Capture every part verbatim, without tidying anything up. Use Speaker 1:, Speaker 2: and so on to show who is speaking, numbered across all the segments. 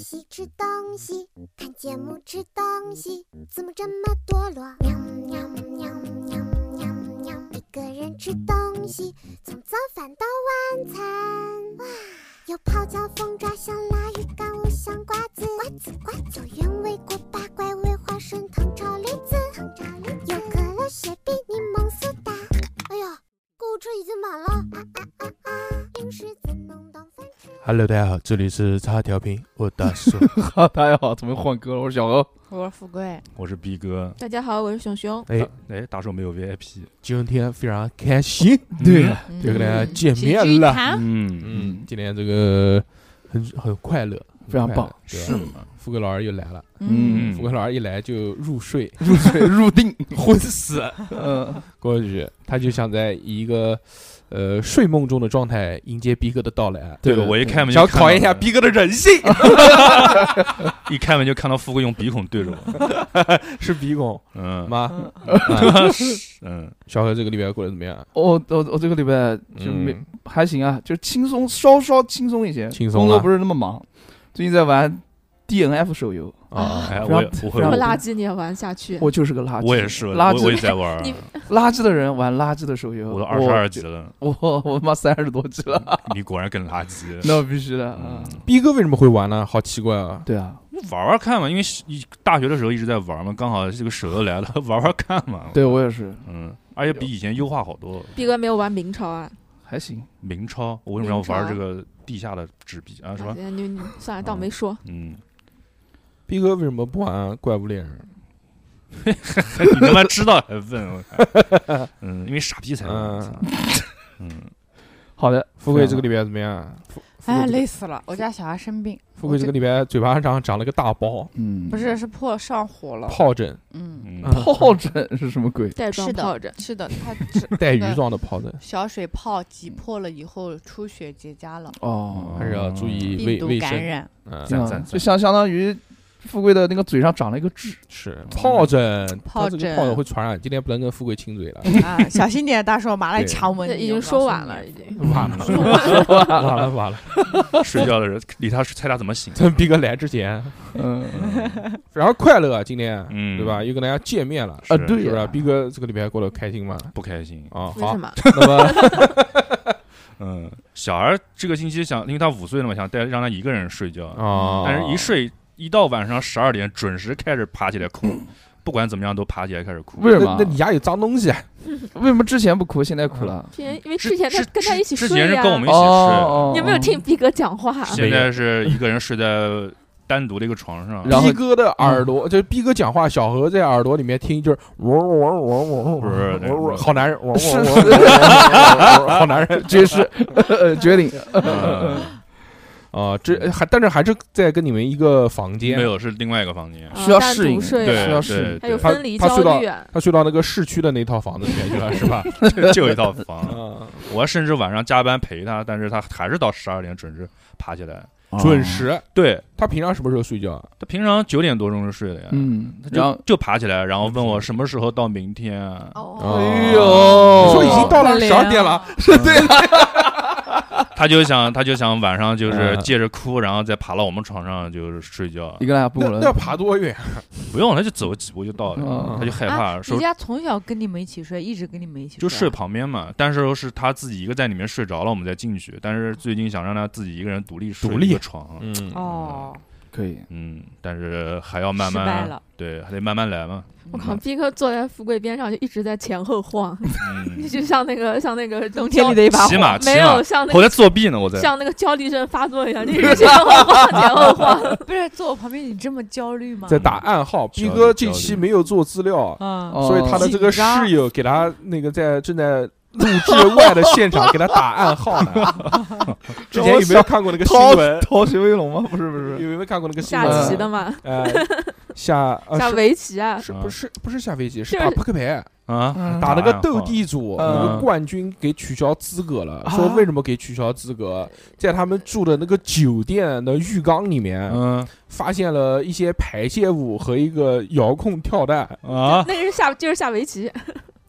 Speaker 1: 西吃东西，看节目吃东西，怎么这么多啰？喵喵喵喵喵喵，一个人吃东西，从早饭到晚餐。哇，有泡椒、凤爪、香辣、鱼干、五香、瓜子，瓜子瓜子，有原味锅巴、怪味花生、糖炒栗子，糖炒栗子，有可乐、雪碧、柠檬苏打。哎呀，购物车已经满了！啊啊啊啊！零食怎能当饭吃
Speaker 2: Hello， 大家好，这里是叉调频，我大叔。
Speaker 3: 好，大家好，怎么换歌了？我是小欧，
Speaker 4: 我是富贵，
Speaker 5: 我是逼哥。
Speaker 4: 大家好，我是熊熊。
Speaker 2: 哎
Speaker 5: 哎，大叔没有 V I P，
Speaker 2: 今天非常开心，
Speaker 3: 对
Speaker 2: 呀，就跟大家见面了。
Speaker 5: 嗯
Speaker 2: 嗯，今天这个很很快乐，
Speaker 3: 非常棒，
Speaker 2: 是吗？富贵老师又来了，
Speaker 3: 嗯，
Speaker 2: 富贵老师一来就入睡，
Speaker 3: 入睡入定，
Speaker 2: 昏死，
Speaker 3: 嗯，
Speaker 2: 过去，他就想在一个呃睡梦中的状态迎接逼哥的到来。
Speaker 5: 对我一开门
Speaker 2: 想考验一下逼哥的人性，
Speaker 5: 一开门就看到富贵用鼻孔对着我，
Speaker 2: 是鼻孔，
Speaker 5: 嗯
Speaker 2: 妈，
Speaker 5: 嗯，
Speaker 2: 小何这个礼拜过得怎么样？
Speaker 3: 我我我这个礼拜就没还行啊，就轻松，稍稍轻松一些，
Speaker 2: 轻松，
Speaker 3: 工作不是那么忙。最近在玩 D N F 手游
Speaker 2: 啊，
Speaker 5: 哎，我也我会
Speaker 4: 这么垃圾你也玩下去？
Speaker 3: 我就是个垃圾，
Speaker 5: 我也是，
Speaker 3: 垃圾，
Speaker 5: 我也在玩。
Speaker 3: 垃圾的人玩垃圾的手游，
Speaker 5: 我都二十二级了，
Speaker 3: 我我他妈三十多级了。
Speaker 5: 你果然更垃圾，
Speaker 3: 那必须的啊！
Speaker 2: 逼哥为什么会玩呢？好奇怪啊！
Speaker 3: 对啊，
Speaker 5: 玩玩看嘛，因为大学的时候一直在玩嘛，刚好这个手游来了，玩玩看嘛。
Speaker 3: 对我也是，
Speaker 5: 嗯，而且比以前优化好多。
Speaker 4: 逼哥没有玩明朝啊？
Speaker 3: 还行，
Speaker 5: 明朝，我为什么要玩这个地下的纸币啊？是吧？
Speaker 4: 你你算了，当没说。
Speaker 5: 嗯。
Speaker 2: 逼哥为什么不玩怪物猎人？
Speaker 5: 你他妈知道还问我？嗯，因为傻逼才问。嗯，
Speaker 3: 好的，
Speaker 2: 富贵这个礼拜怎么样？
Speaker 6: 哎，累死了！我家小孩生病。
Speaker 2: 富贵这个礼拜嘴巴上长了个大包，
Speaker 3: 嗯，
Speaker 6: 不是，是破上火了。
Speaker 2: 疱疹，
Speaker 6: 嗯，
Speaker 3: 疱疹是什么鬼？
Speaker 4: 带状疱疹，
Speaker 6: 是的，它
Speaker 2: 带鱼状的疱疹，
Speaker 6: 小水泡挤破了以后出血结痂了。
Speaker 3: 哦，
Speaker 2: 还是要注意卫卫生。
Speaker 6: 感染，
Speaker 2: 嗯，
Speaker 3: 就相相当于。富贵的那个嘴上长了一个痣，
Speaker 2: 是疱疹，
Speaker 6: 疱疹，
Speaker 2: 疱疹会传染。今天不能跟富贵亲嘴了
Speaker 6: 啊！小心点，大叔，马来强吻你。
Speaker 4: 已经说完了，已经
Speaker 2: 完了，完了，完了。
Speaker 5: 睡觉的人理他猜他怎么醒。
Speaker 2: 趁逼哥来之前，嗯，非常快乐，今天，
Speaker 5: 嗯，
Speaker 2: 对吧？又跟大家见面了
Speaker 3: 啊，对，
Speaker 2: 是不是？逼哥这个礼拜过得开心吗？
Speaker 5: 不开心
Speaker 2: 啊，好，
Speaker 4: 那
Speaker 2: 么，
Speaker 5: 嗯，小孩这个星期想，因为他五岁了嘛，想带让他一个人睡觉
Speaker 2: 啊，
Speaker 5: 但是一睡。一到晚上十二点准时开始爬起来哭，不管怎么样都爬起来开始哭。
Speaker 3: 为什么？
Speaker 2: 那你家有脏东西？
Speaker 3: 为什么之前不哭，现在哭了？
Speaker 4: 因为之前他跟他一起睡呀。
Speaker 5: 之前是跟我们一起睡。
Speaker 4: 你有没有听逼哥讲话？
Speaker 5: 现在是一个人睡在单独的一个床上。
Speaker 2: 逼哥的耳朵，就是逼哥讲话，小何在耳朵里面听，就是嗡嗡嗡嗡嗡，
Speaker 5: 不是，
Speaker 2: 好男人，嗡
Speaker 3: 是
Speaker 2: 嗡嗡，好男人，
Speaker 3: 绝世绝顶。
Speaker 2: 啊，这还但是还是在跟你们一个房间，
Speaker 5: 没有是另外一个房间，
Speaker 3: 需要适应，
Speaker 5: 对，
Speaker 3: 需要适应。
Speaker 4: 还有分离焦虑，
Speaker 2: 他睡到那个市区的那套房子里面去了，是吧？
Speaker 5: 就一套房。我甚至晚上加班陪他，但是他还是到十二点准时爬起来，
Speaker 2: 准时。
Speaker 5: 对，
Speaker 2: 他平常什么时候睡觉？
Speaker 5: 他平常九点多钟就睡了呀。
Speaker 3: 嗯，
Speaker 5: 他就就爬起来，然后问我什么时候到明天啊？
Speaker 3: 哎呦，
Speaker 2: 你说已经到了十二点了，
Speaker 3: 是对。
Speaker 5: 他就想，他就想晚上就是接着哭，然后再爬到我们床上就是睡觉。
Speaker 3: 一个人不
Speaker 2: 那要爬多远？
Speaker 5: 不用，他就走几步就到了。他就害怕。
Speaker 6: 你家从小跟你们一起睡，一直跟你们一起睡，
Speaker 5: 就睡旁边嘛。但是是他自己一个在里面睡着了，我们再进去。但是最近想让他自己一个人独立睡一个床。
Speaker 2: 嗯
Speaker 6: 哦，
Speaker 3: 可以。
Speaker 5: 嗯，但是还要慢慢，对，还得慢慢来嘛。
Speaker 4: 我靠，逼哥坐在富贵边上就一直在前后晃，
Speaker 5: 嗯、
Speaker 4: 就像那个像那个
Speaker 6: 冬天里的一把
Speaker 5: 骑马，
Speaker 4: 没有像那个
Speaker 5: 我在作弊呢，我在
Speaker 4: 像那个焦虑症发作一样，一直前后晃前后晃。
Speaker 6: 不是坐我旁边，你这么焦虑吗？
Speaker 2: 在打暗号。逼哥这期没有做资料，
Speaker 6: 嗯，
Speaker 2: 所以他的这个室友给他那个在正在录制外的现场给他打暗号呢。之前有没有看过那个新闻？
Speaker 3: 逃学威龙吗？不是不是，
Speaker 2: 有没有看过那个新闻？
Speaker 4: 下棋的吗？
Speaker 2: 呃，下
Speaker 4: 下围棋啊？
Speaker 2: 是不是不是下围棋？是打扑克牌
Speaker 5: 啊？
Speaker 2: 打那个斗地主，那个冠军给取消资格了。说为什么给取消资格？在他们住的那个酒店的浴缸里面，
Speaker 5: 嗯，
Speaker 2: 发现了一些排泄物和一个遥控跳蛋
Speaker 5: 啊。
Speaker 4: 那个是下就是下围棋。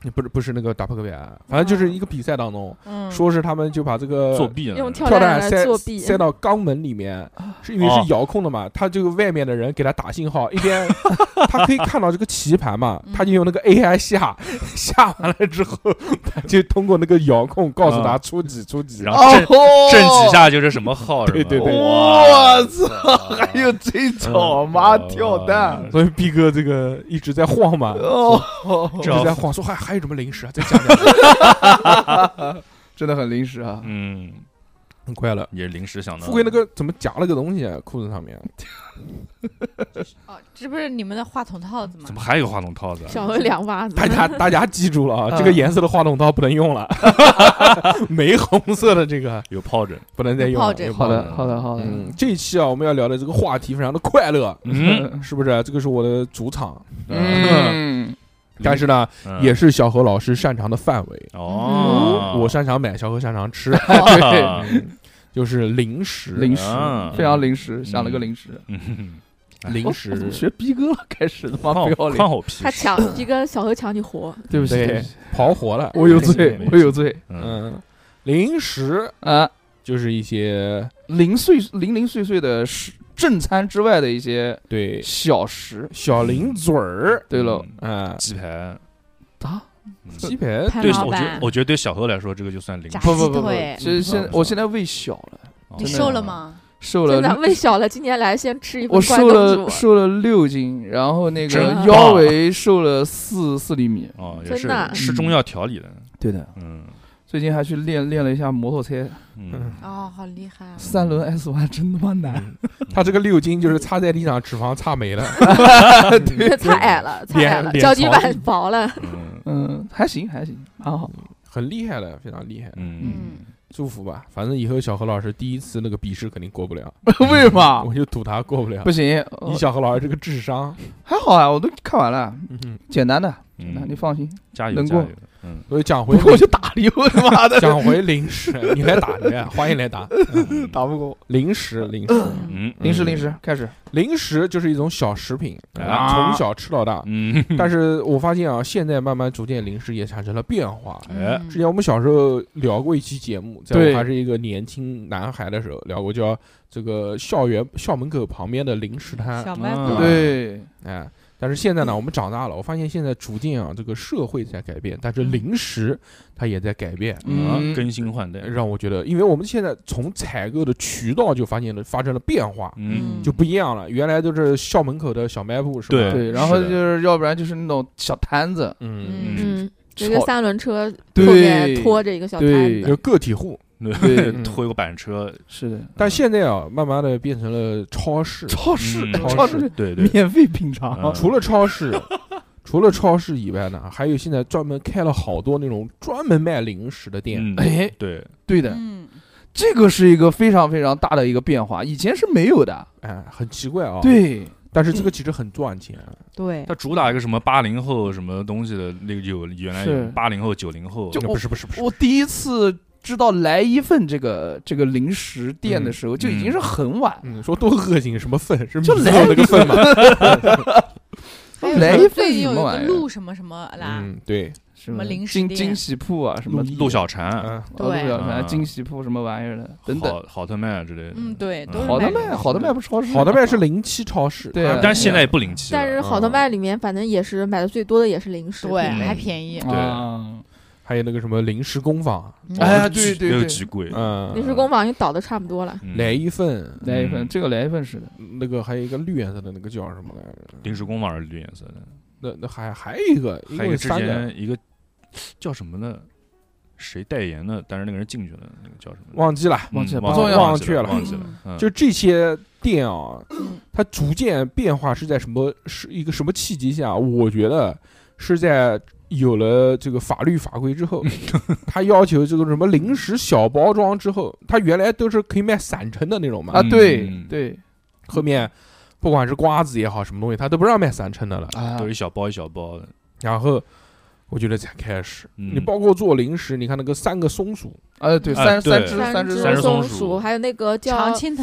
Speaker 2: 不是不是那个打扑克牌，反正就是一个比赛当中，
Speaker 6: 嗯，
Speaker 2: 说是他们就把这个
Speaker 5: 作弊了，
Speaker 4: 用跳
Speaker 2: 跳
Speaker 4: 蛋来
Speaker 2: 蛋塞
Speaker 4: 作弊，
Speaker 2: 塞到肛门里面，是因为是遥控的嘛，他这个外面的人给他打信号，一边他可以看到这个棋盘嘛，他就用那个 A I 下下完了之后，他就通过那个遥控告诉他出几出几，
Speaker 5: 然后震震几下就是什么号，
Speaker 2: 对对对，
Speaker 3: 我操，还有这种妈跳蛋，
Speaker 2: 所以逼哥这个一直在晃嘛，
Speaker 3: 哦，
Speaker 2: 一直在晃，说还还有什么零食啊，再讲讲，
Speaker 3: 真的很临时啊，
Speaker 5: 嗯，
Speaker 2: 很快乐。
Speaker 5: 也临时想到。
Speaker 2: 富贵那个怎么夹了个东西啊？裤子上面
Speaker 6: 哦，这不是你们的话筒套子吗？
Speaker 5: 怎么还有个话筒套子啊？
Speaker 4: 小何两袜子，
Speaker 2: 大家大家记住了啊，
Speaker 3: 嗯
Speaker 2: 这个颜色的话筒套不能用了，玫红色的这个
Speaker 5: 有疱疹。
Speaker 2: 不能再用了。
Speaker 6: 疱疹
Speaker 2: 有
Speaker 3: 好的，好的，好的，
Speaker 2: 嗯，这一期啊，我们要聊的这个话题非常的快乐，
Speaker 5: 嗯
Speaker 2: 是不是？这个是我的主场，
Speaker 3: 嗯，
Speaker 2: 但是呢，
Speaker 5: 嗯
Speaker 2: 也是小何老师擅长的范围。
Speaker 5: 哦，
Speaker 2: 我擅长买，小何擅长吃，
Speaker 3: 对，
Speaker 2: 嗯就是零食，
Speaker 3: 临时
Speaker 5: 啊
Speaker 3: 非常临时，想了个零食，
Speaker 5: 嗯，
Speaker 2: 零
Speaker 3: 我我怎么
Speaker 2: 食。
Speaker 3: 学逼哥了？开始他妈
Speaker 5: 关我
Speaker 3: 不要脸
Speaker 5: 关，我屁事。
Speaker 4: 他抢一个小何抢你活，
Speaker 3: 对不起，
Speaker 2: 对
Speaker 3: 对不起
Speaker 2: 刨活了，
Speaker 3: 我有罪
Speaker 5: 没，
Speaker 3: 我有罪
Speaker 5: 嗯，
Speaker 2: 嗯，零食
Speaker 3: 啊！
Speaker 2: 就是一些
Speaker 3: 零碎零零碎碎的食正餐之外的一些
Speaker 2: 对
Speaker 3: 小食。
Speaker 2: 小零嘴儿，
Speaker 3: 对了，
Speaker 2: 啊，
Speaker 5: 鸡排。
Speaker 3: 啊，
Speaker 2: 鸡排
Speaker 6: 潘
Speaker 5: 对，我觉
Speaker 6: 老板
Speaker 5: 得我觉得对小何来说，这个就算零
Speaker 6: 炸
Speaker 5: 食。
Speaker 3: 不不不不，
Speaker 6: 鸡腿
Speaker 3: 其实现
Speaker 2: 嗯
Speaker 3: 我现在胃小了，
Speaker 6: 你
Speaker 3: 真的
Speaker 6: 瘦了吗？
Speaker 3: 瘦
Speaker 4: 真的
Speaker 3: 了。
Speaker 4: 胃小了，今年来先吃一份
Speaker 3: 我瘦
Speaker 4: 关东煮，
Speaker 3: 了瘦了六斤，然后那个
Speaker 5: 真棒
Speaker 3: 腰围瘦了四四厘米。
Speaker 5: 哦，也是
Speaker 4: 真的
Speaker 5: 吃中药调理的。
Speaker 3: 对的，
Speaker 5: 嗯
Speaker 3: 最近还去练练了一下摩托车，
Speaker 5: 嗯，
Speaker 6: 哦，好厉害啊！
Speaker 3: 三轮 S 弯真他妈难。
Speaker 2: 他这个六斤就是擦在地上，脂肪擦没了，
Speaker 4: 太矮了，太矮了，
Speaker 2: 脸脸
Speaker 4: 脚底板
Speaker 2: 朝地
Speaker 4: 薄了，
Speaker 5: 嗯
Speaker 3: 嗯，还行还行，蛮好。
Speaker 2: 很厉害了，非常厉害。
Speaker 5: 嗯，
Speaker 6: 嗯，
Speaker 2: 祝福吧，反正以后小何老师第一次那个笔试肯定过不了，
Speaker 3: 为什么？
Speaker 2: 我就赌他过不了
Speaker 3: 不。行，
Speaker 2: 以小何老师这个智商，
Speaker 3: 还好啊，我都看完了，
Speaker 2: 嗯哼，
Speaker 3: 简单的，
Speaker 5: 嗯
Speaker 3: 简单，你放心。
Speaker 5: 加油
Speaker 3: 能过
Speaker 5: 加油。嗯，
Speaker 2: 所以讲回
Speaker 3: 不过我就打你，我他妈的
Speaker 2: 讲回零食，你来打谁啊？欢迎来打。嗯
Speaker 3: 打不过。
Speaker 2: 零食，零食，
Speaker 5: 嗯
Speaker 3: 零食零食开始，
Speaker 2: 零食就是一种小食品，
Speaker 5: 啊
Speaker 2: 从小吃到大。
Speaker 5: 嗯，
Speaker 2: 但是我发现啊，现在慢慢逐渐零食也产生了变化。
Speaker 5: 哎
Speaker 6: 嗯
Speaker 2: 之前我们小时候聊过一期节目，在
Speaker 3: 对
Speaker 2: 我还是一个年轻男孩的时候聊过，叫这个校园校门口旁边的零食摊。
Speaker 6: 小卖
Speaker 5: 嗯
Speaker 6: 部，
Speaker 3: 对，
Speaker 2: 哎，但是现在呢，我们长大了，我发现现在逐渐啊，这个社会在改变，但是零食它也在改变。
Speaker 3: 嗯
Speaker 5: 更新换代。
Speaker 2: 让我觉得，因为我们现在从采购的渠道就发现了发生了变化，
Speaker 5: 嗯，
Speaker 2: 就不一样了。原来都是校门口的小卖部，是吧？
Speaker 5: 对
Speaker 3: 对，然后
Speaker 5: 是的
Speaker 3: 就是要不然就是那种小摊子，
Speaker 2: 嗯，
Speaker 6: 嗯
Speaker 4: 嗯，一个
Speaker 3: 炒
Speaker 4: 三轮车
Speaker 3: 对
Speaker 4: 后面拖着一个小摊
Speaker 3: 对
Speaker 2: 有
Speaker 4: 子，
Speaker 2: 个体户。
Speaker 3: 对
Speaker 2: 嗯
Speaker 5: 拖一个板车，
Speaker 3: 是的，
Speaker 2: 但现在啊，慢慢的变成了超市。
Speaker 3: 超市
Speaker 5: 嗯
Speaker 3: 超市
Speaker 5: 对对，
Speaker 3: 免费品尝
Speaker 5: 嗯，
Speaker 2: 除了超市，除了超市以外呢，还有现在专门开了好多那种专门卖零食的店。
Speaker 5: 嗯，
Speaker 3: 哎，
Speaker 5: 对，
Speaker 3: 对的，
Speaker 6: 嗯，
Speaker 3: 这个是一个非常非常大的一个变化，以前是没有的。
Speaker 2: 哎，很奇怪啊。，
Speaker 3: 对，
Speaker 2: 但是这个其实很赚钱。
Speaker 6: 对
Speaker 5: 它，主打一个什么八零后什么东西的那个有原来有
Speaker 3: 是
Speaker 5: 八零后九零后，
Speaker 3: 就
Speaker 2: 不是不是不是，
Speaker 3: 我第一次知道来一份这个这个零食店的时候，就已经是很晚。
Speaker 2: 嗯，说多恶心，什么粪是
Speaker 3: 就来
Speaker 2: 米饭那个粪嘛。
Speaker 6: 还有
Speaker 3: 来一份
Speaker 6: 最近有一个
Speaker 3: 什么玩意儿
Speaker 6: 路什么什么啦，
Speaker 2: 嗯，对，
Speaker 3: 什
Speaker 6: 么零食店
Speaker 3: 惊惊喜铺啊，什么
Speaker 5: 陆小禅、
Speaker 2: 嗯，
Speaker 3: 哦
Speaker 6: 对
Speaker 3: 陆小禅
Speaker 5: 嗯
Speaker 3: 惊喜铺什么玩意儿的等等。
Speaker 5: 好好特卖之类的。
Speaker 6: 嗯，对，都是
Speaker 3: 好的卖，
Speaker 6: 卖零食
Speaker 3: 好的卖不是超市，
Speaker 2: 好的卖是零七超市，
Speaker 3: 对啊
Speaker 5: 但是现在也不零七了。
Speaker 4: 但是好特卖里面反正也是买的最多的也是零食
Speaker 6: 对，
Speaker 4: 品类
Speaker 6: 还便宜，
Speaker 5: 对
Speaker 3: 啊，
Speaker 2: 还有那个什么零食工坊，
Speaker 6: 嗯
Speaker 3: 哎
Speaker 5: 哦那个
Speaker 3: 对对对
Speaker 5: 极贵。
Speaker 2: 嗯，
Speaker 4: 零食工坊已经倒的差不多了。
Speaker 5: 嗯
Speaker 2: 来一份，
Speaker 3: 来一份，
Speaker 5: 嗯
Speaker 3: 这个来一份是的，
Speaker 2: 那个还有一个绿颜色的那个叫什么来着？
Speaker 5: 零食工坊是绿颜色的，
Speaker 2: 那那还还有一个，一
Speaker 5: 还有一个之
Speaker 2: 共有三个，
Speaker 5: 前一个叫什么的，谁代言的？但是那个人进去了，那个叫什么？
Speaker 2: 忘记了。
Speaker 3: 忘记了
Speaker 5: 嗯
Speaker 3: 不重要
Speaker 2: 忘却了
Speaker 5: 忘记了。嗯
Speaker 2: 就这些店啊，
Speaker 6: 嗯
Speaker 2: 它逐渐变化是在什么是一个什么契机下？我觉得是在有了这个法律法规之后，他要求这个什么零食小包装之后，他原来都是可以卖散称的那种嘛，
Speaker 3: 啊，对
Speaker 5: 嗯
Speaker 3: 对
Speaker 2: 后面不管是瓜子也好，什么东西，他都不让卖散称的了。
Speaker 3: 啊
Speaker 5: 都，一小包一小包的。
Speaker 2: 然后我觉得才开始，
Speaker 5: 嗯
Speaker 2: 你包括做零食，你看那个三个松鼠，
Speaker 3: 呃，对，
Speaker 5: 啊对
Speaker 3: 三三只
Speaker 4: 三只
Speaker 3: 三只
Speaker 5: 三只
Speaker 4: 松
Speaker 5: 松鼠
Speaker 4: 还有那个叫
Speaker 6: 常青藤，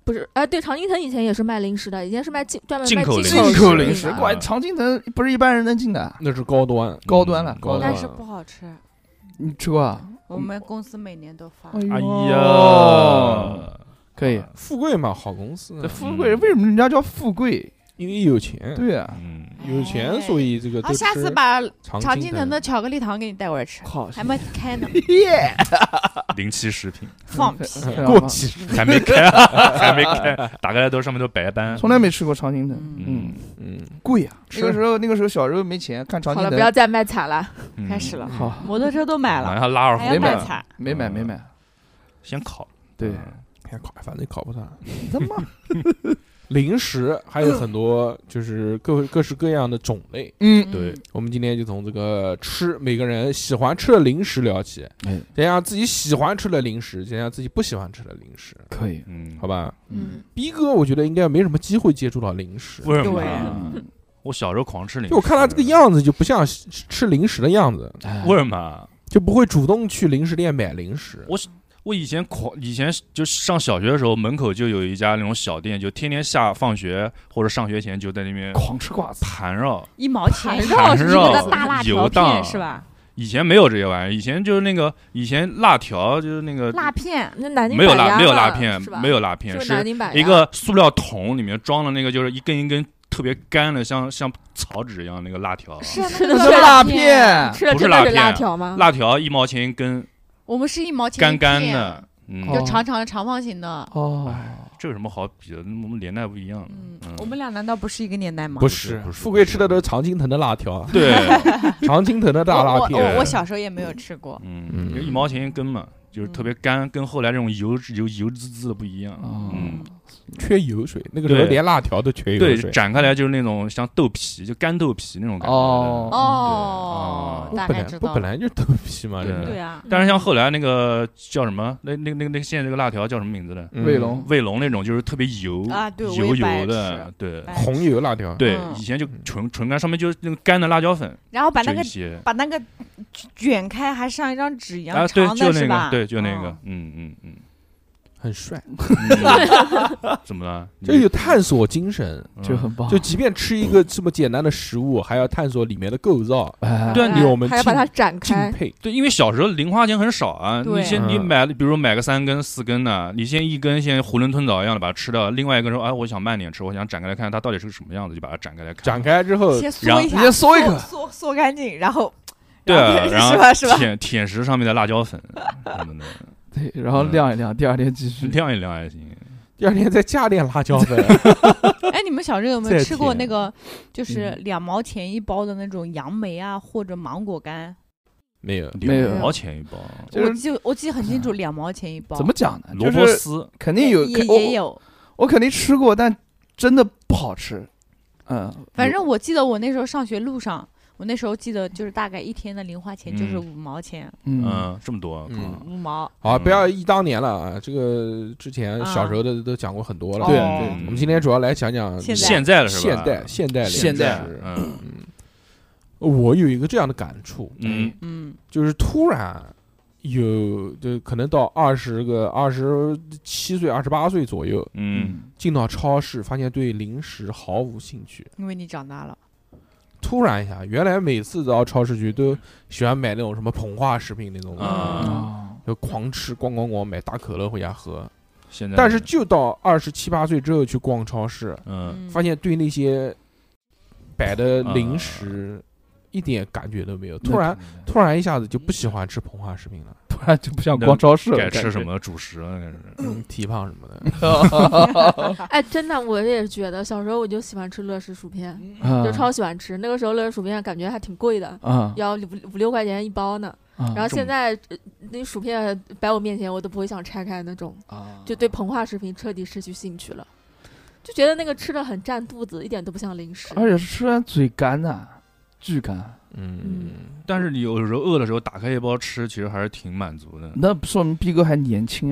Speaker 4: 不是，哎，对，常青藤以前也是卖零食的，以前是卖进专门卖
Speaker 5: 进口零
Speaker 3: 进
Speaker 5: 食
Speaker 3: 口零食，
Speaker 4: 的
Speaker 3: 怪常青藤不是一般人能进的，
Speaker 2: 那是高端，
Speaker 3: 高端了
Speaker 2: 嗯高端
Speaker 6: 但是不好吃。
Speaker 3: 你吃过啊？
Speaker 6: 我们公司每年都发。
Speaker 5: 哎
Speaker 3: 呦
Speaker 5: 呀，
Speaker 3: 可以。
Speaker 2: 富贵嘛，好公司
Speaker 3: 这，富贵为什么人家叫富贵？
Speaker 2: 因为有钱，
Speaker 3: 对啊，
Speaker 5: 嗯，
Speaker 2: 有钱，所以这个
Speaker 6: 好，
Speaker 2: 都
Speaker 6: 下次
Speaker 2: 吃
Speaker 6: 把
Speaker 2: 常
Speaker 6: 常青藤
Speaker 2: 藤
Speaker 6: 的巧克力糖给你带过来吃，
Speaker 3: 好，
Speaker 6: 还没开呢，
Speaker 3: 耶，
Speaker 5: 临期食品
Speaker 6: 放屁！
Speaker 2: 过期，
Speaker 5: 还没开，还没开，打开来都上面都白斑。
Speaker 3: 从来没吃过常青藤，
Speaker 6: 嗯，
Speaker 5: 嗯，
Speaker 2: 嗯，
Speaker 3: 贵啊！
Speaker 2: 是
Speaker 3: 那个时候那个时候小时候没钱，看常
Speaker 4: 好了，
Speaker 3: 青藤
Speaker 4: 不要再卖惨了。
Speaker 5: 嗯
Speaker 6: 开始了，
Speaker 3: 好，
Speaker 6: 摩托车都买了，
Speaker 5: 马上拉二
Speaker 6: 还
Speaker 5: 胡
Speaker 3: 没买
Speaker 6: 要卖惨。
Speaker 3: 没买没买，
Speaker 5: 先烤。
Speaker 3: 对，
Speaker 2: 还考，反正考不上。
Speaker 3: 他妈，
Speaker 2: 零食还有很多，就是各各式各样的种类。
Speaker 3: 嗯，
Speaker 5: 对，
Speaker 2: 我们今天就从这个吃每个人喜欢吃的零食聊起，
Speaker 3: 哎，
Speaker 2: 讲讲自己喜欢吃的零食，讲讲自己不喜欢吃的零食，
Speaker 3: 可以，
Speaker 5: 嗯，
Speaker 2: 好吧？
Speaker 4: 嗯，
Speaker 2: 逼哥，我觉得应该没什么机会接触到零食。
Speaker 5: 为什么
Speaker 6: 对
Speaker 5: 啊？我小时候狂吃零食，
Speaker 2: 就我看他这个样子，就不像吃吃零食的样子，
Speaker 3: 哎
Speaker 5: 为什么啊？
Speaker 2: 就不会主动去零食店买零食。
Speaker 5: 我我以前狂，以前就上小学的时候，门口就有一家那种小店，就天天下放学或者上学前就在那边
Speaker 3: 狂吃瓜子，
Speaker 5: 盘绕。
Speaker 6: 一毛钱一
Speaker 5: 盘
Speaker 6: 个是
Speaker 5: 绕
Speaker 6: 那个大辣条
Speaker 5: 游荡
Speaker 6: 片是吧？
Speaker 5: 以前没有这些玩意儿，以前就是那个以前辣条，就是那个
Speaker 6: 辣片，
Speaker 4: 那南京
Speaker 5: 没有
Speaker 4: 板鸭
Speaker 5: 辣没有
Speaker 4: 嘛
Speaker 5: 辣片
Speaker 4: 是吧，
Speaker 5: 没有辣片，
Speaker 4: 是不是
Speaker 5: 是
Speaker 4: 南京板鸭
Speaker 5: 一个塑料桶里面装的那个，就是一根一根特别干的，像像草纸一样那个辣条。
Speaker 6: 是
Speaker 4: 吃的
Speaker 6: 那个
Speaker 3: 是辣
Speaker 6: 片，
Speaker 3: 片，
Speaker 4: 吃的
Speaker 5: 不是辣
Speaker 4: 真的是辣
Speaker 5: 片
Speaker 4: 条吗？
Speaker 5: 辣条一毛钱一根，
Speaker 6: 我们是一毛钱
Speaker 5: 干
Speaker 6: 一片，
Speaker 5: 干的。嗯，
Speaker 3: 哦
Speaker 6: 就长长的长方形的。
Speaker 3: 哦，
Speaker 5: 这有什么好比的？我们年代不一样。
Speaker 6: 嗯
Speaker 5: 嗯，
Speaker 6: 我们俩难道不是一个年代吗？
Speaker 2: 不
Speaker 5: 是不是
Speaker 2: 富贵吃的都是常青藤的辣条，
Speaker 5: 对，
Speaker 2: 常青藤的大辣
Speaker 6: 我我
Speaker 2: 片。
Speaker 6: 我我小时候也没有吃过。
Speaker 5: 嗯，
Speaker 2: 嗯
Speaker 5: 就一毛钱一根嘛，就是特别干，跟后来这种油油油滋滋的不一样。
Speaker 3: 哦
Speaker 5: 嗯，
Speaker 2: 缺油水，那个时候
Speaker 5: 对
Speaker 2: 连辣条都缺油
Speaker 5: 对，
Speaker 2: 水。
Speaker 5: 展开来就是那种像豆皮，就干豆皮那种感觉的。
Speaker 3: 哦
Speaker 6: 哦，
Speaker 2: 不本来
Speaker 6: 大概知道了。
Speaker 2: 不本来就豆皮嘛，
Speaker 5: 对
Speaker 2: 这个
Speaker 6: 对啊，
Speaker 5: 但是像后来那个叫什么，那那那那现在这个辣条叫什么名字的？
Speaker 2: 嗯
Speaker 3: 卫龙
Speaker 5: 卫龙那种就是特别油
Speaker 6: 啊对我
Speaker 5: 油
Speaker 6: 也不爱
Speaker 5: 油的
Speaker 6: 吃，
Speaker 5: 对
Speaker 6: 不爱
Speaker 2: 红油辣条，
Speaker 5: 对
Speaker 6: 嗯，
Speaker 5: 以前就纯纯干，上面就是那个干的辣椒粉，
Speaker 6: 然后把那个
Speaker 5: 就一些
Speaker 6: 把那个卷开，还像一张纸一样
Speaker 5: 啊，对，
Speaker 6: 长
Speaker 5: 就那
Speaker 6: 的是吧？
Speaker 5: 个，对，就那个
Speaker 6: 哦，
Speaker 5: 嗯嗯嗯
Speaker 2: 很帅，
Speaker 5: 嗯，怎么了？
Speaker 2: 就有探索精神。
Speaker 5: 嗯
Speaker 3: 就很棒，
Speaker 2: 就即便吃一个这么简单的食物，还要探索里面的构造，
Speaker 3: 哎
Speaker 5: 对啊你
Speaker 2: 令我们
Speaker 4: 还要把它
Speaker 2: 敬
Speaker 4: 展开。
Speaker 2: 敬佩。
Speaker 5: 对，因为小时候零花钱很少啊，
Speaker 6: 对
Speaker 5: 你先你
Speaker 2: 嗯
Speaker 5: 买，比如买个三根四根的，你先一根先囫囵吞枣一样的把它吃掉，另外一个说，哎，我想慢点吃，我想展开来看它到底是个什么样子，就把它展开来看。
Speaker 2: 展开之后，
Speaker 6: 先
Speaker 5: 然后
Speaker 6: 嗦一下，
Speaker 3: 你先嗦一口
Speaker 6: 嗦嗦干净，然后
Speaker 5: 对啊，然后
Speaker 6: 是吧是吧？
Speaker 5: 舔舔食上面的辣椒粉什么的，
Speaker 3: 对，然后晾一晾，第二天继续。
Speaker 5: 晾一晾还行。
Speaker 2: 第二天再加点辣椒粉。
Speaker 6: 哎，你们小时候有没
Speaker 2: 再
Speaker 6: 有吃过
Speaker 2: 甜
Speaker 6: 那个，就是两毛钱一包的那种杨梅啊，或者芒果干？
Speaker 2: 没有，
Speaker 3: 没有
Speaker 5: 两毛钱一包，
Speaker 3: 就是
Speaker 6: 我记我记得很清楚，两毛钱一包。
Speaker 3: 怎么讲呢？
Speaker 5: 萝卜
Speaker 3: 就是
Speaker 5: 丝，
Speaker 3: 肯定有，
Speaker 6: 也
Speaker 3: 肯我
Speaker 6: 也有，
Speaker 3: 我肯定吃过，但真的不好吃。嗯，
Speaker 6: 反正我记得我那时候上学路上，我那时候记得就是大概一天的零花钱就是
Speaker 5: 嗯
Speaker 6: 五毛钱，
Speaker 3: 嗯，
Speaker 5: 嗯，这么多，
Speaker 2: 嗯
Speaker 5: 靠
Speaker 6: 五毛。
Speaker 2: 好，
Speaker 5: 嗯
Speaker 2: 不要忆当年了啊！这个之前
Speaker 6: 啊
Speaker 2: 小时候的都讲过很多了。
Speaker 3: 对
Speaker 6: 哦
Speaker 3: 对
Speaker 2: 我们今天主要来讲讲
Speaker 6: 现在
Speaker 5: 现在的是吧？
Speaker 2: 现代现代零食
Speaker 3: 现代
Speaker 5: 嗯
Speaker 2: 我有一个这样的感触，
Speaker 5: 嗯
Speaker 6: 嗯，
Speaker 2: 就是突然有，就可能到二十个二十七岁、二十八岁左右，
Speaker 5: 嗯
Speaker 2: 进到超市，发现对零食毫无兴趣。
Speaker 6: 因为你长大了。
Speaker 2: 突然一下，原来每次到超市去都喜欢买那种什么膨化食品那种，
Speaker 5: 啊，
Speaker 3: 啊，
Speaker 2: 就狂吃，咣咣咣买大可乐回家喝。
Speaker 5: 现在
Speaker 2: 但是就到二十七八岁之后去逛超市，
Speaker 5: 嗯
Speaker 2: 发现对那些摆的
Speaker 5: 啊
Speaker 2: 零食一点感觉都没有，突然
Speaker 3: 那
Speaker 2: 突然一下子就不喜欢吃膨化食品了，
Speaker 3: 突然就不想逛超市了，
Speaker 5: 该吃
Speaker 3: 感觉
Speaker 5: 什？么主食了，开始。
Speaker 2: 嗯，提胖什么的。
Speaker 4: 哎，真的，我也觉得小时候我就喜欢吃乐事薯片，
Speaker 3: 啊
Speaker 4: 就超喜欢吃。那个时候乐事薯片感觉还挺贵的，
Speaker 3: 啊，
Speaker 4: 要五五六块钱一包呢。
Speaker 3: 然
Speaker 4: 然后现在呃那薯片摆我面前，我都不会想拆开那种，
Speaker 3: 啊，
Speaker 4: 就对膨化食品彻底失去兴趣了，就觉得那个吃的很占肚子，一点都不像零食。
Speaker 3: 而且吃完嘴干呐，巨干，
Speaker 2: 嗯，
Speaker 5: 但是你有时候饿的时候打开一包吃，其实还是挺满足的。
Speaker 3: 那说明逼哥还年轻啊。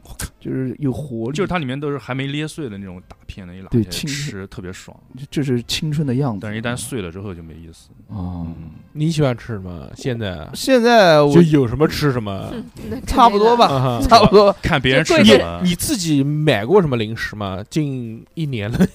Speaker 3: 就是有活力，
Speaker 5: 就是它里面都是还没捏碎的那种大片的，一拿起来
Speaker 3: 对青
Speaker 5: 吃特别爽，
Speaker 3: 这是青春的样子。
Speaker 5: 但是一旦碎了之后就没意思。
Speaker 3: 哦，
Speaker 5: 嗯，
Speaker 2: 你喜欢吃什么？现在
Speaker 3: 现在我
Speaker 2: 就有什么吃什么。
Speaker 4: 嗯那
Speaker 3: 差不多吧，
Speaker 2: 啊
Speaker 3: 差不多。
Speaker 5: 看别人吃
Speaker 4: 贵的
Speaker 5: 什么，
Speaker 2: 你自己买过什么零食吗？近一年了，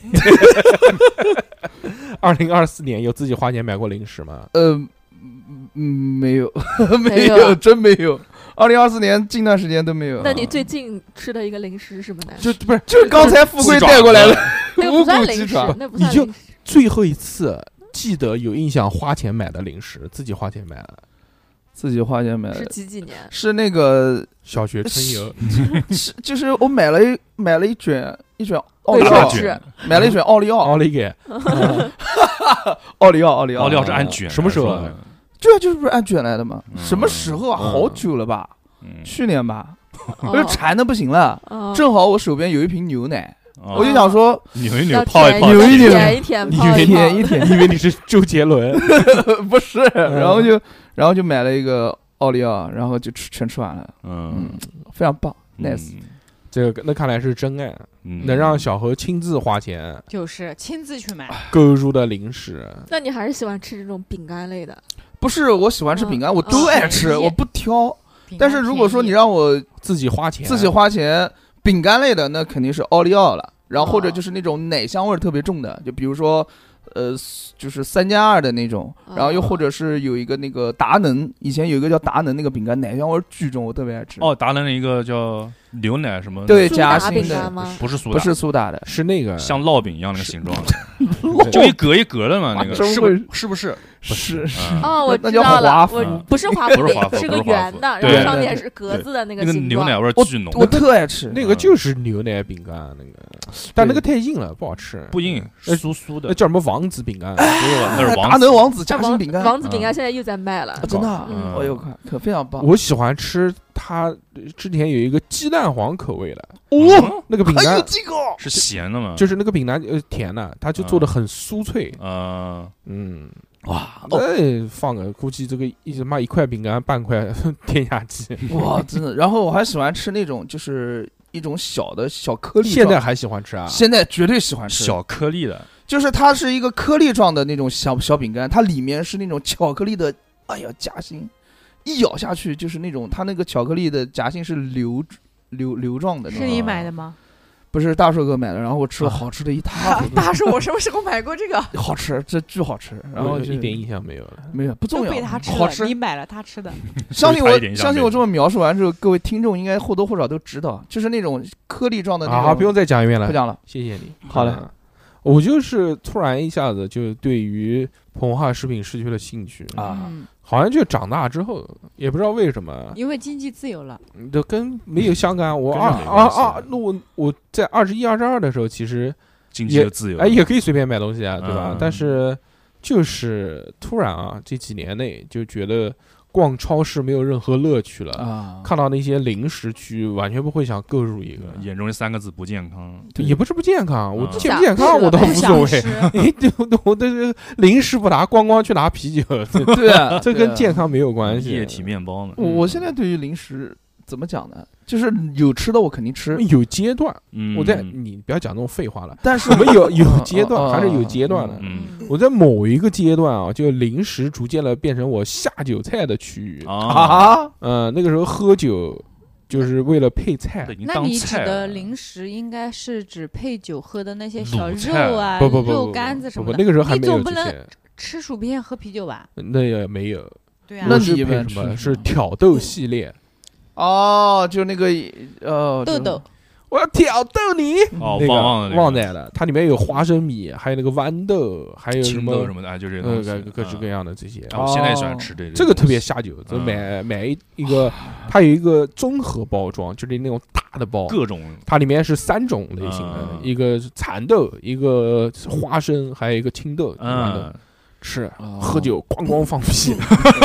Speaker 2: 二零二四年有自己花钱买过零食吗？
Speaker 3: 呃，嗯，没有，没
Speaker 4: 没有
Speaker 3: 有，真没有。二零二四年近段时间都没有。
Speaker 4: 那你最近吃的一个零食是什么呢？
Speaker 2: 就不是
Speaker 3: 就是刚才富贵带过来的
Speaker 4: 那个不
Speaker 3: 五
Speaker 4: 算零食
Speaker 3: 谷鸡爪，，
Speaker 4: 那不
Speaker 2: 你就
Speaker 4: 算零食。
Speaker 2: 最后一次记得有印象花钱买的零食，自己花钱买的，
Speaker 3: 自己花钱买
Speaker 4: 是
Speaker 3: 的，
Speaker 4: 几几年？
Speaker 3: 是那个
Speaker 2: 小学春游。
Speaker 3: 是就是我买了一买了一卷一卷奥利
Speaker 4: 卫
Speaker 3: 奥
Speaker 4: 生，纸，
Speaker 3: 买了一卷奥利奥，
Speaker 2: 奥利给，
Speaker 3: 奥利奥，奥利奥，
Speaker 5: 奥利奥是按卷来
Speaker 2: 什么时候
Speaker 5: 说的？
Speaker 3: 对啊，就是不是按卷来的吗？
Speaker 5: 嗯
Speaker 3: 什么时候啊？
Speaker 2: 嗯
Speaker 3: 好久了吧？
Speaker 5: 嗯，
Speaker 3: 去年吧，
Speaker 4: 哦
Speaker 3: 我就馋的不行了。
Speaker 4: 哦
Speaker 3: 正好我手边有一瓶牛奶，
Speaker 5: 哦
Speaker 3: 我就想说
Speaker 5: 扭一扭
Speaker 4: 要
Speaker 5: 泡一泡，
Speaker 4: 舔
Speaker 3: 扭一扭
Speaker 4: 舔一舔，
Speaker 2: 你以为
Speaker 4: 泡一泡
Speaker 3: 舔一舔，
Speaker 2: 你以为你是周杰伦？
Speaker 3: 不是，然后就然后就买了一个奥利奥，然后就吃全吃完了，
Speaker 5: 嗯
Speaker 3: 嗯，非常棒，nice。
Speaker 2: 这个那看来是真爱，
Speaker 5: 嗯，
Speaker 2: 能让小何亲自花钱
Speaker 6: 就是亲自去买，
Speaker 2: 购入的零食。
Speaker 4: 那你还是喜欢吃这种饼干类的？
Speaker 3: 不是我喜欢吃饼干，我都爱吃，
Speaker 6: 便宜
Speaker 3: 我不挑。
Speaker 6: 饼干
Speaker 3: 但是如果说你
Speaker 6: 便宜
Speaker 3: 让我
Speaker 2: 自己花钱，
Speaker 3: 自己花钱，饼干类的那肯定是奥利奥了，然后或者
Speaker 4: 哦
Speaker 3: 就是那种奶香味儿特别重的，就比如说，呃，就是三加二的那种，然后又或者是有一个那个达能，以前有一个叫达能那个饼干，奶香味儿巨重，我特别爱吃。
Speaker 5: 哦，达能的一个叫牛奶什么，
Speaker 3: 对，
Speaker 4: 苏打
Speaker 3: 夹心的
Speaker 4: 饼干，吗？
Speaker 3: 不
Speaker 5: 不是苏打，
Speaker 3: 是苏打的，
Speaker 2: 是那个
Speaker 5: 像烙饼一样那个
Speaker 2: 是
Speaker 5: 形状的，就一格一格的嘛，那个是不
Speaker 3: 真会
Speaker 5: 是不是？
Speaker 3: 不是
Speaker 5: 嗯
Speaker 4: 哦，我
Speaker 3: 那叫
Speaker 4: 知道了
Speaker 3: 华，夫
Speaker 4: 我
Speaker 5: 嗯
Speaker 4: 不是华
Speaker 5: 不是华夫
Speaker 4: 饼，是个
Speaker 5: 不是华夫
Speaker 4: 圆的，
Speaker 5: 对
Speaker 4: 然后上面
Speaker 3: 对对
Speaker 4: 是格子的那
Speaker 5: 那个
Speaker 4: 形状。
Speaker 5: 牛奶味儿
Speaker 3: 我
Speaker 5: 巨浓，
Speaker 3: 我特爱吃。
Speaker 2: 那个就是牛奶饼干，那个，但那个太硬了，不好吃。
Speaker 5: 不硬，
Speaker 2: 呃
Speaker 5: 酥酥的
Speaker 2: 那，叫什么王子饼干？
Speaker 5: 不是那是王
Speaker 3: 达
Speaker 5: 子
Speaker 3: 能王子夹
Speaker 4: 啊王
Speaker 3: 心饼干，
Speaker 4: 王子饼干
Speaker 5: 嗯
Speaker 4: 现在又在卖了
Speaker 3: 啊，真的啊，
Speaker 4: 嗯
Speaker 3: 哎呦看可非常棒。
Speaker 2: 我喜欢吃它之前有一个鸡蛋黄口味的
Speaker 3: 哦，
Speaker 2: 那个饼干，
Speaker 3: 还有这个，
Speaker 5: 是咸的吗？
Speaker 2: 就是那个饼干呃甜的，它就做的很酥脆。
Speaker 5: 呃，
Speaker 2: 嗯，
Speaker 3: 哇哦
Speaker 2: 哎，放个估计这个一他妈一块饼干半块添加剂。
Speaker 3: 哇，真的。然后我还喜欢吃那种就是一种小的小颗粒状，
Speaker 2: 现在还喜欢吃啊？
Speaker 3: 现在绝对喜欢吃，
Speaker 5: 小颗粒的，
Speaker 3: 就是它是一个颗粒状的那种小小饼干，它里面是那种巧克力的，哎呀夹心，一咬下去就是那种它那个巧克力的夹心是流流流状的那种，
Speaker 6: 是你买的吗？
Speaker 3: 不是大寿哥买的，然后我吃了好吃的一塌糊涂，
Speaker 6: 大叔，我什么时候买过这个？
Speaker 3: 好吃，这巨好吃，然后就
Speaker 2: 我一点印象没有了。
Speaker 3: 没有不重
Speaker 6: 都
Speaker 3: 要，
Speaker 6: 被他吃了，
Speaker 3: 好吃
Speaker 6: 你。买了他吃的，
Speaker 3: 相信
Speaker 5: 他一点
Speaker 3: 我，
Speaker 5: 印象没有
Speaker 3: 相信我这么描述完之后，各位听众应该或多或少都知道，就是那种颗粒状的那种。
Speaker 2: 啊，不用再讲一遍了，
Speaker 3: 不讲了。
Speaker 2: 谢谢你。
Speaker 3: 好嘞
Speaker 2: 嗯，我就是突然一下子就对于膨化食品失去了兴趣
Speaker 3: 啊
Speaker 6: 嗯，
Speaker 2: 好像就长大之后，也不知道为什么，
Speaker 6: 因为经济自由了，
Speaker 2: 都跟没有相干。我
Speaker 5: 跟
Speaker 2: 二
Speaker 5: 这没关系
Speaker 2: 二二，那我我在二十一、二十二的时候，其实
Speaker 5: 经济的自由，
Speaker 2: 哎也可以随便买东西啊，对吧？
Speaker 5: 嗯
Speaker 2: 但是就是突然啊，这几年内就觉得逛超市没有任何乐趣了。
Speaker 3: 啊，
Speaker 2: 看到那些零食区，完全不会想购入一个，
Speaker 5: 眼中这三个字不健康，
Speaker 3: 对
Speaker 2: 也不是不健康，我
Speaker 5: 嗯
Speaker 2: 健不健康我倒无
Speaker 6: 不
Speaker 2: 所谓。
Speaker 6: 想吃。
Speaker 2: 哎，对我我这个零食不拿，光光去拿啤酒，这
Speaker 3: 对啊，
Speaker 2: 这
Speaker 3: 对啊
Speaker 2: 跟健康没有关系。
Speaker 5: 液体面包呢？
Speaker 3: 我我现在对于零食怎么讲呢？就是有吃的我肯定吃，
Speaker 2: 有阶段，
Speaker 5: 嗯，
Speaker 2: 我在你不要讲这种废话了，
Speaker 3: 但是
Speaker 2: 我们有有阶
Speaker 3: 哦哦
Speaker 2: 段，还是有阶段的。
Speaker 5: 嗯
Speaker 2: 我在某一个阶段啊，就零食逐渐的变成我下酒菜的区域。
Speaker 5: 啊，
Speaker 3: 啊，
Speaker 2: 嗯，那个时候喝酒就是为了配菜
Speaker 5: 这已，经当
Speaker 6: 那你指
Speaker 5: 菜了。
Speaker 6: 的零食应该是指配酒喝的那些小
Speaker 5: 卤菜
Speaker 6: 肉啊、
Speaker 2: 不不不不
Speaker 6: 肉干子什么的。
Speaker 2: 不不，那个时候还
Speaker 6: 你
Speaker 2: 没有
Speaker 6: 总不能
Speaker 2: 这些，
Speaker 6: 吃薯片喝啤酒吧？
Speaker 2: 那也没有。
Speaker 6: 对啊
Speaker 3: 那
Speaker 2: 我是配
Speaker 3: 你一般
Speaker 2: 什么？
Speaker 3: 吃什么
Speaker 2: 是挑豆系列。
Speaker 3: 哦，就那个呃
Speaker 6: 豆豆，
Speaker 2: 我要挑逗你，
Speaker 5: 哦
Speaker 2: 那个
Speaker 5: 旺旺的那个
Speaker 2: 旺仔的，它里面有花生米，还有那个豌豆，还有什
Speaker 5: 青
Speaker 2: 么
Speaker 5: 豆什么的，哎，就这些
Speaker 2: 呃
Speaker 5: 东西，
Speaker 2: 各各式各
Speaker 5: 样。
Speaker 2: 样的这些。
Speaker 5: 啊我现在也喜欢吃这
Speaker 2: 这个特别
Speaker 5: 下
Speaker 2: 下酒，就
Speaker 5: 嗯
Speaker 2: 买买一一个，它有一个综合包装，就是那种大的包，
Speaker 5: 各种
Speaker 2: 它里面是三种类型的，
Speaker 5: 嗯
Speaker 2: 一个是蚕豆，一个花生，还有一个青豆，豌豆
Speaker 5: 嗯，
Speaker 2: 吃
Speaker 3: 哦
Speaker 2: 喝酒咣咣放屁，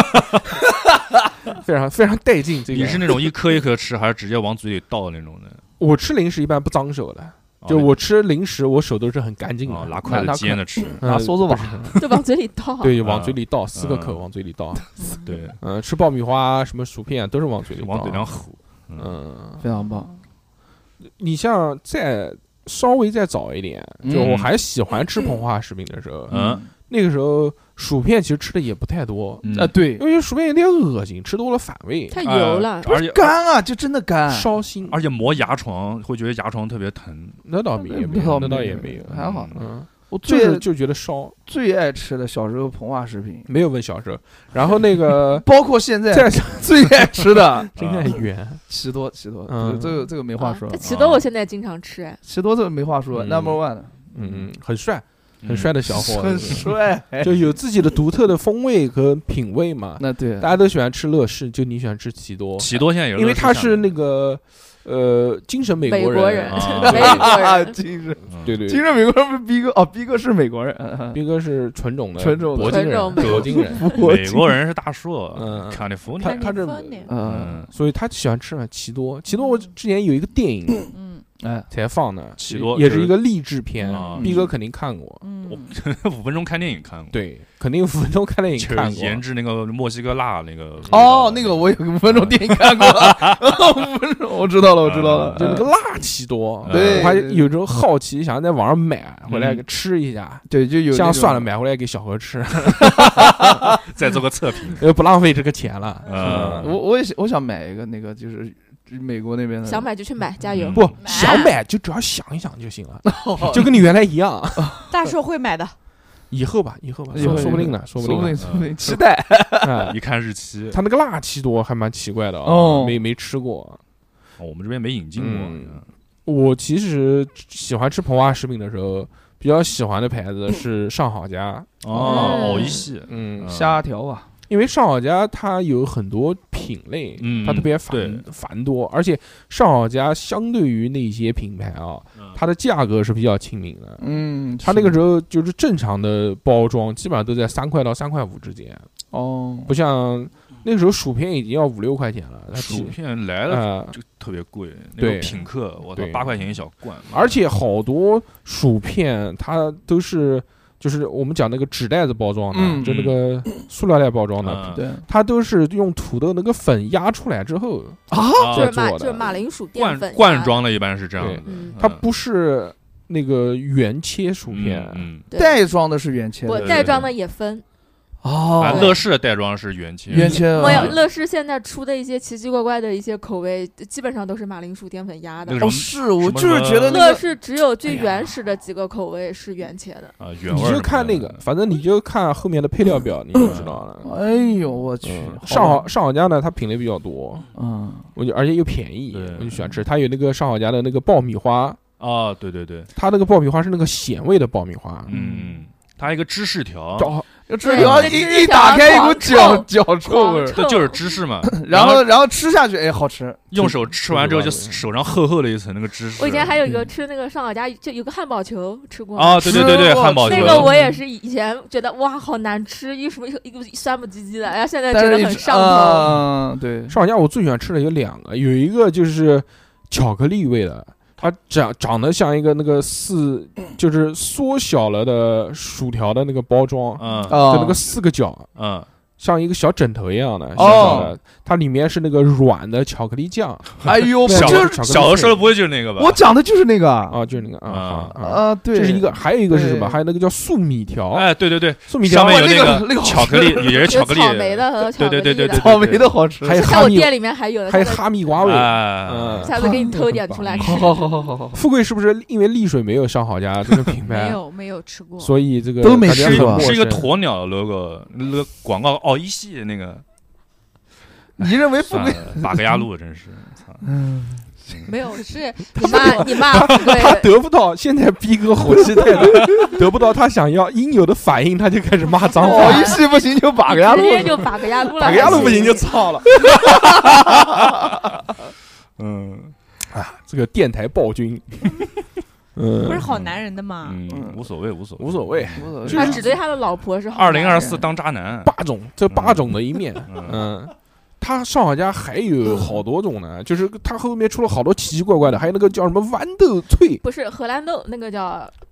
Speaker 2: 非常非常带劲。这个
Speaker 5: 你是那种一颗一颗吃，还是直接往嘴里倒的那种的？
Speaker 2: 我吃零食一般不脏手的，
Speaker 5: 哦
Speaker 2: 就我吃零食，我手都是很干净的，
Speaker 5: 哦拿筷
Speaker 3: 拿
Speaker 5: 子尖的吃，
Speaker 2: 嗯
Speaker 3: 拿梭子吧，
Speaker 4: 就往嘴里倒。
Speaker 2: 对，
Speaker 5: 嗯
Speaker 2: 往嘴里倒，四个口
Speaker 5: 嗯
Speaker 2: 往嘴里倒。
Speaker 5: 对，
Speaker 2: 嗯，吃爆米花、什么薯片都是往嘴里倒。
Speaker 5: 往嘴上吼。
Speaker 2: 嗯，
Speaker 3: 非常棒。
Speaker 2: 你像再稍微再早一点，就
Speaker 3: 嗯
Speaker 2: 我还喜欢吃膨化食品的时候，
Speaker 5: 嗯
Speaker 2: 那个时候薯片其实吃的也不太多，
Speaker 5: 嗯
Speaker 3: 啊，对，
Speaker 2: 因为薯片有点恶心，吃多了反胃，
Speaker 4: 太油了。
Speaker 5: 而且
Speaker 3: 干啊，就真的干。
Speaker 2: 烧心。
Speaker 5: 而且磨牙床会觉得牙床特别疼。
Speaker 2: 那倒没有，没有，那倒也没有，
Speaker 3: 还好。
Speaker 2: 嗯，
Speaker 3: 我最
Speaker 2: 就是就觉得烧，
Speaker 3: 最爱吃的小时候膨化食品，
Speaker 2: 没有问小时候，然后那个
Speaker 3: 包括现在
Speaker 2: 在
Speaker 3: 最爱吃的
Speaker 2: 真的圆，
Speaker 3: 奇多奇多，
Speaker 2: 嗯
Speaker 3: 这个这个没话说
Speaker 4: 啊，奇多我现在经常吃，哎，
Speaker 3: 奇多这个没话说
Speaker 2: 嗯
Speaker 3: ，number one 的，
Speaker 2: 嗯，很帅，
Speaker 5: 嗯
Speaker 2: 很帅的小伙
Speaker 3: 很
Speaker 2: 子，
Speaker 3: 帅。
Speaker 2: 就有自己的独特的风味和品味嘛。
Speaker 3: 那对
Speaker 2: 大，家都喜欢吃乐事，就你喜欢吃奇多，
Speaker 5: 奇多现在也是，
Speaker 2: 因为他是那个呃精神美国
Speaker 4: 美国人，
Speaker 5: 啊
Speaker 4: 美国人，
Speaker 3: 精神
Speaker 2: 对对，
Speaker 3: 精神美国人不是逼哥哦，逼哥是美国人，
Speaker 2: 斌哥是纯种的
Speaker 3: 纯种的
Speaker 2: 铂金人，
Speaker 4: 纯种
Speaker 2: 铂金人，
Speaker 5: 美国人是大硕，
Speaker 2: 嗯
Speaker 5: 卡利福尼亚，
Speaker 2: 他他这
Speaker 6: 这
Speaker 3: 嗯，
Speaker 5: 嗯，
Speaker 2: 所以他喜欢吃嘛奇多。奇多我之前有一个电影
Speaker 6: 嗯
Speaker 3: 哎，
Speaker 2: 才放的，
Speaker 5: 奇多
Speaker 2: 也是
Speaker 5: 是
Speaker 2: 一个励志片
Speaker 5: 啊，
Speaker 2: 逼哥肯定看过。
Speaker 6: 嗯，
Speaker 5: 五分钟看电影看过，
Speaker 2: 对，肯定五分钟看电影
Speaker 5: 就是
Speaker 2: 看过。
Speaker 5: 研制那个墨西哥辣那个
Speaker 3: 哦，那个我有个五分钟电影看过，五分钟我知道了，我知道了，
Speaker 2: 就那个辣奇多，
Speaker 3: 对
Speaker 2: 我还有种好奇，想在网上买回来给吃一下。
Speaker 3: 对，就有
Speaker 2: 像算了，买回来给小何吃，
Speaker 5: 再做个测评，
Speaker 2: 又不浪费这个钱了。
Speaker 5: 嗯
Speaker 3: 我我也想我想买一个那个，就是美国那边的，
Speaker 4: 想买就去买，加油
Speaker 5: 嗯！
Speaker 2: 不
Speaker 6: 买
Speaker 2: 想买就只要想一想就行了，就跟你原来一样。
Speaker 6: 大硕会买的，
Speaker 2: 以后吧，以后吧，
Speaker 3: 以后
Speaker 2: 说说不定呢，说
Speaker 3: 说不定
Speaker 2: 不定呢。
Speaker 3: 说不定期待。
Speaker 2: 哎
Speaker 5: 一看日期，
Speaker 2: 他那个辣奇多还蛮奇怪的
Speaker 3: 哦
Speaker 2: 啊，没没吃过。
Speaker 5: 哦我们这边没引进过，
Speaker 2: 嗯我其实喜欢吃膨化食品的时候，比较喜欢的牌子是上好佳。
Speaker 5: 哦，
Speaker 4: 嗯
Speaker 5: 藕一系，
Speaker 2: 嗯，
Speaker 3: 虾条啊，
Speaker 2: 因为上好佳它有很多品类，
Speaker 5: 嗯
Speaker 2: 它特别
Speaker 5: 对
Speaker 2: 繁繁多，而且上好佳相对于那些品牌啊，
Speaker 5: 嗯
Speaker 2: 它的价格是比较亲民的。
Speaker 3: 嗯，
Speaker 2: 它那个时候就是正常的包装，基本上都在三块到三块五之间，
Speaker 3: 哦，
Speaker 2: 不像那个时候薯片已经要五六块钱了。它
Speaker 5: 薯
Speaker 2: 其
Speaker 5: 片来了
Speaker 2: 呃，
Speaker 5: 就特别贵，那
Speaker 2: 对
Speaker 5: 个品客，我操
Speaker 2: 对，
Speaker 5: 八块钱一小罐，
Speaker 2: 而且好多薯片它都是就是我们讲那个纸袋子包装的，
Speaker 3: 嗯
Speaker 2: 就那个塑料袋包装的，
Speaker 5: 嗯
Speaker 3: 对
Speaker 2: 它都是用土豆那个粉压出来之后，
Speaker 5: 啊
Speaker 4: 就是马
Speaker 2: 做的
Speaker 4: 就是马铃薯淀
Speaker 5: 罐
Speaker 4: 粉
Speaker 5: 罐，装的一般是这样
Speaker 2: 对
Speaker 5: 的，
Speaker 4: 嗯，
Speaker 2: 它不是那个原切薯片，
Speaker 5: 嗯，
Speaker 4: 对
Speaker 3: 袋装的是原切
Speaker 4: 我
Speaker 3: 的，
Speaker 4: 袋装的也分，
Speaker 3: 哦
Speaker 5: 啊，乐事的袋装是原切，
Speaker 3: 原切啊
Speaker 4: 没有乐事现在出的一些奇奇怪怪的一些口味，基本上都是马铃薯淀粉压的
Speaker 5: 那。种
Speaker 3: 哦，是我
Speaker 5: 什么
Speaker 3: 就是觉得那个
Speaker 4: 乐事只有最
Speaker 2: 哎呀
Speaker 4: 原始的几个口味是原切的，
Speaker 5: 啊原味儿什么的，
Speaker 2: 你就看那个，反正你就看后面的配料表，你就知道了。
Speaker 3: 哎呦我去
Speaker 2: 嗯，，上好上好佳呢，它品类比较多，
Speaker 3: 嗯，
Speaker 2: 我就而且又便宜
Speaker 5: 对，
Speaker 2: 我就喜欢吃。它有那个上好佳的那个爆米花，
Speaker 5: 啊，对对对，
Speaker 2: 它那个爆米花是那个咸味的爆米花，
Speaker 5: 嗯，它还有一个芝士条，
Speaker 2: 哦
Speaker 3: 这条一一打开一股脚脚臭味儿，
Speaker 5: 这就是芝士嘛，
Speaker 3: 然后然后吃下去，哎，好吃，
Speaker 5: 用手吃完之后就手上厚厚的一层那个芝士。
Speaker 4: 我以前还有一个吃那个上好佳，就有个汉堡球，吃过吗？
Speaker 5: 啊，对对对对，
Speaker 3: 吃过
Speaker 5: 汉堡球
Speaker 4: 那个我也是以前觉得哇好难吃，一什么一个酸不唧唧的，然后现在觉
Speaker 3: 但是一
Speaker 4: 得很上头。
Speaker 3: 嗯，对，
Speaker 2: 上好佳我最喜欢吃的有两个，有一个就是巧克力味的，它长长得像一个那个四，就是缩小了的薯条的那个包装，
Speaker 5: 嗯
Speaker 3: 啊，
Speaker 2: 就那个四个角，
Speaker 5: 嗯，
Speaker 2: 像一个小枕头一样的，小
Speaker 3: 哦
Speaker 2: 小的，它里面是那个软的巧克力酱
Speaker 3: 哎呦，
Speaker 2: 对
Speaker 3: 不就是
Speaker 2: 巧克力
Speaker 5: 小的说的不会就是那个吧？
Speaker 3: 我讲的就是那个啊
Speaker 2: 啊，就是那个啊啊啊，
Speaker 3: 啊，对，
Speaker 2: 这是一个，还有一个是什么？
Speaker 3: 对
Speaker 2: 还有那个叫粟米条，
Speaker 5: 哎，对对对，
Speaker 2: 粟米条
Speaker 5: 上面有
Speaker 3: 那个
Speaker 5: 个
Speaker 3: 那个好吃
Speaker 5: 巧克力，也是巧克力，
Speaker 4: 有草莓的和巧克力的，
Speaker 5: 对对对对对
Speaker 3: 草莓的好吃，
Speaker 2: 还有哈密，
Speaker 4: 在我店里面还有的，
Speaker 2: 还有
Speaker 4: 下次
Speaker 2: 哈密瓜味。
Speaker 5: 哎
Speaker 2: 嗯，
Speaker 4: 下次给你偷一点出来吃。
Speaker 3: 好好好好好，
Speaker 2: 富贵是不是因为丽水没有上好佳这个品
Speaker 6: 没
Speaker 2: 牌，
Speaker 6: 有没有吃过，
Speaker 2: 所以这个
Speaker 3: 都没
Speaker 2: 感觉
Speaker 3: 吃过
Speaker 2: 很陌
Speaker 5: 是一个
Speaker 2: 生
Speaker 5: 鸵鸟的 logo，那个广告哦，一系那个，
Speaker 3: 你认为富贵？
Speaker 5: 算了，把个压路真是，操，
Speaker 3: 嗯，
Speaker 6: 没有是
Speaker 4: 你骂你骂富贵，
Speaker 2: 他得不到，现在逼哥火气太大，得不到他想要应有的反应，他就开始骂脏话
Speaker 3: 哦，一，系不行就把个压路
Speaker 4: 直，接就把个压路了，
Speaker 2: 打个压路不行就操了。
Speaker 5: 嗯
Speaker 2: 啊，这个电台暴君，嗯，
Speaker 6: 不是好男人的吗？
Speaker 5: 嗯，无所谓无所谓
Speaker 2: 无所谓，
Speaker 3: 就
Speaker 4: 他只对他的老婆是好
Speaker 5: 二
Speaker 4: 男人。
Speaker 5: 零二四当渣男，
Speaker 2: 八种，这八种的一面，
Speaker 5: 嗯
Speaker 2: 嗯。他上好佳还有好多种呢，就是他后面出了好多奇奇怪怪的，还有那个叫什么豌豆脆，
Speaker 4: 不是荷兰豆，那个叫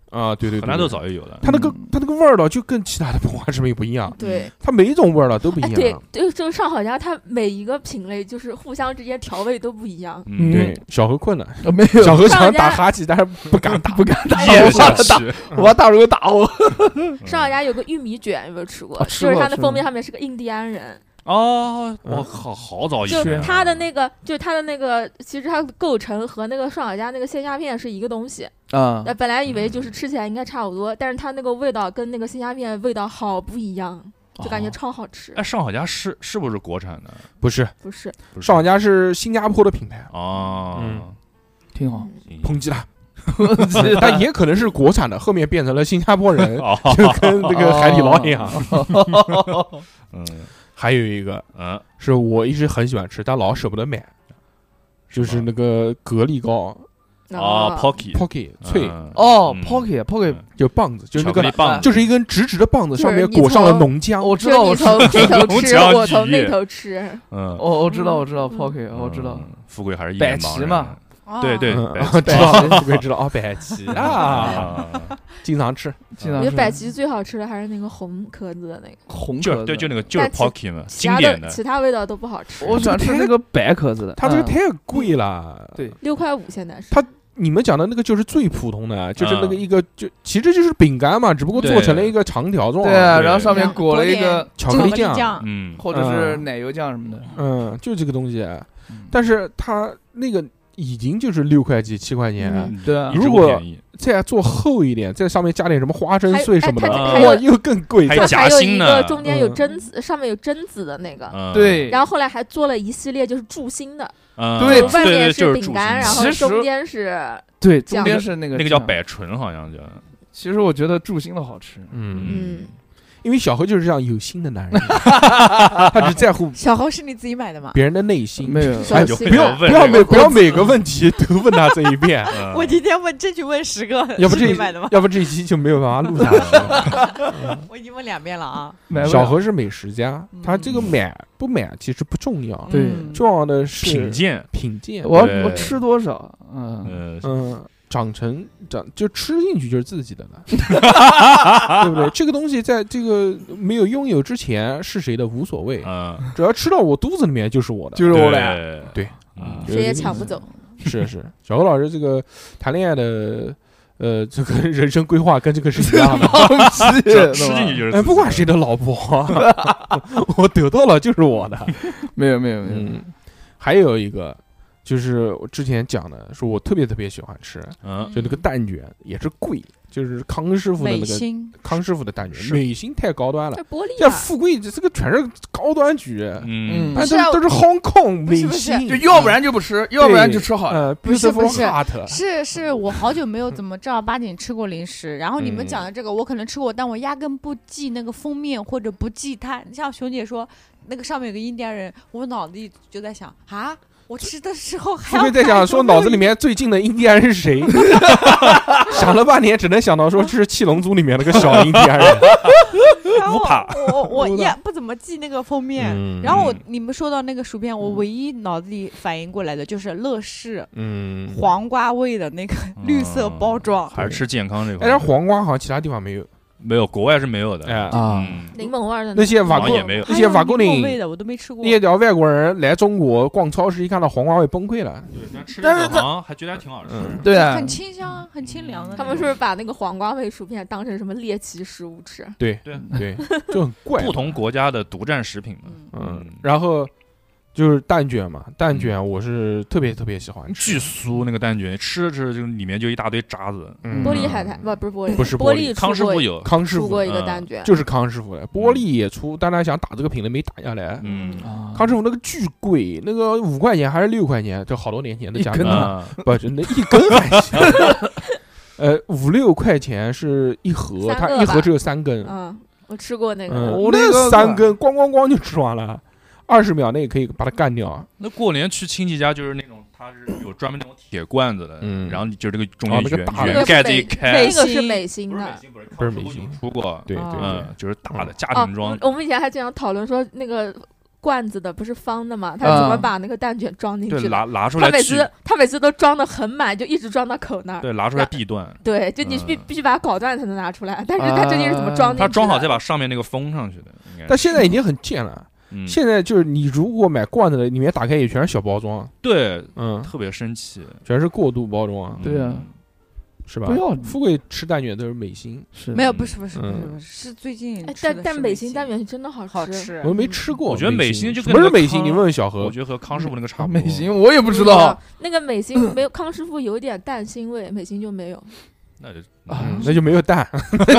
Speaker 2: 啊，对对对，
Speaker 5: 荷兰豆早就有了。
Speaker 2: 它那个
Speaker 3: 嗯
Speaker 2: 它那个味道就跟其他的膨化食品不一样，
Speaker 4: 对，
Speaker 2: 它每一种味道都不一
Speaker 4: 哎，对
Speaker 2: 样。
Speaker 4: 对，就是上好家，它每一个品类就是互相之间调味都不一样。
Speaker 5: 嗯，
Speaker 2: 对，小何困了，
Speaker 3: 呃没有，
Speaker 2: 小何想
Speaker 4: 上家
Speaker 2: 打哈气，但是不敢打，
Speaker 3: 不敢打，
Speaker 5: 咽
Speaker 3: 我怕他打，
Speaker 5: 下去。
Speaker 3: 我怕大如打我。
Speaker 4: 上好家有个玉米卷，有没有吃过？
Speaker 3: 啊吃
Speaker 4: 就是它的
Speaker 3: 过吃过
Speaker 4: 封面上面是个印第安人，
Speaker 5: 哦，
Speaker 2: 嗯
Speaker 5: 我靠，好早以
Speaker 4: 就
Speaker 5: 前啊。
Speaker 4: 它的那个，就是它的那个，其实它的构成和那个上好家那个鲜虾片是一个东西。
Speaker 3: 啊
Speaker 4: 呃，本来以为就是吃起来应该差不多，但是它那个味道跟那个鲜虾片味道好不一样，就感觉超好吃。
Speaker 5: 哎，上好家是是不是国产的？
Speaker 2: 不是，
Speaker 4: 不是，
Speaker 5: 不是
Speaker 2: 上好家是新加坡的品牌，
Speaker 5: 哦，
Speaker 2: 嗯
Speaker 3: 挺好。
Speaker 5: 行
Speaker 2: 抨击它，但也可能是国产的，后面变成了新加坡人，
Speaker 5: 哦，
Speaker 2: 就跟那个海底捞一样。
Speaker 5: 嗯
Speaker 2: 还有一个
Speaker 5: 嗯，
Speaker 2: 是我一直很喜欢吃，但老舍不得买，就是那个格力糕
Speaker 5: 哦，Pocky
Speaker 2: Pocky 脆，
Speaker 5: 嗯
Speaker 3: 哦
Speaker 5: 嗯
Speaker 3: ，Pocket Pocket，
Speaker 2: 就棒子，就是那个
Speaker 5: 巧克力棒子，
Speaker 2: 就是一根直直的棒子，
Speaker 4: 就是
Speaker 2: 上面
Speaker 4: 你
Speaker 2: 裹上了
Speaker 4: 从
Speaker 2: 浓浆。
Speaker 3: 我知道，
Speaker 4: 就是你
Speaker 3: 我知道，
Speaker 4: 从这头吃，
Speaker 5: 龙江
Speaker 4: 我从那
Speaker 5: 鱼
Speaker 4: 头吃。
Speaker 5: 嗯，
Speaker 3: 我我知道，我知道
Speaker 4: 嗯
Speaker 3: Pocket，我知道。
Speaker 5: 嗯，富贵还是一
Speaker 3: 百
Speaker 5: 眼盲人
Speaker 3: 奇嘛，
Speaker 6: 哦
Speaker 5: 对对，
Speaker 2: 嗯
Speaker 5: 百奇
Speaker 2: 知道，富贵知道哦，百奇啊，
Speaker 5: 啊，
Speaker 2: 经常吃。
Speaker 3: 经常是
Speaker 4: 我觉得百吉最好吃的还是那个红壳子的那个，
Speaker 3: 红壳子，
Speaker 5: 就对，就那个就是
Speaker 4: 但其
Speaker 5: Pocky 嘛，
Speaker 4: 其他
Speaker 5: 经典的。
Speaker 4: 其他味道都不好吃。
Speaker 3: 我喜欢吃那个白壳子的，嗯
Speaker 2: 它这个太贵了。
Speaker 3: 对
Speaker 4: 六块五现在是。
Speaker 2: 它你们讲的那个就是最普通的，就是那个
Speaker 5: 嗯
Speaker 2: 一个就其实就是饼干嘛，只不过做成了一个长条状。
Speaker 3: 对啊，
Speaker 5: 对
Speaker 3: 然后上面裹了一个
Speaker 2: 巧克力酱
Speaker 6: 酱，
Speaker 5: 嗯，
Speaker 3: 或者是奶油酱什么的。
Speaker 2: 嗯，就这个东西。
Speaker 3: 嗯
Speaker 2: 但是它那个已经就是六块几七块钱，
Speaker 4: 嗯
Speaker 3: 对啊
Speaker 5: 一直
Speaker 2: 如果
Speaker 5: 不便宜
Speaker 2: 再做厚一点，在上面加点什么花生碎什么的，
Speaker 4: 还
Speaker 5: 哎它
Speaker 2: 哇，
Speaker 4: 还有
Speaker 2: 又更贵。
Speaker 5: 还有夹
Speaker 4: 还有一
Speaker 5: 心呢
Speaker 4: 个中间有
Speaker 2: 嗯
Speaker 4: 榛子，上面有榛子的那个。
Speaker 5: 嗯，
Speaker 3: 对，
Speaker 4: 然后后来还做了一系列就是柱心的，
Speaker 5: 嗯
Speaker 3: 对
Speaker 4: 外面
Speaker 5: 对对，就是
Speaker 4: 饼干，
Speaker 5: 柱心
Speaker 4: 然后
Speaker 3: 其实
Speaker 4: 中间是
Speaker 3: 对，中
Speaker 4: 酱
Speaker 3: 间是那个
Speaker 5: 那个叫
Speaker 3: 酱。
Speaker 5: 百醇，好像叫。
Speaker 3: 其实我觉得柱心的好吃。
Speaker 2: 嗯，
Speaker 4: 嗯，
Speaker 2: 因为小何就是这样有心的男人，他只在乎
Speaker 6: 小猴是你自己买的吗？
Speaker 2: 别人的内心。
Speaker 3: 没有，
Speaker 2: 哎，
Speaker 5: 就
Speaker 4: 手心
Speaker 2: 不要
Speaker 5: 问
Speaker 2: 不要
Speaker 5: 这个
Speaker 2: 每不要每个问题都问他这一遍，
Speaker 5: 嗯
Speaker 6: 我今天问争取问十个，
Speaker 2: 要不这一
Speaker 6: 是你买的吗？
Speaker 2: 要不这一期就没有办法录下来了。
Speaker 6: 我已经问两遍了啊。
Speaker 3: 买不了
Speaker 2: 小何是美食家，
Speaker 6: 嗯
Speaker 2: 他这个买不买其实不重要，
Speaker 3: 对
Speaker 6: 嗯
Speaker 2: 重要的是
Speaker 5: 品鉴，
Speaker 2: 品鉴。
Speaker 3: 我
Speaker 5: 对
Speaker 3: 我吃多少？嗯，
Speaker 5: 嗯，
Speaker 2: 嗯，长成长就吃进去就是自己的了，对不对？这个东西在这个没有拥有之前是谁的无所谓，
Speaker 5: 嗯，
Speaker 2: 只要吃到我肚子里面就是我的。
Speaker 3: 就是我俩。
Speaker 5: 对
Speaker 2: 对，
Speaker 5: 嗯
Speaker 2: 就是
Speaker 4: 谁也
Speaker 2: 这个意思
Speaker 4: 抢不走。
Speaker 2: 是是，小何老师这个谈恋爱的呃这个人生规划跟这个是一样的。
Speaker 3: 放弃
Speaker 5: 只要吃进去就是自己的。
Speaker 2: 哎，不管谁的老婆，我得到了就是我的。
Speaker 3: 没有没有没有，
Speaker 2: 嗯，还有一个就是我之前讲的，说我特别特别喜欢吃，
Speaker 5: 嗯，
Speaker 2: 就那个蛋卷也是贵，就是康师傅的那
Speaker 6: 美
Speaker 2: 个
Speaker 6: 心，
Speaker 2: 康师傅的蛋卷，
Speaker 5: 是
Speaker 2: 美心太高端了
Speaker 4: 这。玻璃
Speaker 2: 像
Speaker 4: 啊，
Speaker 2: 富贵这这个全是高端局，
Speaker 5: 嗯，
Speaker 2: 哎，
Speaker 6: 不是啊
Speaker 2: 都都是 Hong Kong 美
Speaker 6: 不是不是
Speaker 2: 心，
Speaker 3: 就要不然就不吃，要不然就吃好的。
Speaker 2: 呃
Speaker 6: 不是不
Speaker 2: Beautiful
Speaker 6: 是
Speaker 2: Heart，
Speaker 6: 是是我好久没有怎么正儿八经吃过零食，然后你们
Speaker 2: 嗯
Speaker 6: 讲的这个我可能吃过，但我压根不记那个封面或者不记它。像熊姐说那个上面有个印第安人，我脑子里就在想啊，我吃的时候还要
Speaker 2: 富贵在想说脑子里面最近的印第安人是谁，想了半天只能想到说这是七龙珠里面那个小印第安人。
Speaker 6: 然后
Speaker 5: 乌帕
Speaker 6: 我我
Speaker 2: 乌
Speaker 6: 也不怎么记那个封面。
Speaker 2: 嗯
Speaker 6: 然后我你们说到那个薯片，我唯一脑子里反应过来的就是乐事
Speaker 2: 嗯，
Speaker 6: 黄瓜味的那个绿色包装。
Speaker 5: 还是吃健康这
Speaker 2: 哎，
Speaker 5: 块。
Speaker 2: 但黄瓜好像其他地方没有。
Speaker 5: 没有，国外是没有的。
Speaker 2: 哎
Speaker 3: 啊
Speaker 5: 嗯，
Speaker 4: 柠檬味儿的
Speaker 2: 那些瓦国
Speaker 5: 好像也没有
Speaker 2: 那些瓦国岭
Speaker 6: 还有柠檬味的我都没吃过
Speaker 2: 那。些条外国人来中国逛超市，一看到黄瓜会崩溃了。
Speaker 5: 吃
Speaker 3: 但是
Speaker 5: 好像还觉得还挺好吃。
Speaker 2: 嗯，
Speaker 3: 对啊
Speaker 6: 很，清香，很清凉的那种。
Speaker 4: 他们是不是把那个黄瓜味薯片当成什么猎奇食物吃？
Speaker 2: 对
Speaker 5: 对
Speaker 2: 对，就很怪。
Speaker 5: 不同国家的独占食品嘛，
Speaker 6: 嗯，
Speaker 2: 嗯，然后就是蛋卷嘛，蛋卷我是特别特别喜欢吃。
Speaker 5: 巨酥那个蛋卷，吃着吃着就里面就一大堆渣子。
Speaker 2: 嗯
Speaker 4: 玻璃海苔不不是玻璃，
Speaker 2: 不是玻璃
Speaker 4: 玻璃
Speaker 5: 康师
Speaker 4: 出过
Speaker 5: 傅有，
Speaker 2: 康师傅
Speaker 4: 出过一个
Speaker 5: 嗯
Speaker 4: 蛋卷，
Speaker 2: 就是康师傅的，玻璃也出，但他想打这个品类没打下来。
Speaker 5: 嗯
Speaker 3: 啊
Speaker 2: 康师傅那个巨贵，那个五块钱还是六块钱，这好多年前的价格
Speaker 3: 一根，
Speaker 5: 啊，
Speaker 2: 不是那一根还行。呃，五六块钱是一盒，
Speaker 4: 三个吧
Speaker 2: 它一盒只有三根。
Speaker 4: 嗯，我吃过那个，
Speaker 2: 嗯，
Speaker 3: 我的
Speaker 2: 那
Speaker 3: 个
Speaker 2: 三根咣咣咣就吃完了，二十秒内可以把它干掉。
Speaker 5: 那过年去亲戚家就是那种，他是有专门那种铁罐子的，
Speaker 2: 嗯
Speaker 5: 然后你就这个中
Speaker 2: 哦
Speaker 5: 间圆
Speaker 2: 那个大的
Speaker 5: 圆盖子一开
Speaker 4: 那，个是
Speaker 6: 心
Speaker 4: 美心的。
Speaker 5: 心，不是
Speaker 2: 不是美心
Speaker 5: 出过，
Speaker 2: 对对
Speaker 6: 哦
Speaker 2: 对
Speaker 5: 嗯，，就是大的家
Speaker 4: 哦
Speaker 5: 庭装，
Speaker 4: 我们以前还经常讨论说，那个罐子的，不是方的嘛？他怎么
Speaker 3: 嗯
Speaker 4: 把那个蛋卷装进去
Speaker 5: 对，
Speaker 4: 的？
Speaker 5: 拿拿出
Speaker 4: 他每
Speaker 5: 来锯，
Speaker 4: 次他每次都装的很满，就一直装到口那儿。
Speaker 5: 对，拿出来地段。
Speaker 4: 对，就你必
Speaker 5: 嗯
Speaker 4: 必须把它搞断才能拿出来。但是他究竟是怎么装进去的？
Speaker 5: 他装好再把上面那个封上去的。应该
Speaker 2: 但现在已经很贱了。
Speaker 5: 嗯
Speaker 2: 现在就是你如果买罐子的，里面打开也全是小包装，
Speaker 5: 对
Speaker 2: 嗯，
Speaker 5: 特别生气。
Speaker 2: 全是过度包装，
Speaker 3: 对啊
Speaker 5: 嗯
Speaker 2: 是吧
Speaker 3: 不要？
Speaker 2: 富贵吃蛋卷都是美心，
Speaker 3: 是
Speaker 6: 没有，不是不是不是
Speaker 2: 嗯
Speaker 6: 不是，是最近
Speaker 4: 哎，
Speaker 6: 吃
Speaker 4: 但但
Speaker 6: 的是美心
Speaker 4: 美心蛋卷是真的好吃。
Speaker 6: 好吃
Speaker 2: 我，都没吃过。
Speaker 5: 我觉得美
Speaker 2: 心
Speaker 5: 心就跟那个
Speaker 2: 什么是美心？
Speaker 5: 康
Speaker 2: 你问问小何
Speaker 5: 我。觉得和康师傅那个差
Speaker 3: 啊
Speaker 5: 不多。
Speaker 3: 美心我也不知
Speaker 4: 不一样
Speaker 3: 道，
Speaker 4: 那个美心没有康师傅有点蛋腥味，美心就没有。
Speaker 5: 那就
Speaker 3: 啊
Speaker 2: 嗯那就没有蛋，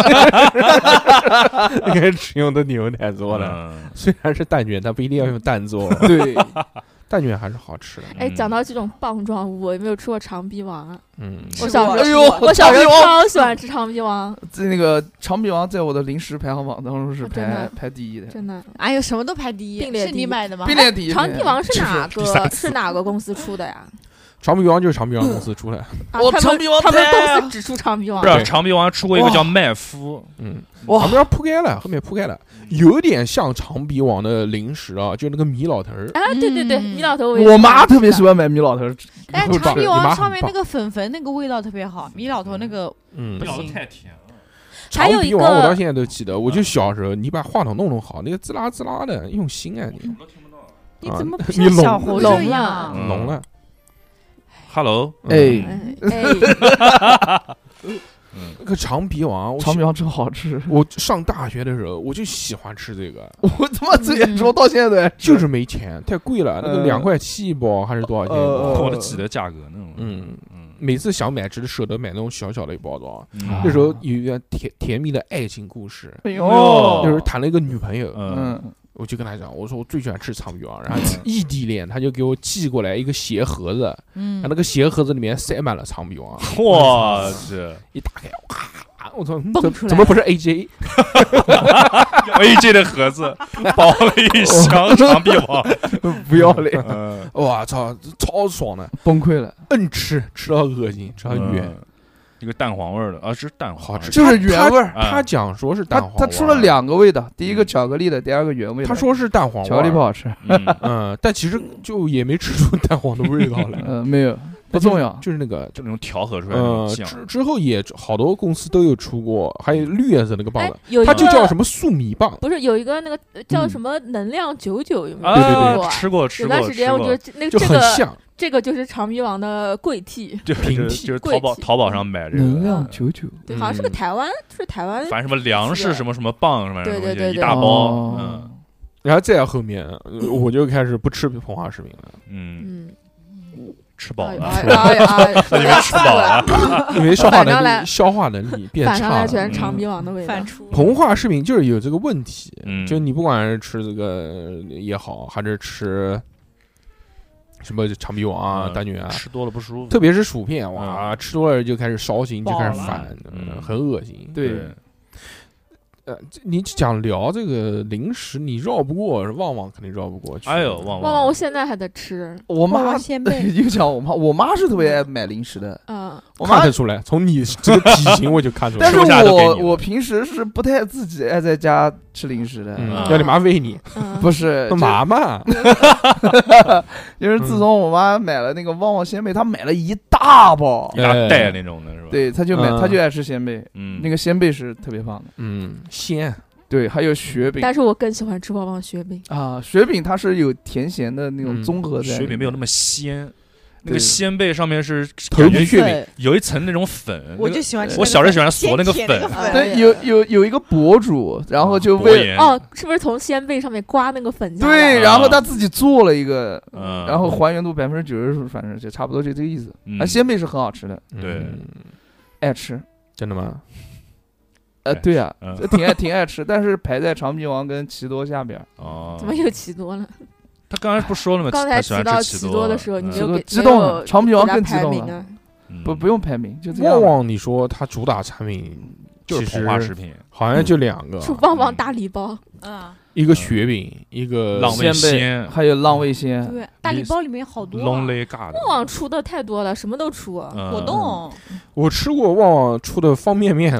Speaker 2: 应该是用的牛奶做的。
Speaker 5: 嗯
Speaker 2: 虽然是蛋卷，但不一定要用蛋做。
Speaker 3: 对，
Speaker 2: 蛋卷还是好吃的。
Speaker 4: 哎，
Speaker 5: 嗯
Speaker 4: 讲到这种棒状物，我有没有吃过长臂王啊？
Speaker 2: 嗯，
Speaker 4: 我小时候，
Speaker 3: 哎呦
Speaker 4: 我小时候
Speaker 3: 长臂王
Speaker 4: 超喜欢吃长臂王，
Speaker 3: 这那个长臂王在我的零食排行榜当中是排
Speaker 4: 啊真的
Speaker 3: 排第一的，
Speaker 4: 真的。
Speaker 6: 哎呦，什么都排第一，是
Speaker 4: 并列第一
Speaker 6: 你买的吗？
Speaker 3: 并列第一。
Speaker 4: 长臂王是哪
Speaker 2: 第三
Speaker 4: 个是哪个公司出的呀？
Speaker 2: 长臂王就是长臂王公司出的。
Speaker 4: 啊他们
Speaker 3: 我长臂王
Speaker 4: 他们
Speaker 3: 太
Speaker 4: 公司只出长臂王
Speaker 5: 不。是
Speaker 2: 对
Speaker 5: 长臂王出过一个叫麦夫，
Speaker 2: 嗯，
Speaker 3: 哇
Speaker 2: 长臂王铺盖了，后面铺盖了，有点像长臂王的零食啊，就那个米老头儿。
Speaker 4: 哎，对对对，
Speaker 6: 嗯
Speaker 4: 米老头也
Speaker 3: 我妈特别喜
Speaker 4: 欢
Speaker 3: 欢买米老头儿，
Speaker 6: 但
Speaker 2: 不是
Speaker 6: 是长臂王
Speaker 2: 你妈很棒
Speaker 6: 上面那个粉粉那个味道特别好，米老头那个
Speaker 2: 嗯
Speaker 6: 不，行
Speaker 5: 太甜了。
Speaker 4: 还有一
Speaker 2: 长臂王我
Speaker 4: 个
Speaker 2: 到现在都记得，我就小时候，你把话筒弄弄好，那个滋啦滋啦的，用心啊你，
Speaker 6: 你
Speaker 2: 啊
Speaker 6: 怎么不
Speaker 2: 你聋
Speaker 6: 像小猴
Speaker 4: 聋
Speaker 6: 这样
Speaker 4: 了？
Speaker 5: 嗯
Speaker 2: 聋了。
Speaker 5: Hello，
Speaker 2: 嗯
Speaker 3: 哎，
Speaker 4: 哎哎，
Speaker 2: 那个长臂王，我
Speaker 3: 长臂王真好吃，
Speaker 2: 我上大学的时候我就喜欢吃这个，
Speaker 3: 我他妈最爱吃，我到现在都爱吃，
Speaker 2: 就是没钱，太贵了，那个
Speaker 3: 呃
Speaker 2: 两块七一包还是多少钱一
Speaker 3: 呃
Speaker 2: 包？
Speaker 5: 我的记得价格那种。
Speaker 2: 嗯，
Speaker 5: 嗯，
Speaker 2: 每次想买只舍得买那种小小的一包装。
Speaker 5: 嗯
Speaker 2: 那时候有一段甜甜蜜的爱情故事，
Speaker 3: 哎呦
Speaker 5: 哦
Speaker 2: 那时候谈了一个女朋友，
Speaker 5: 嗯
Speaker 3: 嗯，
Speaker 2: 我就跟他讲，我说我最喜欢吃长臂王，然后异地恋，他就给我寄过来一个鞋盒子，
Speaker 6: 嗯
Speaker 2: 那个鞋盒子里面塞满了长臂王，
Speaker 5: 我去
Speaker 2: 一打开，哇，我操，
Speaker 4: 蹦出来
Speaker 2: 怎怎么不是 A J？
Speaker 5: ，A J 的盒子包了一箱长臂王，
Speaker 3: 不要脸，
Speaker 5: 嗯，
Speaker 2: 我操，超爽的，
Speaker 3: 崩溃了，
Speaker 2: 摁吃吃到恶心，吃到远，
Speaker 5: 嗯一个蛋黄味儿的啊，是蛋黄，
Speaker 2: 好吃。
Speaker 3: 就是原味儿。
Speaker 5: 啊
Speaker 2: 他讲说是
Speaker 3: 他
Speaker 2: 蛋黄，
Speaker 3: 他出了，两个味道，第一个巧克力的，第二个原味的。
Speaker 2: 他说是蛋黄味儿，
Speaker 3: 巧克力不好吃，
Speaker 5: 嗯
Speaker 2: 嗯，但其实就也没吃出蛋黄的味道来，
Speaker 3: 呃，没有，不重要。
Speaker 2: 就是那个。
Speaker 5: 就那种调和出来的那
Speaker 2: 呃，
Speaker 5: 种酱，
Speaker 2: 之之后也好多公司都有出过，还有绿颜色那个棒
Speaker 4: 哎
Speaker 2: 子，，
Speaker 4: 有一
Speaker 2: 它就叫什
Speaker 4: 么？
Speaker 2: 么粟米棒，
Speaker 4: 不是有一个那个呃叫
Speaker 2: 嗯
Speaker 4: 什么能量九九有没有
Speaker 2: 对对对
Speaker 4: 吃过啊？
Speaker 5: 吃过吃
Speaker 4: 有
Speaker 5: 过，
Speaker 4: 段时间我觉得这那
Speaker 2: 就
Speaker 4: 这个
Speaker 2: 很像。
Speaker 4: 这个就是长臂王的贵 T，
Speaker 5: 就
Speaker 2: 平替
Speaker 5: 就是
Speaker 4: 贵体
Speaker 5: 淘宝淘宝上买这
Speaker 3: 能
Speaker 5: 个，
Speaker 3: 量九九，
Speaker 4: 对，好像是个
Speaker 2: 嗯
Speaker 4: 台湾，是台湾
Speaker 5: 反正什么粮食什么什么棒什么
Speaker 4: 对对对对
Speaker 5: 一大包，
Speaker 3: 哦
Speaker 5: 嗯
Speaker 2: 然后再后面，呃我就开始不吃膨化食品了，
Speaker 5: 嗯，
Speaker 4: 嗯，
Speaker 5: 吃饱了，
Speaker 4: 哎呀哎呀哎呀，
Speaker 5: 那你们吃饱了，
Speaker 2: 因为消化
Speaker 4: 反上来
Speaker 2: 能力消化能力变
Speaker 4: 反上
Speaker 2: 差了。
Speaker 4: 来全是长臂王的味道
Speaker 6: 反。刍。
Speaker 2: 膨化食品就是有这个问题，
Speaker 5: 嗯
Speaker 2: 就你不管是吃这个也好，还是吃什么长臂王啊、
Speaker 5: 嗯
Speaker 2: 蛋卷啊，
Speaker 5: 吃多了不舒服，
Speaker 2: 特别是薯片，哇，吃多了就开始烧心，就开始
Speaker 6: 饱了
Speaker 2: 烦，
Speaker 5: 嗯
Speaker 2: 嗯很恶心。
Speaker 3: 对
Speaker 2: 呃，这你讲聊这个零食，你绕不过，旺旺肯定绕不过去。
Speaker 5: 哎呦，旺
Speaker 4: 旺旺，我现在还在吃，
Speaker 3: 我妈
Speaker 6: 旺旺仙贝
Speaker 3: 又讲我妈，我妈是特别爱买零食的。
Speaker 4: 嗯，
Speaker 3: 我妈
Speaker 2: 看得出来，从你这个体型我就看出来
Speaker 3: 但是
Speaker 5: 吃不下都给
Speaker 3: 我
Speaker 5: 你了
Speaker 3: 我平时是不太自己爱在家吃零食的，
Speaker 2: 嗯，
Speaker 5: 啊
Speaker 2: 要你妈喂你，
Speaker 4: 嗯
Speaker 3: 不是
Speaker 2: 干嘛嘛？
Speaker 3: 就是自从我妈买了那个旺旺仙贝，她买了一大包，
Speaker 5: 一大袋那种的是吧？，
Speaker 3: 对，她就买，
Speaker 2: 嗯
Speaker 3: 她就爱吃仙贝，
Speaker 5: 嗯，
Speaker 3: 那个仙贝是特别棒的。
Speaker 2: 嗯，鲜，
Speaker 3: 对，还有雪饼
Speaker 4: 但是我更喜欢吃旺旺雪饼。
Speaker 3: 啊，雪饼它是有甜咸的那种
Speaker 2: 嗯
Speaker 3: 综合在里面，
Speaker 5: 雪饼没有那么鲜，那
Speaker 3: 对
Speaker 5: 个鲜贝上面是
Speaker 2: 头
Speaker 5: 感觉
Speaker 2: 皮雪饼，
Speaker 4: 对
Speaker 5: 有一层那种粉，
Speaker 6: 我
Speaker 5: 那个
Speaker 6: 就喜欢吃那个。
Speaker 5: 我小时候喜欢嗦那个粉
Speaker 6: 甜甜那个，粉
Speaker 3: 对，有有有一个博主，然后就为
Speaker 5: 薄盐，
Speaker 4: 哦，是不是从鲜贝上面刮那个粉下来？
Speaker 3: 对，
Speaker 5: 啊
Speaker 3: 然后他自己做了一个，
Speaker 5: 嗯，
Speaker 3: 然后还原度百分之九十，反正就差不多就这个意思。
Speaker 5: 嗯
Speaker 3: 啊，鲜贝是很好吃的，
Speaker 5: 对
Speaker 2: 嗯
Speaker 3: 爱吃。
Speaker 2: 真的吗？
Speaker 3: 呃，
Speaker 5: 爱
Speaker 3: 对啊，
Speaker 5: 嗯
Speaker 3: 挺爱挺爱吃，但是排在长臂王跟奇多下边儿。
Speaker 5: 哦，
Speaker 4: 怎么又奇多了？
Speaker 5: 他刚才不是说了吗？
Speaker 4: 刚才
Speaker 5: 他喜欢
Speaker 4: 提到
Speaker 5: 吃
Speaker 4: 奇多的时候，你
Speaker 5: 嗯
Speaker 3: 奇多
Speaker 4: 没有给
Speaker 3: 激动了
Speaker 4: 没有
Speaker 3: 长臂王
Speaker 4: 给他
Speaker 3: 更激动了
Speaker 4: 排名啊。
Speaker 5: 嗯
Speaker 3: 不不用排名，就这样。
Speaker 2: 旺旺，你说它主打产品
Speaker 5: 就是
Speaker 2: 其实
Speaker 5: 膨化食品，
Speaker 2: 好像就两个，
Speaker 4: 是旺旺大礼包，
Speaker 6: 嗯，
Speaker 2: 一个雪饼，一个
Speaker 5: 浪味
Speaker 3: 鲜贝
Speaker 5: 仙
Speaker 3: 还有浪味仙，
Speaker 6: 对，大礼包里面好多啊。
Speaker 5: 龙雷嘎的，
Speaker 4: 旺旺出的太多了，什么都出。
Speaker 5: 嗯
Speaker 6: 果冻，
Speaker 2: 我吃过旺旺出的方便面，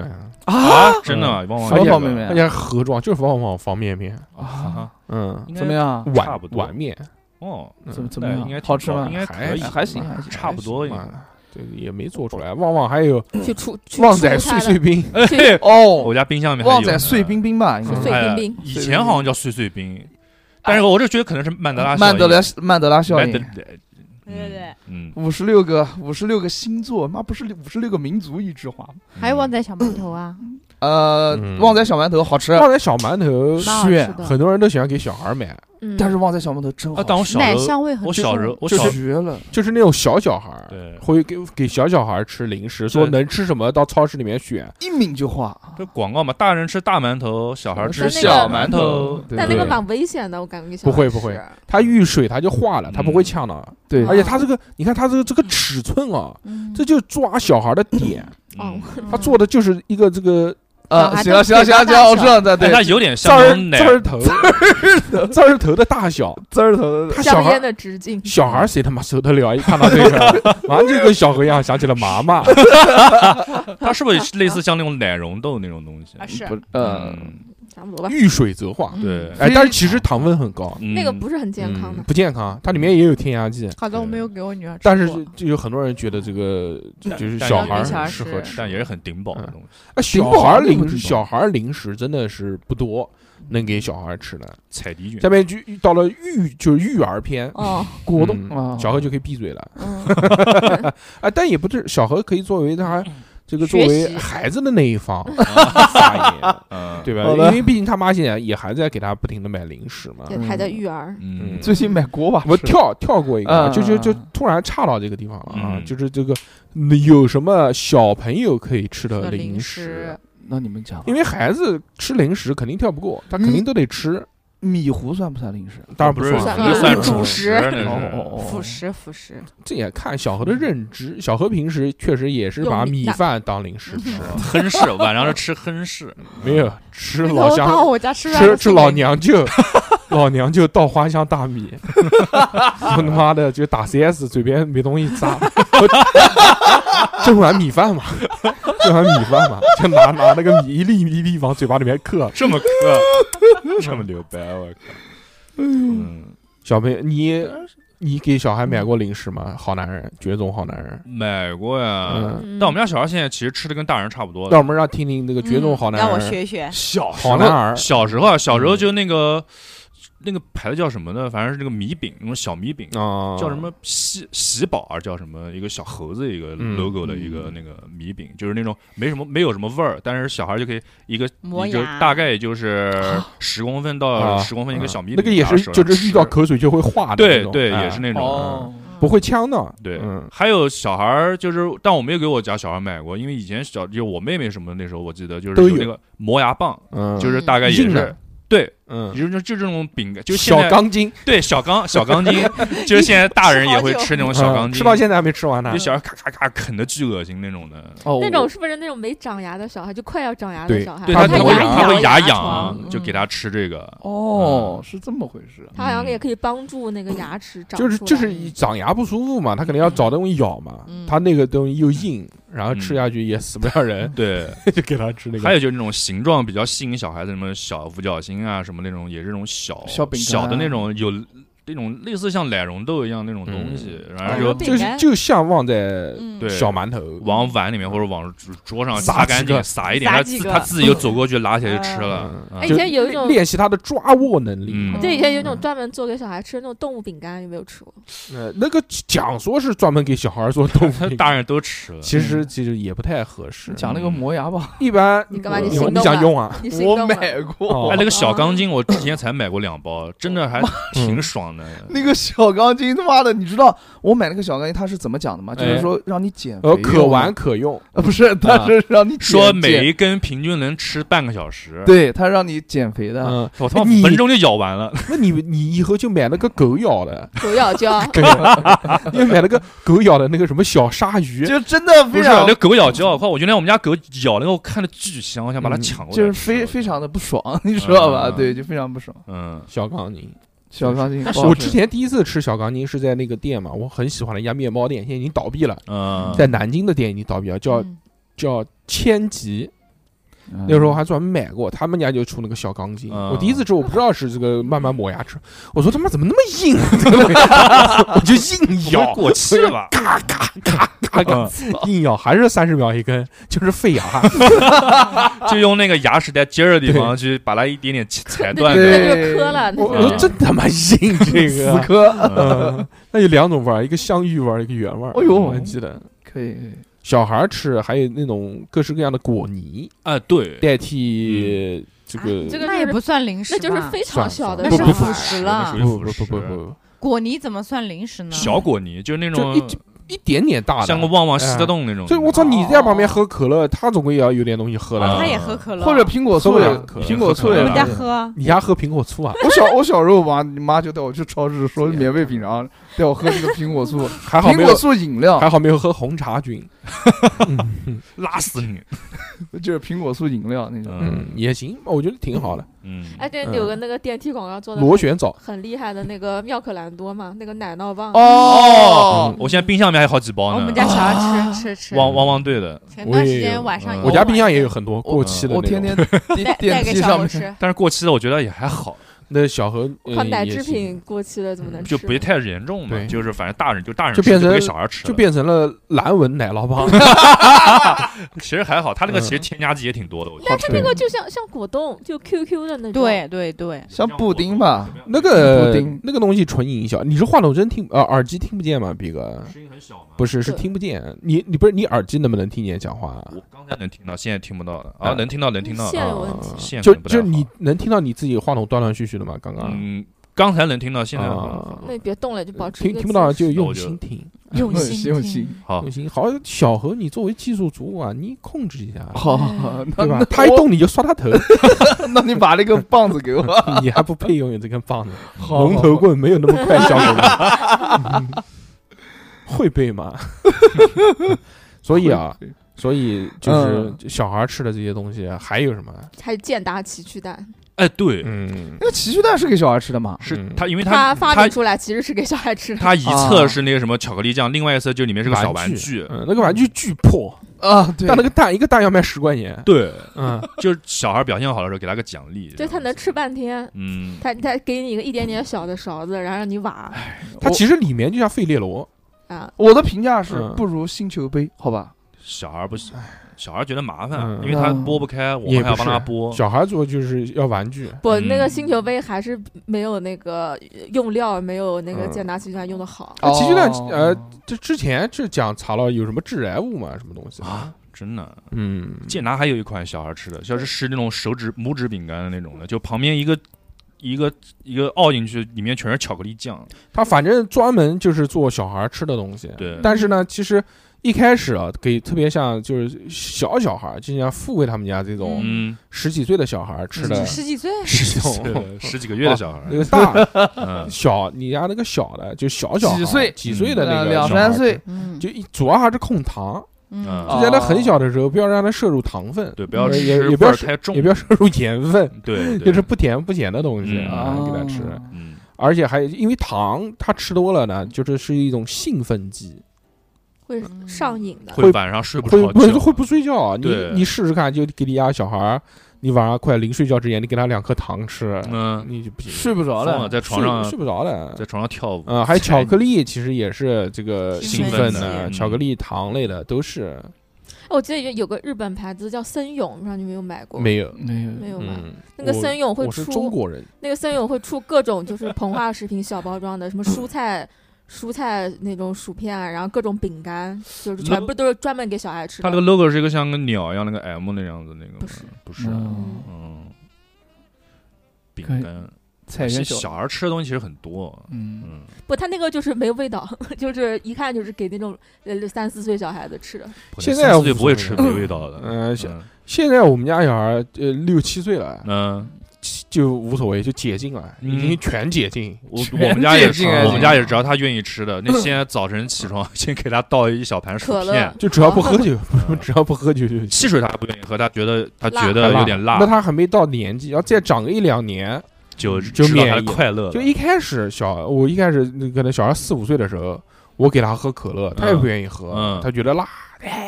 Speaker 5: 啊，真的啊旺旺
Speaker 3: 什么
Speaker 5: 这个
Speaker 3: 方便面
Speaker 2: 而且是盒装，就是旺旺方便面，
Speaker 3: 啊？
Speaker 2: 嗯，
Speaker 5: 应该
Speaker 3: 怎么样？
Speaker 2: 碗
Speaker 5: 差不多
Speaker 2: 碗面，
Speaker 5: 哦，
Speaker 3: 怎么怎么样
Speaker 5: 那应该？挺
Speaker 3: 好吃吗
Speaker 5: 应？该可以，
Speaker 3: 还还行还行，
Speaker 5: 差不多应该。
Speaker 2: 啊，这个也没做出来。旺旺还有
Speaker 4: 去出去
Speaker 2: 旺仔
Speaker 4: 出它的
Speaker 2: 碎碎冰，
Speaker 4: 去
Speaker 3: 哦
Speaker 5: 我，家冰箱里面还有呢
Speaker 3: 旺仔碎冰冰吧，应该
Speaker 4: 碎
Speaker 3: 是
Speaker 5: 哎
Speaker 4: 冰冰
Speaker 5: 以前好像叫碎碎冰，但是我这觉得可能是曼德拉
Speaker 3: 曼德拉
Speaker 5: 效
Speaker 3: 曼德拉效应。
Speaker 5: 应曼德
Speaker 6: 对对对，
Speaker 5: 嗯，
Speaker 3: 五十六个五十六个星座，妈不是五十六个民族一句话吗？
Speaker 6: 还有旺仔小馒头啊，
Speaker 3: 呃
Speaker 2: 嗯，
Speaker 3: 旺仔小馒头好吃，
Speaker 2: 旺仔小馒头，
Speaker 6: 蛮好吃
Speaker 3: 炫
Speaker 6: 的，
Speaker 2: 很多人都喜欢给小孩买，
Speaker 4: 嗯，
Speaker 3: 但是旺仔小馒头真
Speaker 5: 啊
Speaker 3: 好，吃，
Speaker 6: 奶
Speaker 5: 但我小时候
Speaker 6: 香味很重。
Speaker 5: 我小时候我
Speaker 3: 就
Speaker 5: 小
Speaker 3: 绝了。
Speaker 2: 就是那种小小孩儿
Speaker 5: 对
Speaker 2: 会给给小小孩吃零食，说能吃什么到超市里面选。
Speaker 3: 一抿就化，
Speaker 5: 这广告嘛，大人吃大馒头，小孩吃
Speaker 4: 但那个
Speaker 5: 小馒头。
Speaker 3: 对
Speaker 4: 但那个
Speaker 2: 对
Speaker 4: 蛮危险的，我感觉小
Speaker 2: 不会
Speaker 4: 孩
Speaker 2: 不会
Speaker 4: 吃
Speaker 2: 它遇水它就化了，它不会
Speaker 5: 嗯
Speaker 2: 呛到。
Speaker 3: 对
Speaker 2: 而且它这个，你看它这个这个尺寸啊，
Speaker 6: 嗯
Speaker 2: 这就抓小孩的点，
Speaker 4: 哦
Speaker 5: 嗯，
Speaker 2: 它做的就是一个这个
Speaker 3: 呃，
Speaker 6: 孩
Speaker 3: 行了
Speaker 6: 子腿大
Speaker 3: 行了行了行了，我
Speaker 6: 小
Speaker 3: 知道的，对
Speaker 5: 哎，，它有点
Speaker 2: 字儿
Speaker 5: 像那种奶
Speaker 2: 字儿头字儿头的大小，
Speaker 3: 滋儿头的，
Speaker 2: 他小孩
Speaker 4: 香烟的直径，
Speaker 2: 小孩谁他妈受得了？一看到这个，马上就跟小何一样想起了妈妈。
Speaker 5: 它是不是类似像那种奶蓉豆那种东西？
Speaker 6: 啊是
Speaker 3: 不呃，
Speaker 5: 嗯，
Speaker 4: 差不多吧。
Speaker 2: 遇水则化。
Speaker 5: 对，
Speaker 2: 哎，但是其实糖分很高，
Speaker 5: 嗯
Speaker 4: 那个不是很健康的
Speaker 2: 嗯，不健康，它里面也有添加剂。
Speaker 6: 好的，我没有给我女儿吃过。
Speaker 2: 但是就有很多人觉得这个就是小孩
Speaker 6: 但小孩
Speaker 2: 儿适合
Speaker 6: 吃
Speaker 2: 吃。
Speaker 5: 但也是很顶饱的东西。
Speaker 2: 啊，
Speaker 3: 顶饱
Speaker 2: 小孩儿零
Speaker 3: 那不是
Speaker 2: 小孩儿零食真的是不多，能给小孩儿吃的。
Speaker 5: 彩迪卷
Speaker 2: 下面就遇到了育就是育儿篇，
Speaker 4: 哦，
Speaker 3: 果冻
Speaker 2: 嗯
Speaker 3: 啊，
Speaker 2: 小何就可以闭嘴了。
Speaker 4: 嗯，
Speaker 2: 啊，但也不是小何可以作为他这个作
Speaker 6: 学
Speaker 2: 为
Speaker 6: 习
Speaker 2: 孩子的那一方发言，
Speaker 5: 嗯，
Speaker 2: 对吧？
Speaker 3: 好的
Speaker 2: 因为毕竟他妈现在也还在给他不停的买零食嘛。
Speaker 4: 也还在育儿，
Speaker 5: 嗯，
Speaker 3: 最近买锅巴吃，
Speaker 2: 我跳跳过一个啊，
Speaker 3: 嗯
Speaker 2: 就就就
Speaker 3: 嗯嗯
Speaker 2: 突然岔到这个地方了啊，
Speaker 5: 嗯
Speaker 2: 就是这个嗯有什么小朋友可以吃的
Speaker 6: 的零
Speaker 2: 零食
Speaker 6: 食？
Speaker 3: 那你们讲吧，
Speaker 2: 因为孩子吃零食肯定跳不过，他肯定都得吃，
Speaker 3: 米糊算不算零食？
Speaker 5: 不是
Speaker 2: 当然不算
Speaker 4: 算
Speaker 5: 那算
Speaker 4: 主
Speaker 5: 主
Speaker 4: 食
Speaker 5: 食，那是。
Speaker 3: 哦哦哦，
Speaker 6: 辅食辅食，
Speaker 2: 这也看小何的认知。小何平时确实也是把米
Speaker 4: 用米那
Speaker 2: 饭当零食吃，
Speaker 5: 亨氏晚上是吃亨氏，
Speaker 2: 没有吃
Speaker 6: 那我到
Speaker 2: 老乡
Speaker 6: 我家吃饭
Speaker 2: 吃吃老
Speaker 6: 都送给你
Speaker 2: 娘舅，老娘舅倒花香大米，我他妈的就打 C S 嘴边没东西咂，这碗米饭嘛，这碗米饭嘛，就拿拿那个米一粒一粒往嘴巴里面嗑。
Speaker 5: 这么磕，这么牛掰，我靠！嗯，
Speaker 2: 小朋友，你你给小孩买过零食吗？好男人，绝种好男人。
Speaker 5: 买过呀。
Speaker 2: 嗯，
Speaker 5: 但我们家小孩现在其实吃的跟大人差不多
Speaker 2: 让我们让听听这个绝种好
Speaker 6: 嗯让我
Speaker 2: 男人，
Speaker 6: 学学。
Speaker 3: 小
Speaker 2: 好男儿。
Speaker 5: 小时候啊，小时候就那个那个牌子叫什么呢？反正是那个米饼，那种小米饼。
Speaker 2: 啊，
Speaker 5: 叫什么喜喜宝啊？叫什么？一个小猴子一个
Speaker 2: 嗯
Speaker 5: logo 的一个那个米饼，就是那种没什么没有什么味儿，但是小孩就可以一个一个
Speaker 6: 磨牙
Speaker 5: 大概也就是十公分到
Speaker 2: 啊
Speaker 5: 十公分一个小米饼，
Speaker 2: 那个也是，就是遇到口水就会化的那种，
Speaker 5: 对对，
Speaker 2: 哎
Speaker 5: 也是那种。
Speaker 3: 哦，
Speaker 2: 不会呛的。
Speaker 5: 对，
Speaker 2: 嗯
Speaker 5: 还有小孩儿，就是，但我没有给我家小孩买过，因为以前小就我妹妹什么的那时候，我记得就是
Speaker 2: 都有
Speaker 5: 那个磨牙棒，
Speaker 2: 嗯，
Speaker 5: 就是大概也是
Speaker 2: 硬的，
Speaker 5: 对，
Speaker 2: 嗯，
Speaker 5: 就就就这种饼干，就是现
Speaker 2: 小
Speaker 5: 在
Speaker 2: 钢筋，
Speaker 5: 对小钢小钢筋，就是现在大人也会吃那种小钢筋，
Speaker 2: 嗯吃到现在还没吃完呢
Speaker 5: 就。小孩咔咔咔啃的巨恶心那种的，
Speaker 3: 哦
Speaker 4: 那种是不是那种没长牙的小孩，就快要长牙的
Speaker 2: 对
Speaker 4: 小孩？
Speaker 5: 对
Speaker 2: 他
Speaker 5: 他会
Speaker 2: 他牙
Speaker 5: 他会牙
Speaker 6: 牙
Speaker 5: 痒
Speaker 6: 床，
Speaker 5: 就给他吃这个，
Speaker 3: 哦，是这么回事。
Speaker 4: 它好像也可以帮助那个牙齿长出来。
Speaker 2: 就是就是长牙不舒服嘛，他肯定要找东西咬嘛。
Speaker 6: 嗯
Speaker 2: 他那个东西又硬，然后吃下去也死不了人，
Speaker 5: 对，
Speaker 2: 就给他吃那个。
Speaker 5: 还有就是那种形状比较吸引小孩子，什么小五角星啊，什么那种也是那种小
Speaker 3: 小饼干
Speaker 5: 小的那种有那种类似像奶蓉豆一样那种东西，然后
Speaker 6: 奶
Speaker 5: 就
Speaker 6: 蓉饼干
Speaker 2: 就是就像放在
Speaker 6: 嗯，
Speaker 5: 对
Speaker 2: 小馒头，
Speaker 5: 往碗里面或者往桌桌上
Speaker 2: 撒
Speaker 5: 撒干净，
Speaker 2: 几个
Speaker 5: 撒一点，他自
Speaker 6: 撒几个
Speaker 5: 他自己就走过去拿起来就吃了。
Speaker 2: 嗯
Speaker 5: 啊
Speaker 4: 哎以
Speaker 2: 就
Speaker 4: 前有一种
Speaker 2: 练习他的抓握能力。
Speaker 5: 嗯
Speaker 4: 我记得以前有一种专门做给小孩吃的那种动物饼干，有没有吃过？
Speaker 2: 呃，那个讲说是专门给小孩做动物饼干，
Speaker 5: 大人都吃了，
Speaker 2: 其实其实也不太合适。
Speaker 3: 讲那个磨牙吧，
Speaker 2: 一般
Speaker 4: 你干嘛
Speaker 2: 你你
Speaker 4: 你心动了
Speaker 2: 想用啊？
Speaker 4: 你心动了？
Speaker 3: 过
Speaker 2: 哦
Speaker 5: 哎，那个小钢筋我之前才买过两包，真的还挺爽的。
Speaker 3: 那个小钢筋，他妈的，你知道我买那个小钢筋它是怎么讲的吗？就是
Speaker 2: 哎
Speaker 3: 说让你减肥
Speaker 2: 呃，
Speaker 3: 用
Speaker 2: 可玩可用，
Speaker 3: 呃，不是，它是让你减
Speaker 5: 说每
Speaker 3: 减
Speaker 5: 一根平均能吃半个小时，
Speaker 3: 对，它让你减肥的。
Speaker 2: 嗯，
Speaker 5: 我他妈
Speaker 2: 你
Speaker 5: 五分钟就咬完了。
Speaker 2: 那你你以后就买那个狗咬的，
Speaker 4: 狗咬胶，
Speaker 2: 对，你买那个狗咬的那个什么小鲨鱼，
Speaker 3: 就真的
Speaker 5: 不是
Speaker 3: 非常
Speaker 5: 那狗咬胶，快！我原来我们家狗咬那个，我看着巨香，我想把它
Speaker 2: 嗯
Speaker 5: 抢过来吃。
Speaker 3: 就是非非常的不爽，你知道吧？
Speaker 5: 嗯
Speaker 3: 对，就非常不爽。
Speaker 5: 嗯，
Speaker 2: 小钢筋。
Speaker 3: 小钢筋不好吃，
Speaker 2: 我之前第一次吃小钢筋是在那个店嘛，我很喜欢的一家面包店，现在已经倒闭了，
Speaker 5: 嗯，
Speaker 2: 在南京的店已经倒闭了，叫
Speaker 6: 嗯
Speaker 2: 叫千吉， 那时候还专门买过，他们家就出那个小钢筋。
Speaker 5: 嗯
Speaker 2: 我第一次吃，我不知道是这个慢慢磨牙吃，我说他妈怎么那么硬，这个我就硬咬，
Speaker 5: 过期了吧？
Speaker 2: 嘎嘎嘎嘎嘎，硬咬还是三十秒一根，就是废牙。
Speaker 5: 就用那个牙齿在尖儿的地方去把它一点点裁断
Speaker 4: 那
Speaker 5: 的。
Speaker 4: 就是磕了，那
Speaker 2: 我
Speaker 4: 就是
Speaker 2: 说真他妈硬，这
Speaker 3: 死
Speaker 2: 个。
Speaker 3: 磕，
Speaker 2: 嗯，那有两种味儿，一个香芋味儿，一个原味儿。
Speaker 3: 哎呦
Speaker 2: 我还记得
Speaker 3: 可以可以，
Speaker 2: 小孩吃还有那种各式各样的果泥
Speaker 5: 啊，对，
Speaker 2: 代替这个。
Speaker 4: 这个就是
Speaker 6: 那也不算零食吧，
Speaker 4: 那就是非常小的
Speaker 6: 那是
Speaker 2: 不不
Speaker 6: 辅食了
Speaker 5: 那。属于
Speaker 2: 不不不不不，
Speaker 6: 果泥怎么算零食呢？
Speaker 5: 小果泥就是那
Speaker 2: 就一
Speaker 5: 种
Speaker 2: 一点点大的，
Speaker 5: 像个旺旺吸得动那种。
Speaker 2: 所以我操，你在旁边喝可乐，他总归也要有点东西喝
Speaker 5: 啊
Speaker 2: 的。
Speaker 6: 他也喝可乐，
Speaker 3: 或者苹果醋也
Speaker 2: 喝不了可乐
Speaker 3: 苹果醋也
Speaker 6: 我们家
Speaker 3: 可以。
Speaker 6: 喝。
Speaker 2: 你家喝苹果醋啊？
Speaker 3: 我小我小时候嘛，你妈就带我去超市说免费品尝，带我喝这个苹果醋，
Speaker 2: 还好没有
Speaker 3: 苹果，醋饮料
Speaker 2: 还好没有喝红茶菌。
Speaker 5: 拉死你。
Speaker 3: 就是苹果醋饮料那种。
Speaker 2: 嗯，也行，我觉得挺好的。
Speaker 5: 嗯，
Speaker 4: 哎，对，
Speaker 2: 嗯
Speaker 4: 有个那个电梯广告做的
Speaker 2: 螺旋藻，
Speaker 4: 很厉害的那个妙可蓝多嘛，那个奶酪棒。
Speaker 3: 哦，
Speaker 5: 我现在冰箱里面还有好几包呢。
Speaker 6: 我们家小孩吃吃吃。
Speaker 5: 汪汪汪队的，
Speaker 6: 前段时
Speaker 2: 我也有
Speaker 6: 间晚上
Speaker 2: 嗯我家冰箱也有很多过期的那种。
Speaker 3: 我天天电
Speaker 6: 带带
Speaker 3: 电
Speaker 6: 给
Speaker 3: 梯上面，
Speaker 6: 小猴吃。
Speaker 5: 但是过期的我觉得也还好，
Speaker 2: 那小何
Speaker 4: 靠奶制
Speaker 2: 呃也行
Speaker 4: 品过期了怎么能吃？
Speaker 5: 就不太严重嘛。
Speaker 2: 对
Speaker 5: 就是反正大人就大人
Speaker 2: 就变成
Speaker 5: 吃不给小孩吃了，
Speaker 2: 就变成了蓝纹奶酪棒。
Speaker 5: 其实还好，它那个
Speaker 2: 嗯
Speaker 5: 其实添加剂也挺多的。我觉得
Speaker 4: 但它那个就像像果冻，就 Q Q 的那种。
Speaker 6: 对对对，
Speaker 3: 像布丁吧，
Speaker 2: 那
Speaker 3: 布
Speaker 2: 个
Speaker 3: 丁
Speaker 2: 那个东西纯音效，你是话筒真听呃耳机听不见吗？比哥
Speaker 5: 声音很小吗？
Speaker 2: 不是是
Speaker 4: 对
Speaker 2: 听不见，你你不是你耳机能不能听见讲话？
Speaker 5: 我刚才能听到，现在听不到的啊，
Speaker 2: 啊
Speaker 5: 能听到能听到
Speaker 4: 线
Speaker 5: 啊
Speaker 4: 有问题
Speaker 5: 线
Speaker 2: 就
Speaker 5: 可能不太好
Speaker 2: 就你能听到你自己话筒断断续续的吗？刚刚
Speaker 5: 嗯，刚才能听到，现在
Speaker 2: 啊
Speaker 4: 那你别动了，就保持
Speaker 2: 听
Speaker 4: 一个
Speaker 2: 听不到就
Speaker 4: 姿势
Speaker 2: 用心听，
Speaker 6: 用心
Speaker 3: 用心
Speaker 6: 听。
Speaker 5: 好
Speaker 2: 用心。好，小何，你作为技术主管，你控制一下，
Speaker 3: 好，
Speaker 2: 对吧
Speaker 3: 那？
Speaker 2: 他一动你就刷他头，
Speaker 3: 那你把那个棒子给我，
Speaker 2: 你还不配拥有这根棒子？
Speaker 3: 好
Speaker 2: 龙头棍没有那么快消给你，嗯会背吗？所以啊，所以就是小孩吃的这些东西还有什么？
Speaker 4: 还有健达奇趣蛋，
Speaker 5: 哎，对，
Speaker 2: 嗯，
Speaker 3: 那个奇趣蛋是给小孩吃的吗？
Speaker 5: 是
Speaker 2: 嗯
Speaker 5: 他，因为
Speaker 4: 它
Speaker 5: 他他
Speaker 4: 发明出来其实是给小孩吃的。
Speaker 5: 他一侧是那个什么巧克力酱，另外一侧就里面是个小玩
Speaker 2: 具
Speaker 5: 具，
Speaker 2: 嗯，那个玩具巨破，
Speaker 3: 啊，对
Speaker 2: 但那个蛋一个蛋要卖十块钱，
Speaker 5: 对，
Speaker 2: 嗯，
Speaker 5: 就是小孩表现好的时候给他个奖励，
Speaker 4: 对，它能吃半天。
Speaker 5: 嗯，
Speaker 4: 它它给你一个一点点小的勺子，然后让你挖
Speaker 2: 它其实里面就像费列罗，
Speaker 4: 啊。
Speaker 3: 我的评价是
Speaker 2: 嗯
Speaker 3: 不如星球杯，好吧？
Speaker 5: 小孩不行，小孩觉得麻烦，
Speaker 2: 嗯
Speaker 5: 因为他剥不开，我们还要
Speaker 2: 也不是
Speaker 5: 帮他剥，
Speaker 2: 小孩做就是要玩具，
Speaker 4: 不，
Speaker 5: 嗯
Speaker 4: 那个星球杯还是没有那个用料，没有那个
Speaker 2: 嗯
Speaker 4: 健达奇趣蛋用的好。
Speaker 2: 那奇趣蛋
Speaker 3: 哦
Speaker 2: 呃，这之前是讲查了有什么致癌物嘛，什么东西
Speaker 5: 啊，真的。
Speaker 2: 嗯，
Speaker 5: 健达还有一款小孩吃的，就是吃那种手指拇指饼干的那种的，就旁边一个一个一个凹进去，里面全是巧克力酱。
Speaker 2: 他反正专门就是做小孩吃的东西，
Speaker 5: 对，
Speaker 2: 但是呢，其实一开始啊，给特别像就是小小孩，就像富贵他们家这种
Speaker 5: 嗯，
Speaker 2: 十几岁的小孩吃的，
Speaker 6: 十几岁，
Speaker 2: 是这种
Speaker 5: 十几个月的小孩，
Speaker 2: 那个大
Speaker 5: 嗯，
Speaker 2: 小，你家那个小的就小小孩
Speaker 3: 几岁
Speaker 2: 几岁的那个
Speaker 3: 两
Speaker 2: 小孩
Speaker 3: 三岁，
Speaker 6: 嗯，
Speaker 2: 就一主要还是控糖，
Speaker 6: 嗯
Speaker 5: 嗯
Speaker 2: 就在他很小的时候，不要让他摄入糖分，
Speaker 5: 对，不要
Speaker 2: 也
Speaker 5: 吃
Speaker 2: 也不要
Speaker 5: 味儿太重，
Speaker 2: 也不要摄入盐分，
Speaker 5: 对，对
Speaker 2: 就是不甜不咸的东西
Speaker 5: 嗯
Speaker 2: 啊，给他吃。
Speaker 5: 嗯，
Speaker 2: 而且还因为糖，他吃多了呢，就是是一种兴奋剂，
Speaker 4: 会上瘾的。
Speaker 5: 会晚上睡不
Speaker 2: 会
Speaker 5: 着觉，
Speaker 2: 不会不睡觉啊？你
Speaker 5: 对
Speaker 2: 你试试看，就给你家小孩儿，你晚上快临睡觉之前，你给他两颗糖吃，
Speaker 5: 嗯，
Speaker 2: 你就不行，
Speaker 3: 睡不着
Speaker 5: 疯了，
Speaker 3: 了，
Speaker 5: 在床上
Speaker 2: 睡睡不着的。
Speaker 5: 在床上跳舞，
Speaker 2: 嗯，还有巧克力，其实也是这个
Speaker 6: 兴
Speaker 2: 兴
Speaker 6: 奋
Speaker 2: 奋的，
Speaker 5: 剂
Speaker 2: 巧克力糖类的都是
Speaker 4: 哦我记得有有个日本牌子叫森永，不知道你有没有买过？
Speaker 2: 没有。
Speaker 3: 没有
Speaker 4: 没有买。
Speaker 2: 嗯，
Speaker 4: 那个
Speaker 2: 我
Speaker 4: 森永会
Speaker 2: 我是
Speaker 4: 出
Speaker 2: 中国人，
Speaker 4: 那个森永会出各种就是膨化食品小包装的，什么蔬菜。蔬菜那种薯片啊，然后各种饼干，就是全部都是专门给小孩吃的。
Speaker 5: 它那个 logo 是一个像个鸟一样那个 M 那样子那个，
Speaker 4: 不是
Speaker 5: 不是，
Speaker 3: 嗯
Speaker 5: 嗯，饼
Speaker 3: 可以
Speaker 5: 干，
Speaker 3: 菜园
Speaker 5: 其实小孩吃的东西其实很多，
Speaker 3: 嗯，
Speaker 5: 嗯，
Speaker 4: 不，他那个就是没有味道，就是一看就是给那种呃三四岁小孩子吃的。
Speaker 2: 现在
Speaker 5: 三四岁不会
Speaker 2: 无所谓
Speaker 5: 吃没味道的，
Speaker 2: 嗯现
Speaker 5: 嗯
Speaker 2: 现在我们家小孩呃六七岁了，
Speaker 5: 嗯，
Speaker 2: 就无所谓，就解禁了，
Speaker 5: 嗯
Speaker 2: 已经全解禁。
Speaker 5: 我
Speaker 3: 全
Speaker 5: 我们家也是，
Speaker 3: 解禁啊
Speaker 5: 我们家也是，只要他愿意吃的，那现在早晨起床先给他倒一小盘薯
Speaker 4: 可乐
Speaker 5: 片，
Speaker 2: 就只要不喝酒，
Speaker 5: 嗯
Speaker 2: 只要不喝酒就行。
Speaker 5: 汽水他不愿意喝，他觉得他
Speaker 4: 辣
Speaker 5: 觉得有点辣
Speaker 2: 那，他还没到年纪，要再长个一两年，
Speaker 5: 就
Speaker 2: 就
Speaker 5: 知道他的
Speaker 2: 免疫
Speaker 5: 快乐了，
Speaker 2: 就一开始小，我一开始那可能小孩四五岁的时候，我给他喝可乐，他也不愿意喝，
Speaker 5: 嗯
Speaker 2: 他觉得辣，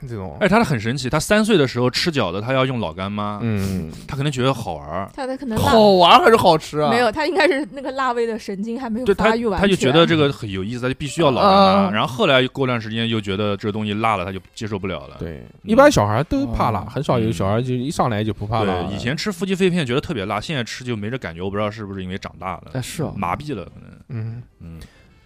Speaker 2: 这种，
Speaker 5: 哎，他很神奇，他三岁的时候吃饺子，他要用老干妈，
Speaker 2: 嗯，
Speaker 5: 他可能觉得好玩儿，
Speaker 4: 他的可能辣
Speaker 3: 好玩还是好吃啊？
Speaker 4: 没有，他应该是那个辣味的神经还没有
Speaker 5: 对他
Speaker 4: 发育完
Speaker 5: 他就觉
Speaker 4: 全
Speaker 5: 得这个很有意思，他就必须要老干妈。
Speaker 3: 啊
Speaker 5: 然后后来过段时间又觉得这个东西辣了，他就接受不了了。
Speaker 2: 对，一般小孩都怕辣，
Speaker 3: 哦
Speaker 2: 很少有小孩就一上来就不怕辣。
Speaker 5: 对，以前吃夫妻肺片觉得特别辣，现在吃就没这感觉，我不知道是不是因为长大了，
Speaker 3: 哎是啊，
Speaker 5: 麻痹了可能。
Speaker 2: 嗯
Speaker 5: 嗯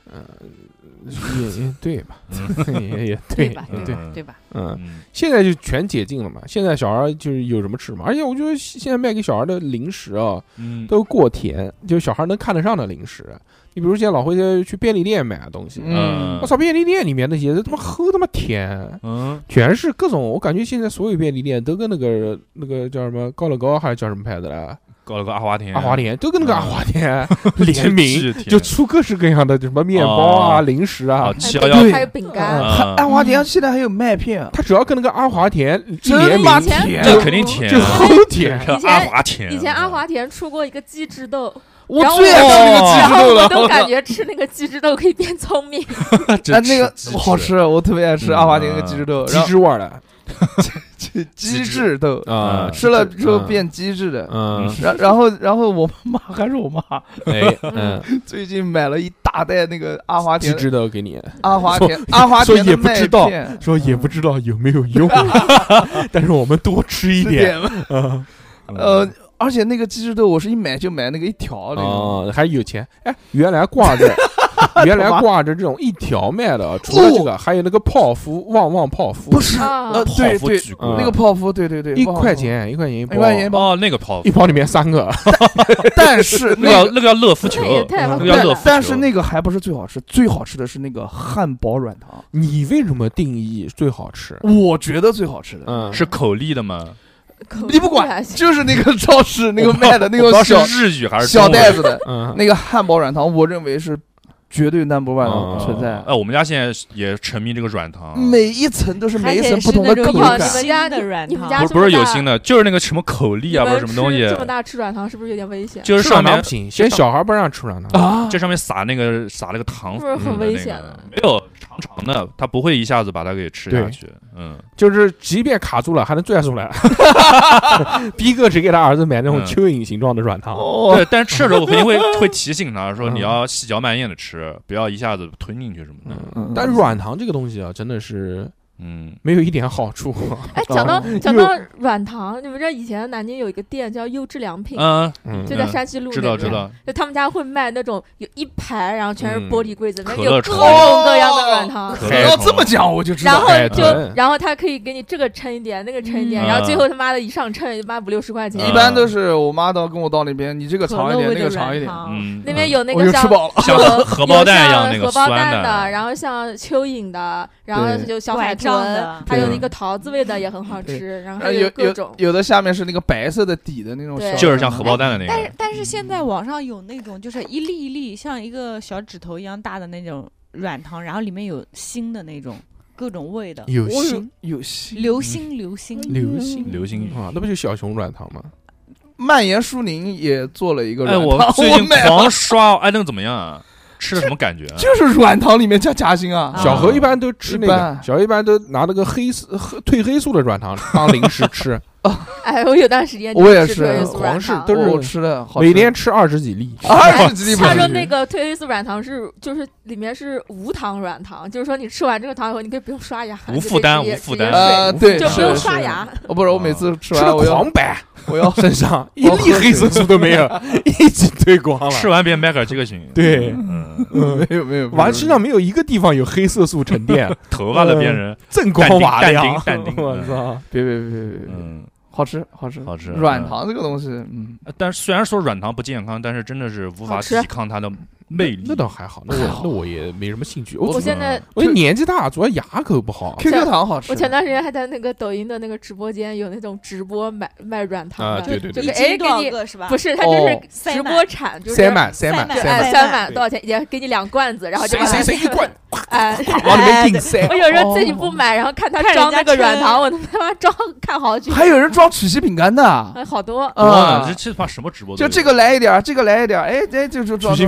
Speaker 2: 也也对吧？
Speaker 5: 嗯
Speaker 2: 也也
Speaker 6: 对吧？
Speaker 2: 对
Speaker 6: 对吧
Speaker 5: 嗯？
Speaker 6: 对吧？
Speaker 2: 嗯，
Speaker 5: 嗯，
Speaker 2: 现在就全解禁了嘛。现在小孩就是有什么吃嘛，而且我觉得现在卖给小孩的零食啊，
Speaker 5: 嗯
Speaker 2: 都过甜，就是小孩能看得上的零食。你比如现在老会去便利店买东西，
Speaker 5: 嗯
Speaker 2: 我操，便利店里面那些他妈齁他妈甜，
Speaker 5: 嗯
Speaker 2: 全是各种。我感觉现在所有便利店都跟那个那个叫什么高乐高还是叫什么牌子来，
Speaker 5: 搞了个阿华田，
Speaker 2: 阿华田都跟那个
Speaker 5: 嗯
Speaker 2: 阿华田联名，
Speaker 5: 是
Speaker 2: 就出各式各样的什么面包啊、
Speaker 5: 哦
Speaker 2: 零食啊
Speaker 5: 啊，。七幺
Speaker 4: 还
Speaker 5: 幺
Speaker 4: 有还有饼干，
Speaker 5: 啊
Speaker 3: 还阿华田现在还有麦片，
Speaker 2: 他只要跟那个阿华田一
Speaker 3: 真
Speaker 2: 联名，
Speaker 3: 妈甜，
Speaker 5: 这肯定甜
Speaker 2: 就齁甜。
Speaker 5: 这
Speaker 4: 以前
Speaker 5: 阿华田，
Speaker 4: 以前阿华田出过一个鸡汁豆，
Speaker 3: 我
Speaker 4: 然后
Speaker 3: 最爱吃那个鸡
Speaker 4: 然后我
Speaker 3: 汁豆了。
Speaker 4: 都感觉吃那个鸡汁豆可以变聪明。
Speaker 5: 真
Speaker 3: 哎，那个
Speaker 5: 吃鸡翅
Speaker 3: 好吃，我特别爱吃阿华田那个鸡汁豆，
Speaker 2: 鸡
Speaker 3: 然后
Speaker 2: 汁味儿的
Speaker 3: 鸡汁豆
Speaker 2: 啊，
Speaker 3: 吃了之后
Speaker 2: 嗯
Speaker 3: 变机智的。
Speaker 2: 嗯，
Speaker 3: 然然后然后我妈还是我妈，
Speaker 2: 哎，嗯，
Speaker 3: 最近买了一大袋那个阿华田
Speaker 2: 鸡汁豆给你，
Speaker 3: 阿华田阿华
Speaker 2: 说也
Speaker 3: 田的麦
Speaker 2: 不知道
Speaker 3: 片，
Speaker 2: 说也不知道有没有用，但是我们多吃一
Speaker 3: 是
Speaker 2: 点。
Speaker 3: 点吧
Speaker 2: 嗯
Speaker 3: 呃，而且那个鸡汁豆我是一买就买那个一条那种，
Speaker 2: 哦，还有钱。哎，原来挂着，原来挂着这种一条卖的，除了这个，还有那个泡芙旺旺泡芙，
Speaker 3: 不是
Speaker 4: 啊
Speaker 3: 呃
Speaker 5: 泡芙
Speaker 3: 对对
Speaker 5: 巨贵
Speaker 2: 嗯
Speaker 3: 那个泡芙对对对
Speaker 2: 一
Speaker 3: 旺旺
Speaker 2: 块钱，一块钱一包，
Speaker 3: 一块钱一包，
Speaker 5: 哦，那个泡芙
Speaker 2: 一，包里面三个。
Speaker 3: 但是
Speaker 5: 那
Speaker 3: 那个
Speaker 5: 个那个叫乐福球
Speaker 4: 那，也太
Speaker 5: 那个
Speaker 4: 贵了
Speaker 5: 叫乐福球，
Speaker 3: 但是那个还不是最好吃，最好吃的是那个汉堡软糖，
Speaker 2: 你为什么定义最好吃？
Speaker 3: 我觉得最好吃的。
Speaker 2: 嗯，
Speaker 5: 是口力的吗？
Speaker 4: 口
Speaker 3: 你不管
Speaker 4: 还，行
Speaker 3: 就是那个超市那个卖的那
Speaker 5: 我不
Speaker 3: 种小
Speaker 5: 知道是日语还是
Speaker 3: 小
Speaker 5: 中文
Speaker 3: 袋子的
Speaker 2: 嗯，
Speaker 3: 那个汉堡软糖，我认为是绝对 number one
Speaker 2: 哦
Speaker 3: 的存在。
Speaker 5: 哎，我们家现在也沉迷这个软糖，
Speaker 3: 每一层都是每一层
Speaker 6: 还得是
Speaker 3: 不同的口
Speaker 6: 那种有
Speaker 4: 你
Speaker 3: 感。
Speaker 6: 新
Speaker 4: 们家
Speaker 6: 的软糖
Speaker 4: 你们家
Speaker 5: 不是不是有
Speaker 4: 这么大
Speaker 5: 新的，就是那个什么口力啊，
Speaker 4: 你们
Speaker 5: 不是什么东西
Speaker 4: 吃，这么大吃软糖是不是有点危险？
Speaker 5: 就是
Speaker 2: 吃软
Speaker 5: 上面
Speaker 2: 糖不行，现在小孩不让吃软糖。
Speaker 3: 啊
Speaker 5: 这上面撒那个撒那个糖
Speaker 4: 是不是很
Speaker 5: 粉的那个
Speaker 4: 危险的
Speaker 5: 没有长长的，它不会一下子把它给吃下
Speaker 2: 对
Speaker 5: 去。嗯，
Speaker 2: 就是即便卡住了，还能拽出来。逼哥只给他儿子买那种
Speaker 5: 嗯
Speaker 2: 蚯蚓形状的软糖。
Speaker 3: 哦，
Speaker 5: 对，但是吃的时候我肯定会会提醒他说，
Speaker 2: 嗯
Speaker 5: 你要细嚼慢咽的吃，不要一下子吞进去什么的。
Speaker 3: 嗯
Speaker 2: 但是软糖这个东西啊，真的是
Speaker 5: 嗯，
Speaker 2: 没有一点好处。
Speaker 4: 哎，讲到
Speaker 3: 哦
Speaker 4: 讲到软糖，你们知道以前南京有一个店叫优质良品，
Speaker 5: 嗯，
Speaker 2: 嗯
Speaker 4: 就在山西路
Speaker 5: 知
Speaker 4: 那边
Speaker 5: 道知道，
Speaker 4: 就他们家会卖那种有一排，然后全是玻璃柜子，里面
Speaker 5: 可乐
Speaker 4: 有各
Speaker 5: 虫
Speaker 4: 种各样的软糖。
Speaker 5: 可
Speaker 3: 你要
Speaker 5: 乐虫
Speaker 3: 这么讲，我就知道
Speaker 4: 然后。
Speaker 2: 海
Speaker 4: 就
Speaker 2: 豚，
Speaker 4: 然后他可以给你这个称一点，那个称一点，
Speaker 5: 嗯
Speaker 4: 然后最后他妈的一上称，妈五六十块钱。
Speaker 5: 嗯
Speaker 3: 一般都是我妈到跟我到那边，你这个长一点，那个长一点。
Speaker 5: 嗯，
Speaker 4: 那边有那
Speaker 3: 我
Speaker 4: 个像
Speaker 3: 就吃饱了。
Speaker 5: 像
Speaker 4: 有
Speaker 5: 荷包蛋一样那个
Speaker 4: 有像荷包
Speaker 5: 酸
Speaker 4: 蛋
Speaker 5: 的
Speaker 4: 然后像蚯蚓的，然后
Speaker 3: 对
Speaker 4: 有小海
Speaker 6: 拐杖
Speaker 4: 豚
Speaker 6: 的，
Speaker 4: 还有
Speaker 3: 对
Speaker 4: 那个桃子味的也很好吃，然后还
Speaker 3: 呃有有
Speaker 4: 各种。
Speaker 3: 有的下面是那个白色的底的那种
Speaker 4: 对
Speaker 3: 小，
Speaker 5: 就是像荷包蛋的那
Speaker 6: 但是
Speaker 5: 个。
Speaker 6: 但是现在网上有那种就是一粒一粒像一个小指头一样大的那种软糖，然后里面有新的那种各种味的，
Speaker 2: 有
Speaker 3: 我
Speaker 2: 心
Speaker 3: 有有心。
Speaker 6: 流星流星
Speaker 2: 流星
Speaker 5: 流星雨。
Speaker 2: 啊，那不就小熊软糖吗？
Speaker 3: 蔓延舒宁也做了一个
Speaker 5: 哎，
Speaker 3: 软糖，
Speaker 5: 我最近
Speaker 3: 买了
Speaker 5: 狂刷，哎，那个怎么样啊？吃的什么感觉啊？
Speaker 3: 就是软糖里面加夹心啊。
Speaker 6: 啊
Speaker 2: 小何一般都吃那个
Speaker 3: 一般，
Speaker 2: 小何一般都拿那个黑色黑褪黑素的软糖当零食吃，
Speaker 4: 哎，我有段时间就
Speaker 3: 我也是
Speaker 4: 吃褪黑素软
Speaker 2: 皇室
Speaker 4: 糖
Speaker 2: 都是
Speaker 3: 我吃的，好吃
Speaker 2: 每天吃二十几粒。
Speaker 3: 二十几粒不是
Speaker 4: 他说那个褪黑素软糖是就是里面是无糖软糖，就是说你吃完这个糖以后，你可以不用刷牙，
Speaker 5: 无负担
Speaker 4: 就可以直接
Speaker 5: 无负担
Speaker 3: 呃，对，
Speaker 4: 就不用
Speaker 3: 是是
Speaker 4: 刷牙。
Speaker 3: 哦，不是，我每次吃
Speaker 2: 吃的
Speaker 3: 完我要
Speaker 2: 狂白，
Speaker 3: 我要
Speaker 2: 身上一粒黑色素都没有，一起退光了。
Speaker 5: 吃完别迈克尔杰克逊。
Speaker 2: 对，
Speaker 5: 嗯，
Speaker 2: 嗯，
Speaker 3: 没有没有，
Speaker 2: 完身上没有一个地方有黑色素沉淀，
Speaker 5: 头发的别人。
Speaker 2: 锃光瓦亮。
Speaker 5: 淡定淡定淡定
Speaker 2: 我操！
Speaker 3: 别别别别别别，
Speaker 5: 嗯，
Speaker 3: 好吃好吃
Speaker 5: 好吃
Speaker 3: 软糖这个东西，嗯，
Speaker 5: 但是虽然说软糖不健康，但是真的是无法
Speaker 4: 好吃
Speaker 5: 抵抗它的魅力。
Speaker 2: 那倒还好，那我那我也没什么兴趣。
Speaker 4: 我
Speaker 2: 我
Speaker 4: 现在
Speaker 2: 我年纪大，主要牙口不好。
Speaker 3: Q Q 糖好吃。
Speaker 4: 我前段时间还在那个抖音的那个直播间有那种直播卖卖软糖的，
Speaker 2: 啊对对对
Speaker 6: 一
Speaker 4: 这个哎
Speaker 6: 斤多少
Speaker 4: 给你
Speaker 6: 个是吧？
Speaker 4: 不是，他就是
Speaker 3: 哦
Speaker 4: 直播产，就是
Speaker 2: 塞满塞满
Speaker 6: 塞满
Speaker 4: 就
Speaker 2: 塞满，
Speaker 4: 哎塞满
Speaker 2: 对
Speaker 4: 多少钱？也给你两罐子，然后就
Speaker 2: 谁
Speaker 4: 把它
Speaker 2: 谁谁一罐
Speaker 4: 哎。
Speaker 2: 往里面硬塞
Speaker 4: 我。有时候自己不买，然后看他
Speaker 6: 看人
Speaker 4: 装那
Speaker 6: 家称
Speaker 4: 个软糖，我他妈装看好久，
Speaker 3: 还有人装曲奇饼干的，
Speaker 4: 哎好多。
Speaker 5: 哇，
Speaker 3: 啊
Speaker 5: 这，这他妈什么直播都
Speaker 3: 就
Speaker 5: 有？
Speaker 3: 这个来一点儿，这个来一点儿，哎哎，就就装
Speaker 2: 曲奇饼干就是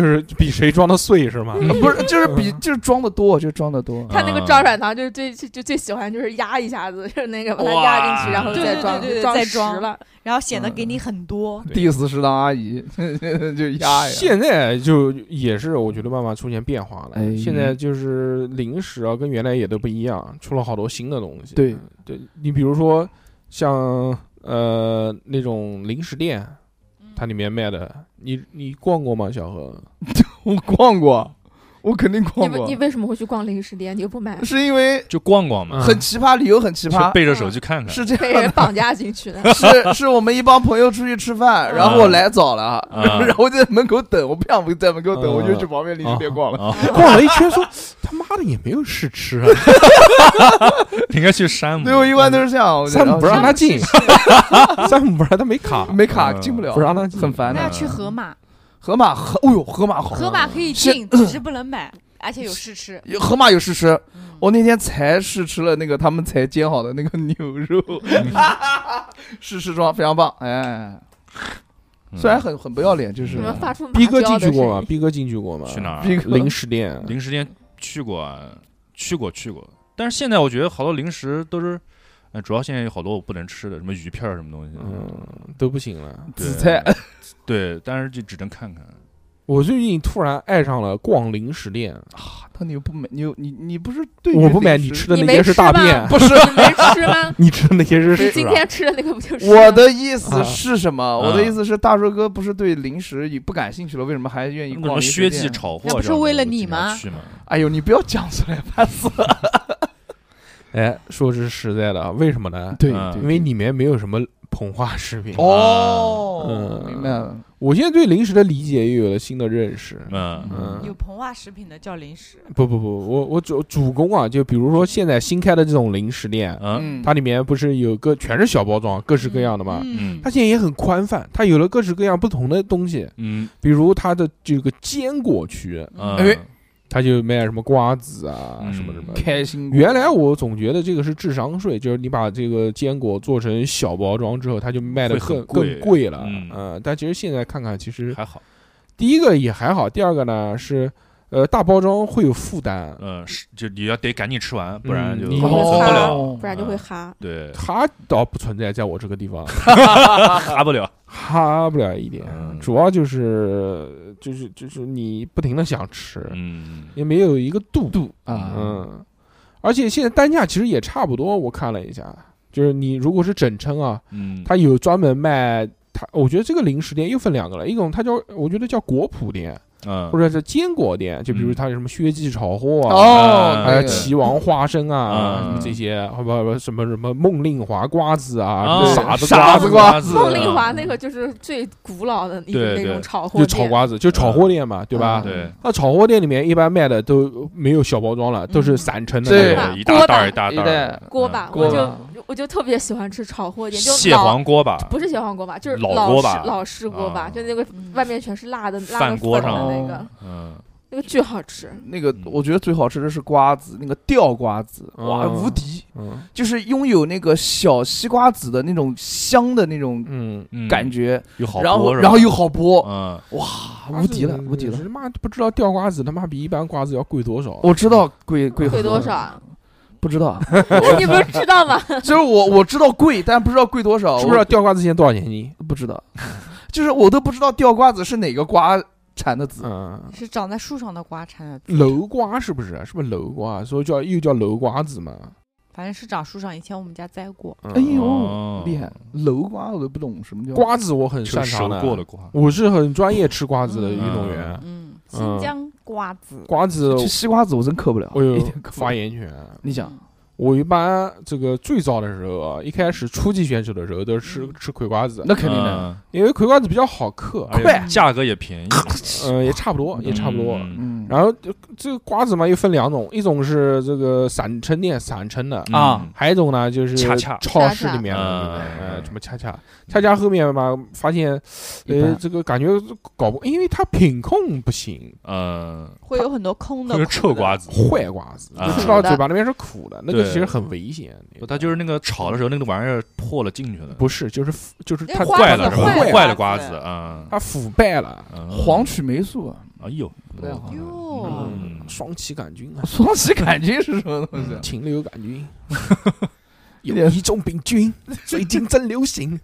Speaker 2: 就是比谁装的碎是吗？
Speaker 3: 呃不是，就是比就是装的多，就是装的多。
Speaker 4: 他那个赵软糖就是最就最喜欢就是压一下子，就是那个把它压进去，然后
Speaker 6: 对
Speaker 4: 再装，
Speaker 6: 对对对
Speaker 4: 装实
Speaker 6: 再装
Speaker 4: 了。
Speaker 6: 然后显得给你很多。
Speaker 2: 对
Speaker 3: 第四食堂阿姨就压呀。
Speaker 2: 现在就也是，我觉得慢慢出现变化了。
Speaker 3: 哎
Speaker 2: 现在就是零食啊，跟原来也都不一样，出了好多新的东西。
Speaker 3: 对
Speaker 2: 对，你比如说像呃那种零食店，它里面卖的，你你逛过吗，小何？
Speaker 3: 我逛过，我肯定
Speaker 4: 你
Speaker 3: 逛过
Speaker 4: 为你，为什么会去逛零食店？你又不买，
Speaker 3: 是因为
Speaker 5: 就逛逛嘛，
Speaker 3: 很奇葩，理由很奇葩，
Speaker 5: 就背着手机看看。
Speaker 3: 是这
Speaker 4: 被
Speaker 3: 样的。
Speaker 4: 人绑架进去的？
Speaker 3: 是是我们一帮朋友出去吃饭，然后我来早了，
Speaker 5: 嗯
Speaker 3: 然后我就在门口等，我不想在门口等，
Speaker 2: 嗯
Speaker 3: 我就去旁边零食店逛了。
Speaker 5: 啊，
Speaker 2: 逛了一圈说，他妈的也没有试吃啊，
Speaker 5: 应该去山姆。
Speaker 3: 对，我一般都是这样，我就
Speaker 2: 山姆不让他进，山姆不让他没卡，
Speaker 3: 没卡
Speaker 5: 嗯
Speaker 3: 进不了，
Speaker 2: 不让他进
Speaker 3: 很烦的
Speaker 6: 那要。去盒马，
Speaker 3: 河马河，哦呦，河马好，
Speaker 6: 盒马可以
Speaker 3: 是
Speaker 6: 进，只是不能买，而且有试吃。
Speaker 3: 有河马有试吃。
Speaker 6: 嗯
Speaker 3: 我那天才试吃了那个他们才煎好的那个牛肉，试吃装非常棒，哎，
Speaker 5: 嗯
Speaker 3: 虽然很很不要脸，就是
Speaker 4: 什么发出
Speaker 2: 逼哥
Speaker 4: 马
Speaker 2: 进去过吗？
Speaker 4: 叫的声音？
Speaker 2: 逼哥进去过吗？
Speaker 5: 去哪儿？
Speaker 3: 逼哥
Speaker 2: 零食店，
Speaker 5: 零食店去过啊，去过去过。但是现在我觉得好多零食都是，呃，主要现在有好多我不能吃的，什么鱼片儿什么东西，
Speaker 2: 嗯，都不行了。
Speaker 5: 对
Speaker 3: 紫菜，
Speaker 5: 对，但是就只能看看。
Speaker 2: 我最近突然爱上了逛零食店，
Speaker 3: 他你又不买，你又你你不是对于
Speaker 2: 我不买，
Speaker 3: 零食
Speaker 2: 你吃的
Speaker 4: 你没
Speaker 2: 那些是大
Speaker 4: 吃吗
Speaker 2: 便，
Speaker 3: 不是
Speaker 4: 你没吃吗？
Speaker 2: 你吃的那些是
Speaker 4: 你
Speaker 2: 屎啊！
Speaker 4: 今天吃的那个不就是？
Speaker 3: 我的意思
Speaker 2: 啊
Speaker 3: 是什么？我的意思是，大叔哥不是对零食也不感兴趣了，为什么还愿意
Speaker 5: 那
Speaker 3: 逛零
Speaker 5: 什么薛记
Speaker 3: 食店？
Speaker 5: 炒货，
Speaker 6: 那不是为了你吗
Speaker 5: 去吗？
Speaker 3: 哎呦，你不要讲出来，烦死了。
Speaker 2: 哎，说是实在的，为什么呢？
Speaker 3: 对
Speaker 5: 嗯
Speaker 3: 对
Speaker 2: 因为里面没有什么膨化食品。
Speaker 3: 哦，
Speaker 2: 嗯
Speaker 3: 明白了。
Speaker 2: 我现在对零食的理解又有了新的认识。
Speaker 5: 嗯
Speaker 2: 嗯
Speaker 6: 有膨化食品的叫零食，
Speaker 2: 不不不，我我主主攻啊，就比如说现在新开的这种零食店，
Speaker 5: 嗯
Speaker 2: 它里面不是有个全是小包装，各式各样的嘛。
Speaker 5: 嗯
Speaker 2: 它现在也很宽泛，它有了各式各样不同的东西，
Speaker 5: 嗯
Speaker 2: 比如它的这个坚果区，
Speaker 5: 嗯，
Speaker 3: 哎
Speaker 2: 它就卖什么瓜子啊，
Speaker 5: 嗯
Speaker 2: 什么什么。
Speaker 3: 开心果。
Speaker 2: 原来我总觉得这个是智商税，就是你把这个坚果做成小包装之后，它就卖的
Speaker 5: 会很
Speaker 2: 更
Speaker 5: 贵
Speaker 2: 更贵了。
Speaker 5: 嗯
Speaker 2: 呃但其实现在看看，其实
Speaker 5: 还好。
Speaker 2: 第一个也还好，第二个呢是，呃，大包装会有负担，
Speaker 5: 嗯，是就你要得赶紧吃完，不然就
Speaker 2: 嗯你
Speaker 5: 走不
Speaker 3: 哦
Speaker 5: 了。
Speaker 4: 不然就会哈。
Speaker 5: 对，
Speaker 2: 它倒不存在在我这个地方，
Speaker 5: 哈不了。
Speaker 2: 哈不了一点，
Speaker 5: 嗯
Speaker 2: 主要就是就是就是你不停的想吃，
Speaker 5: 嗯
Speaker 2: 也没有一个度
Speaker 3: 度啊，
Speaker 2: 嗯，而且现在单价其实也差不多，我看了一下，就是你如果是整称啊，
Speaker 5: 嗯，
Speaker 2: 它有专门卖它，我觉得这个零食店又分两个了，一种它叫我觉得叫果脯店，
Speaker 5: 嗯
Speaker 2: 或者是坚果店，就比如
Speaker 5: 嗯
Speaker 2: 它有什么薛记炒货啊。
Speaker 3: 哦，
Speaker 2: 还有
Speaker 3: 那个
Speaker 2: 棋王花生啊，
Speaker 5: 嗯
Speaker 2: 什么这些，不不不，什么什么梦令华瓜子啊，
Speaker 5: 啊
Speaker 2: 什么傻子
Speaker 3: 傻子
Speaker 2: 瓜
Speaker 3: 瓜
Speaker 5: 子
Speaker 4: 梦令华那个就是最古老的一个那
Speaker 5: 对对
Speaker 4: 种炒货
Speaker 2: 就
Speaker 4: 店，
Speaker 2: 炒瓜子，就炒货店嘛，对吧？
Speaker 3: 嗯
Speaker 5: 对
Speaker 2: 那炒货店里面一般卖的都没有小包装了，都是散称的
Speaker 3: 对
Speaker 2: 那种。
Speaker 5: 一大袋儿一大袋
Speaker 3: 一袋
Speaker 5: 儿
Speaker 4: 锅巴，
Speaker 3: 锅巴
Speaker 4: 我就我就特别喜欢吃炒货店，就
Speaker 5: 蟹
Speaker 4: 老
Speaker 5: 黄锅巴，
Speaker 4: 不是蟹黄锅巴，就是
Speaker 5: 老
Speaker 4: 老
Speaker 5: 锅巴
Speaker 4: 式老式锅巴，
Speaker 5: 啊
Speaker 4: 就那个
Speaker 6: 嗯
Speaker 4: 外面全是辣的辣的
Speaker 5: 饭锅
Speaker 4: 粉的
Speaker 3: 上
Speaker 4: 那个，
Speaker 5: 嗯，
Speaker 4: 那个巨好吃。
Speaker 3: 那个，我觉得最好吃的是瓜子，那个吊瓜子，哇，
Speaker 2: 嗯
Speaker 3: 无敌！
Speaker 2: 嗯
Speaker 3: 就是拥有那个小西瓜子的那种香的那种
Speaker 2: 嗯，
Speaker 5: 嗯
Speaker 3: 感觉，
Speaker 5: 又好
Speaker 3: 然后
Speaker 5: 剥是吧
Speaker 3: 然后又好剥，
Speaker 5: 嗯，
Speaker 3: 哇，无敌了，无敌了！
Speaker 2: 他妈不知道吊瓜子他妈比一般瓜子要贵多少？
Speaker 3: 我知道贵贵
Speaker 4: 贵
Speaker 3: 很
Speaker 4: 多少啊？
Speaker 3: 不知道，
Speaker 4: 你不是知道吗？
Speaker 3: 就是我我知道贵，但不知道贵多少，
Speaker 2: 知不知道吊瓜子现在多少钱斤？
Speaker 3: 我不知道，就是我都不知道吊瓜子是哪个瓜产的籽。
Speaker 2: 嗯，
Speaker 6: 是长在树上的瓜产的籽，
Speaker 2: 楼瓜是不是？是不是楼瓜？所以叫又叫楼瓜子嘛？
Speaker 6: 反正是长树上。以前我们家栽过，
Speaker 2: 嗯
Speaker 3: 哎呦
Speaker 5: 哦，
Speaker 3: 厉害！楼瓜我都不懂什么叫
Speaker 2: 瓜子我很擅
Speaker 5: 就是熟
Speaker 2: 长的，
Speaker 5: 过的瓜，
Speaker 2: 我是很专业吃瓜子的运动员。
Speaker 6: 嗯，新疆瓜子，
Speaker 2: 瓜子
Speaker 3: 这西瓜子我真嗑不了，
Speaker 2: 我有
Speaker 3: 一点嗑不了
Speaker 2: 发。言权。
Speaker 3: 你讲，
Speaker 2: 我一般这个最早的时候啊，一开始初级选手的时候都是吃
Speaker 6: 嗯
Speaker 2: 吃葵瓜子，
Speaker 3: 那肯定的，
Speaker 5: 嗯，
Speaker 2: 因为葵瓜子比较好嗑，
Speaker 5: 而且价格也便宜，
Speaker 2: 嗯，也差不多，也差不多。
Speaker 5: 嗯
Speaker 3: 嗯，
Speaker 2: 然后这这个瓜子嘛又分两种，一种是这个散称店散称的，
Speaker 3: 啊
Speaker 5: 嗯
Speaker 2: 还有一种呢就是
Speaker 5: 恰恰
Speaker 2: 超市里面的
Speaker 5: 恰恰
Speaker 2: 那个，
Speaker 5: 嗯
Speaker 2: 呃，什么恰恰恰恰后面嘛发现，呃，
Speaker 3: 一般
Speaker 2: 这个感觉搞不，因为它品控不行，
Speaker 5: 嗯，
Speaker 6: 会有很多空的
Speaker 5: 会有
Speaker 6: 苦的
Speaker 5: 臭瓜子，
Speaker 2: 坏瓜子
Speaker 5: 啊
Speaker 2: 就吃到嘴巴那边是苦的，那个
Speaker 5: 对
Speaker 2: 其实很危险。
Speaker 5: 不它就是那个炒的时候那个玩意儿破了进去了，
Speaker 2: 不是，就是就是它
Speaker 6: 那花
Speaker 5: 坏了是吧？
Speaker 6: 子坏
Speaker 5: 坏了
Speaker 6: 瓜子
Speaker 5: 瓜子，嗯
Speaker 2: 它腐败了，
Speaker 5: 嗯，
Speaker 3: 黄曲霉素啊，
Speaker 5: 哎呦，
Speaker 3: 不太好。
Speaker 6: 哟，
Speaker 5: 嗯，
Speaker 2: 双歧杆菌啊，
Speaker 3: 双歧杆菌是什么东西？
Speaker 2: 禽流感菌。有
Speaker 3: 点
Speaker 2: 一种病菌最近真流行，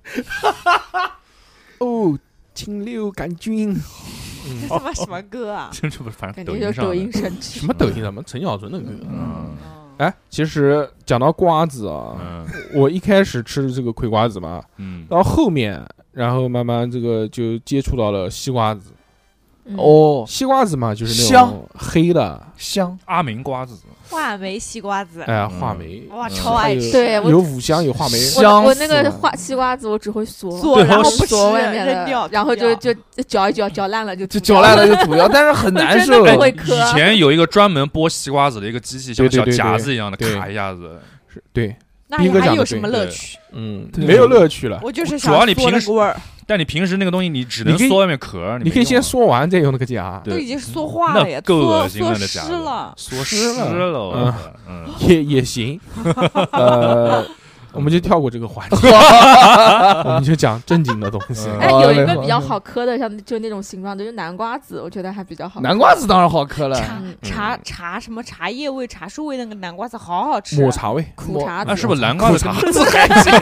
Speaker 2: 哦，禽流感菌。
Speaker 6: 这他妈什么歌啊？
Speaker 5: 这这不是反正
Speaker 4: 感觉就是抖
Speaker 5: 抖音上的
Speaker 4: 音神曲。
Speaker 2: 什么抖音什么陈小春的歌？
Speaker 5: 嗯
Speaker 2: 哎，其实讲到瓜子啊，
Speaker 5: 嗯
Speaker 2: 我一开始吃这个葵瓜子嘛，
Speaker 5: 嗯，
Speaker 2: 到后面，然后慢慢这个就接触到了西瓜子。
Speaker 4: 嗯，
Speaker 3: 哦，
Speaker 2: 西瓜子嘛，就是那
Speaker 3: 香
Speaker 2: 种黑的，
Speaker 3: 香，
Speaker 5: 阿明瓜子，
Speaker 6: 话梅西瓜子，
Speaker 2: 哎，话梅，
Speaker 6: 哇，
Speaker 5: 嗯
Speaker 6: 超爱吃。
Speaker 4: 对我
Speaker 2: 有五香，有话梅。
Speaker 3: 香
Speaker 4: 我我那个
Speaker 3: 死了
Speaker 4: 花西瓜子，我只会嗦，
Speaker 6: 嗦然后不吃
Speaker 4: 嗦外面的
Speaker 6: 扔掉
Speaker 4: 然后就
Speaker 6: 吐
Speaker 4: 就嚼一嚼，嚼烂了就
Speaker 3: 就
Speaker 4: 吐掉
Speaker 3: 嚼烂了就吐掉，但是很难受
Speaker 4: 真。的不会
Speaker 5: 以
Speaker 4: 磕。
Speaker 5: 前有一个专门剥西瓜子的一个机器，像小
Speaker 2: 对对对
Speaker 5: 夹子一样的，
Speaker 2: 对
Speaker 5: 卡一下子。
Speaker 2: 是对，
Speaker 6: 那
Speaker 2: 逼哥讲的
Speaker 6: 你还有什么
Speaker 2: 对
Speaker 6: 乐趣？
Speaker 2: 嗯，
Speaker 3: 对
Speaker 2: 没有乐趣了。
Speaker 6: 我就是
Speaker 5: 主要
Speaker 6: 想嗦
Speaker 5: 你平时
Speaker 6: 那个味儿，
Speaker 5: 但你平时那个东西，你只能
Speaker 2: 你可以
Speaker 5: 嗦外面壳，
Speaker 2: 你可以先
Speaker 5: 说
Speaker 2: 说完再用那个夹，
Speaker 5: 对
Speaker 6: 都已经嗦化
Speaker 5: 那
Speaker 6: 了呀，
Speaker 5: 够
Speaker 6: 嗦
Speaker 5: 恶心了
Speaker 6: 嗦
Speaker 5: 那夹子
Speaker 6: 湿了。
Speaker 5: 嗦
Speaker 2: 湿
Speaker 5: 湿
Speaker 2: 了
Speaker 5: 了，我操嗯，
Speaker 2: 也也行。呃，我们就跳过这个环节，我们就讲正经的东西。
Speaker 5: 嗯
Speaker 4: 哎，
Speaker 3: 哦那个
Speaker 4: 有一个比较好磕的，像就那种形状的，就是南瓜子，我觉得还比较好磕。
Speaker 3: 南瓜子当然好磕了，
Speaker 6: 茶
Speaker 4: 嗯
Speaker 6: 茶茶什么茶叶味、茶树味那个南瓜子好好吃。
Speaker 2: 抹茶味，
Speaker 4: 苦茶子
Speaker 5: 那是不是南瓜子
Speaker 2: 茶
Speaker 5: 跟
Speaker 2: 子还行？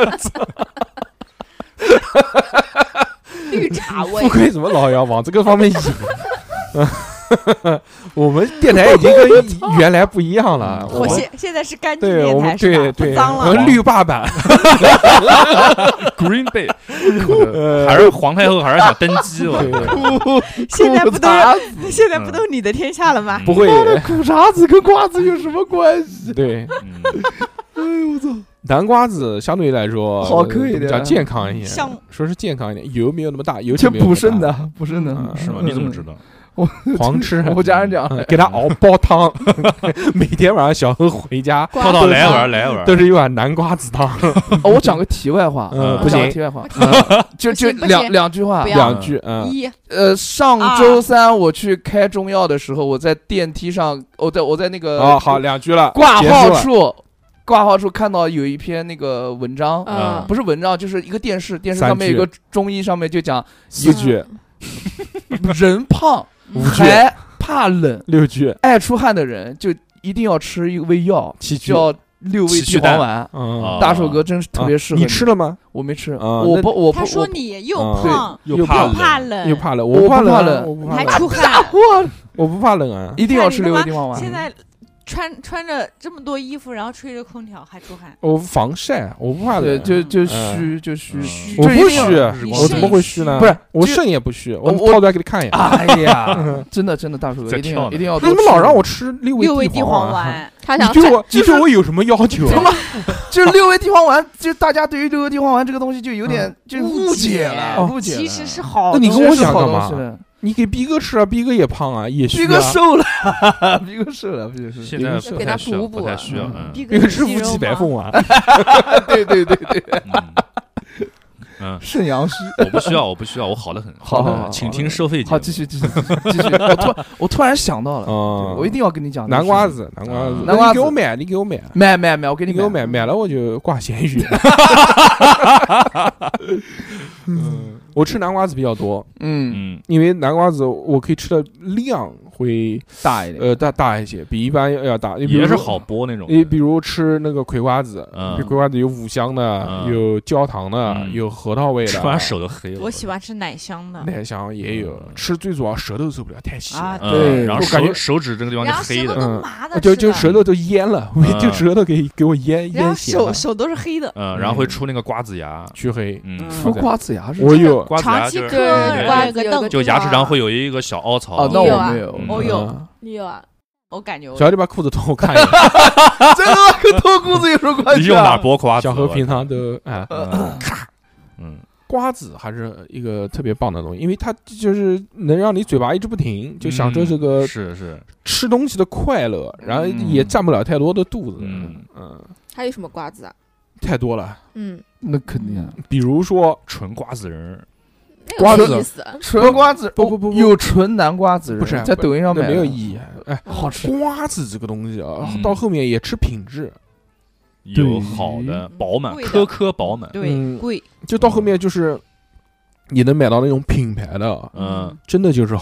Speaker 6: 绿茶味
Speaker 2: 富？贵怎么老要往这个方面引？我们电台已经跟原来不一样了。我
Speaker 6: 我
Speaker 2: 们
Speaker 6: 现现在是干净
Speaker 2: 对我们
Speaker 6: 电台是吧？
Speaker 2: 对对，
Speaker 6: 不脏
Speaker 2: 我们
Speaker 6: 了。
Speaker 2: 绿霸版，
Speaker 5: Green Bay，
Speaker 2: 呃
Speaker 5: 还是皇太后还是想登基？我
Speaker 2: 对
Speaker 6: 现在不都
Speaker 3: 茶
Speaker 6: 是现在不都是你的天下了吗？
Speaker 2: 不会，
Speaker 3: 苦茶子跟瓜子有什么关系？
Speaker 2: 对，
Speaker 5: 嗯
Speaker 2: 南瓜子相对来说
Speaker 3: 好磕一点
Speaker 2: 比较健康一点，
Speaker 6: 像
Speaker 2: 说是健康一点，油没有那么大，油
Speaker 3: 就
Speaker 2: 脂没有那么大
Speaker 3: 补肾的，补肾的
Speaker 2: 嗯
Speaker 5: 是吗？你怎么知道？
Speaker 2: 狂吃。
Speaker 3: 我家人讲
Speaker 2: 嗯给他熬煲汤，每天晚上小何回家
Speaker 5: 泡到来碗来碗，
Speaker 2: 都是一碗南瓜子汤。
Speaker 3: 哦，我讲个题外话，
Speaker 2: 嗯
Speaker 3: 我讲个
Speaker 2: 不行
Speaker 3: 题外话，
Speaker 2: 嗯
Speaker 3: 就就
Speaker 6: 不行不
Speaker 3: 两
Speaker 6: 行
Speaker 3: 两句话
Speaker 6: 不。要
Speaker 2: 两句，嗯，
Speaker 6: 一
Speaker 3: 呃，上周三我去开中药的时候，我在电梯上，我在我在那个
Speaker 2: 哦，好，两句了，
Speaker 3: 挂
Speaker 2: 结束了
Speaker 3: 号处，挂号处看到有一篇那个文章，
Speaker 4: 嗯，
Speaker 3: 不是文章，就是一个电视，电视
Speaker 2: 三
Speaker 3: 上面有
Speaker 2: 句
Speaker 3: 个中医，上面就讲
Speaker 2: 四句，
Speaker 3: 人胖
Speaker 2: 五句，
Speaker 3: 还怕冷，
Speaker 2: 六句，
Speaker 3: 爱出汗的人就一定要吃一味药，
Speaker 2: 七句，
Speaker 3: 叫六味地
Speaker 5: 七曲蛋
Speaker 3: 黄丸。
Speaker 2: 嗯，
Speaker 5: 啊
Speaker 3: 大手哥真是特别适合
Speaker 2: 你吃了吗？
Speaker 3: 我没吃，
Speaker 2: 啊那
Speaker 3: 我不，我不，
Speaker 6: 他说
Speaker 3: 我
Speaker 6: 你又
Speaker 2: 嗯
Speaker 6: 胖
Speaker 2: 又
Speaker 5: 又怕
Speaker 6: 又怕
Speaker 5: 冷，
Speaker 6: 冷，
Speaker 2: 又怕冷，
Speaker 3: 我
Speaker 2: 不怕
Speaker 3: 不怕
Speaker 2: 冷，
Speaker 3: 冷
Speaker 2: 我不怕冷，
Speaker 6: 还出汗。
Speaker 3: 我
Speaker 2: 我不怕冷啊。
Speaker 3: 一定要吃
Speaker 6: 看你他妈
Speaker 3: 六味地黄丸。
Speaker 6: 现在穿穿着这么多衣服，然后吹着空调还出汗，
Speaker 2: 我防晒，我不怕
Speaker 3: 对，
Speaker 2: 冷。
Speaker 3: 就就
Speaker 2: 嗯
Speaker 3: 虚就虚，
Speaker 5: 嗯
Speaker 2: 我不
Speaker 3: 就一定要
Speaker 2: 虚，
Speaker 5: 你
Speaker 2: 我怎么会虚呢？
Speaker 3: 不是
Speaker 2: 我
Speaker 3: 就
Speaker 2: 肾也不虚，我
Speaker 3: 我我
Speaker 2: 掏出来给你看一眼。
Speaker 3: 哎呀，真的真的，大叔哥一定
Speaker 5: 在跳呢
Speaker 3: 要一定要
Speaker 2: 为
Speaker 3: 多吃。
Speaker 2: 什么老让我吃六味
Speaker 6: 六味地
Speaker 2: 黄
Speaker 6: 黄？丸。
Speaker 4: 他想
Speaker 2: 你对我，你
Speaker 3: 就是
Speaker 2: 对我有什么要求？
Speaker 3: 他妈就是六味地黄丸，就大家对于六味地黄丸这个东西就有点就误解了，
Speaker 2: 哦
Speaker 3: 误解了。
Speaker 6: 其实是好
Speaker 2: 那
Speaker 6: 东西。
Speaker 2: 你跟我讲
Speaker 3: 好
Speaker 2: 干嘛
Speaker 3: 东西的
Speaker 2: 你给逼哥吃啊，逼哥也胖啊，也虚
Speaker 3: 逼哥
Speaker 2: 啊。
Speaker 3: 瘦了，逼哥瘦了，逼哥瘦了。
Speaker 5: 现在
Speaker 2: 是
Speaker 4: 给他
Speaker 5: 不太需要，
Speaker 4: 补补
Speaker 5: 不太需要。
Speaker 3: 嗯
Speaker 5: 嗯
Speaker 6: 逼
Speaker 2: 逼哥吃
Speaker 6: 肌肉
Speaker 2: 夫妻白
Speaker 6: 吗
Speaker 2: 凤丸，
Speaker 3: 对对对对，
Speaker 5: 嗯嗯，
Speaker 3: 肾阳虚。
Speaker 5: 我不需要，我不需要，我好的很。
Speaker 3: 好好好
Speaker 5: 嗯请听收费节目。
Speaker 3: 好，继续继续继续继续。我突然我突然想到了，
Speaker 2: 嗯，
Speaker 3: 我一定要跟你讲
Speaker 2: 南瓜。子，南瓜子，
Speaker 5: 嗯
Speaker 2: 那
Speaker 3: 南瓜子
Speaker 2: 你给我买，你给我买，
Speaker 3: 买买买，我给你
Speaker 2: 你给我买，买了我就挂咸鱼。嗯，我吃南瓜子比较多，
Speaker 3: 嗯，
Speaker 5: 嗯，
Speaker 2: 因为南瓜子我可以吃的量会
Speaker 3: 大一点。
Speaker 2: 呃大大一些，比一般要大。你比如说
Speaker 5: 也是好剥那种。
Speaker 2: 你比如吃那个葵瓜子，
Speaker 5: 嗯
Speaker 2: 比葵瓜子有五香的，
Speaker 5: 嗯
Speaker 2: 有焦糖的，
Speaker 5: 嗯
Speaker 2: 有核桃味的，
Speaker 5: 吃完手都黑了。
Speaker 6: 我喜欢吃奶香的，
Speaker 2: 奶香也有。
Speaker 5: 嗯
Speaker 2: 吃最主要舌头受不了，太咸
Speaker 6: 啊
Speaker 2: 了，
Speaker 5: 嗯
Speaker 3: 对
Speaker 5: 然后
Speaker 2: 我感觉
Speaker 5: 手手指这个地方就
Speaker 6: 然后舌头
Speaker 5: 黑的。
Speaker 2: 嗯
Speaker 6: 都麻的，
Speaker 2: 就就舌头都淹了，
Speaker 5: 嗯
Speaker 2: 就舌头给给我淹
Speaker 6: 然后
Speaker 2: 淹咸了，
Speaker 6: 手手都是黑的。
Speaker 5: 嗯，然后会出那个瓜子牙。
Speaker 2: 黢黑。
Speaker 5: 嗯，
Speaker 3: 出瓜子牙是
Speaker 2: 我有
Speaker 5: 瓜子牙就是
Speaker 6: 长期嗑
Speaker 4: 对
Speaker 6: 瓜子个
Speaker 4: 有个
Speaker 5: 就牙齿上会有一个小凹槽。
Speaker 3: 哦，那
Speaker 4: 你有啊
Speaker 3: 我没有。
Speaker 5: 嗯
Speaker 6: 哦有
Speaker 2: 嗯
Speaker 4: 你有啊？
Speaker 6: 我感觉我
Speaker 2: 小弟把裤子脱，我看一眼。
Speaker 3: 这个跟脱裤子有什么关系？
Speaker 5: 你用哪？剥瓜子？
Speaker 2: 小何平常都哎，
Speaker 5: 嗯咔，嗯
Speaker 2: 瓜子还是一个特别棒的东西，因为它就是能让你嘴巴一直不停，就享受这个
Speaker 5: 嗯是是，
Speaker 2: 吃东西的快乐，然后也占不了太多的肚子。
Speaker 5: 嗯
Speaker 2: 嗯，
Speaker 4: 还有什么瓜子啊？
Speaker 2: 太多了。
Speaker 4: 嗯，
Speaker 3: 那肯定啊，
Speaker 2: 比如说
Speaker 5: 纯瓜子仁儿。
Speaker 4: 那
Speaker 2: 瓜子
Speaker 4: 有什么意思？
Speaker 3: 纯瓜子
Speaker 2: 不不不不
Speaker 3: 有纯南瓜子仁，
Speaker 2: 不是
Speaker 3: 在抖音上
Speaker 2: 那
Speaker 3: 买的
Speaker 2: 没有意义。哎，
Speaker 3: 好吃。
Speaker 2: 瓜子这个东西啊
Speaker 5: 嗯，
Speaker 2: 到后面也吃品质，
Speaker 5: 有好的饱满，
Speaker 6: 贵的
Speaker 5: 颗颗饱满。
Speaker 6: 对
Speaker 2: 嗯
Speaker 6: 贵，
Speaker 2: 就到后面就是你能买到那种品牌的，
Speaker 5: 嗯，
Speaker 2: 真的就是好。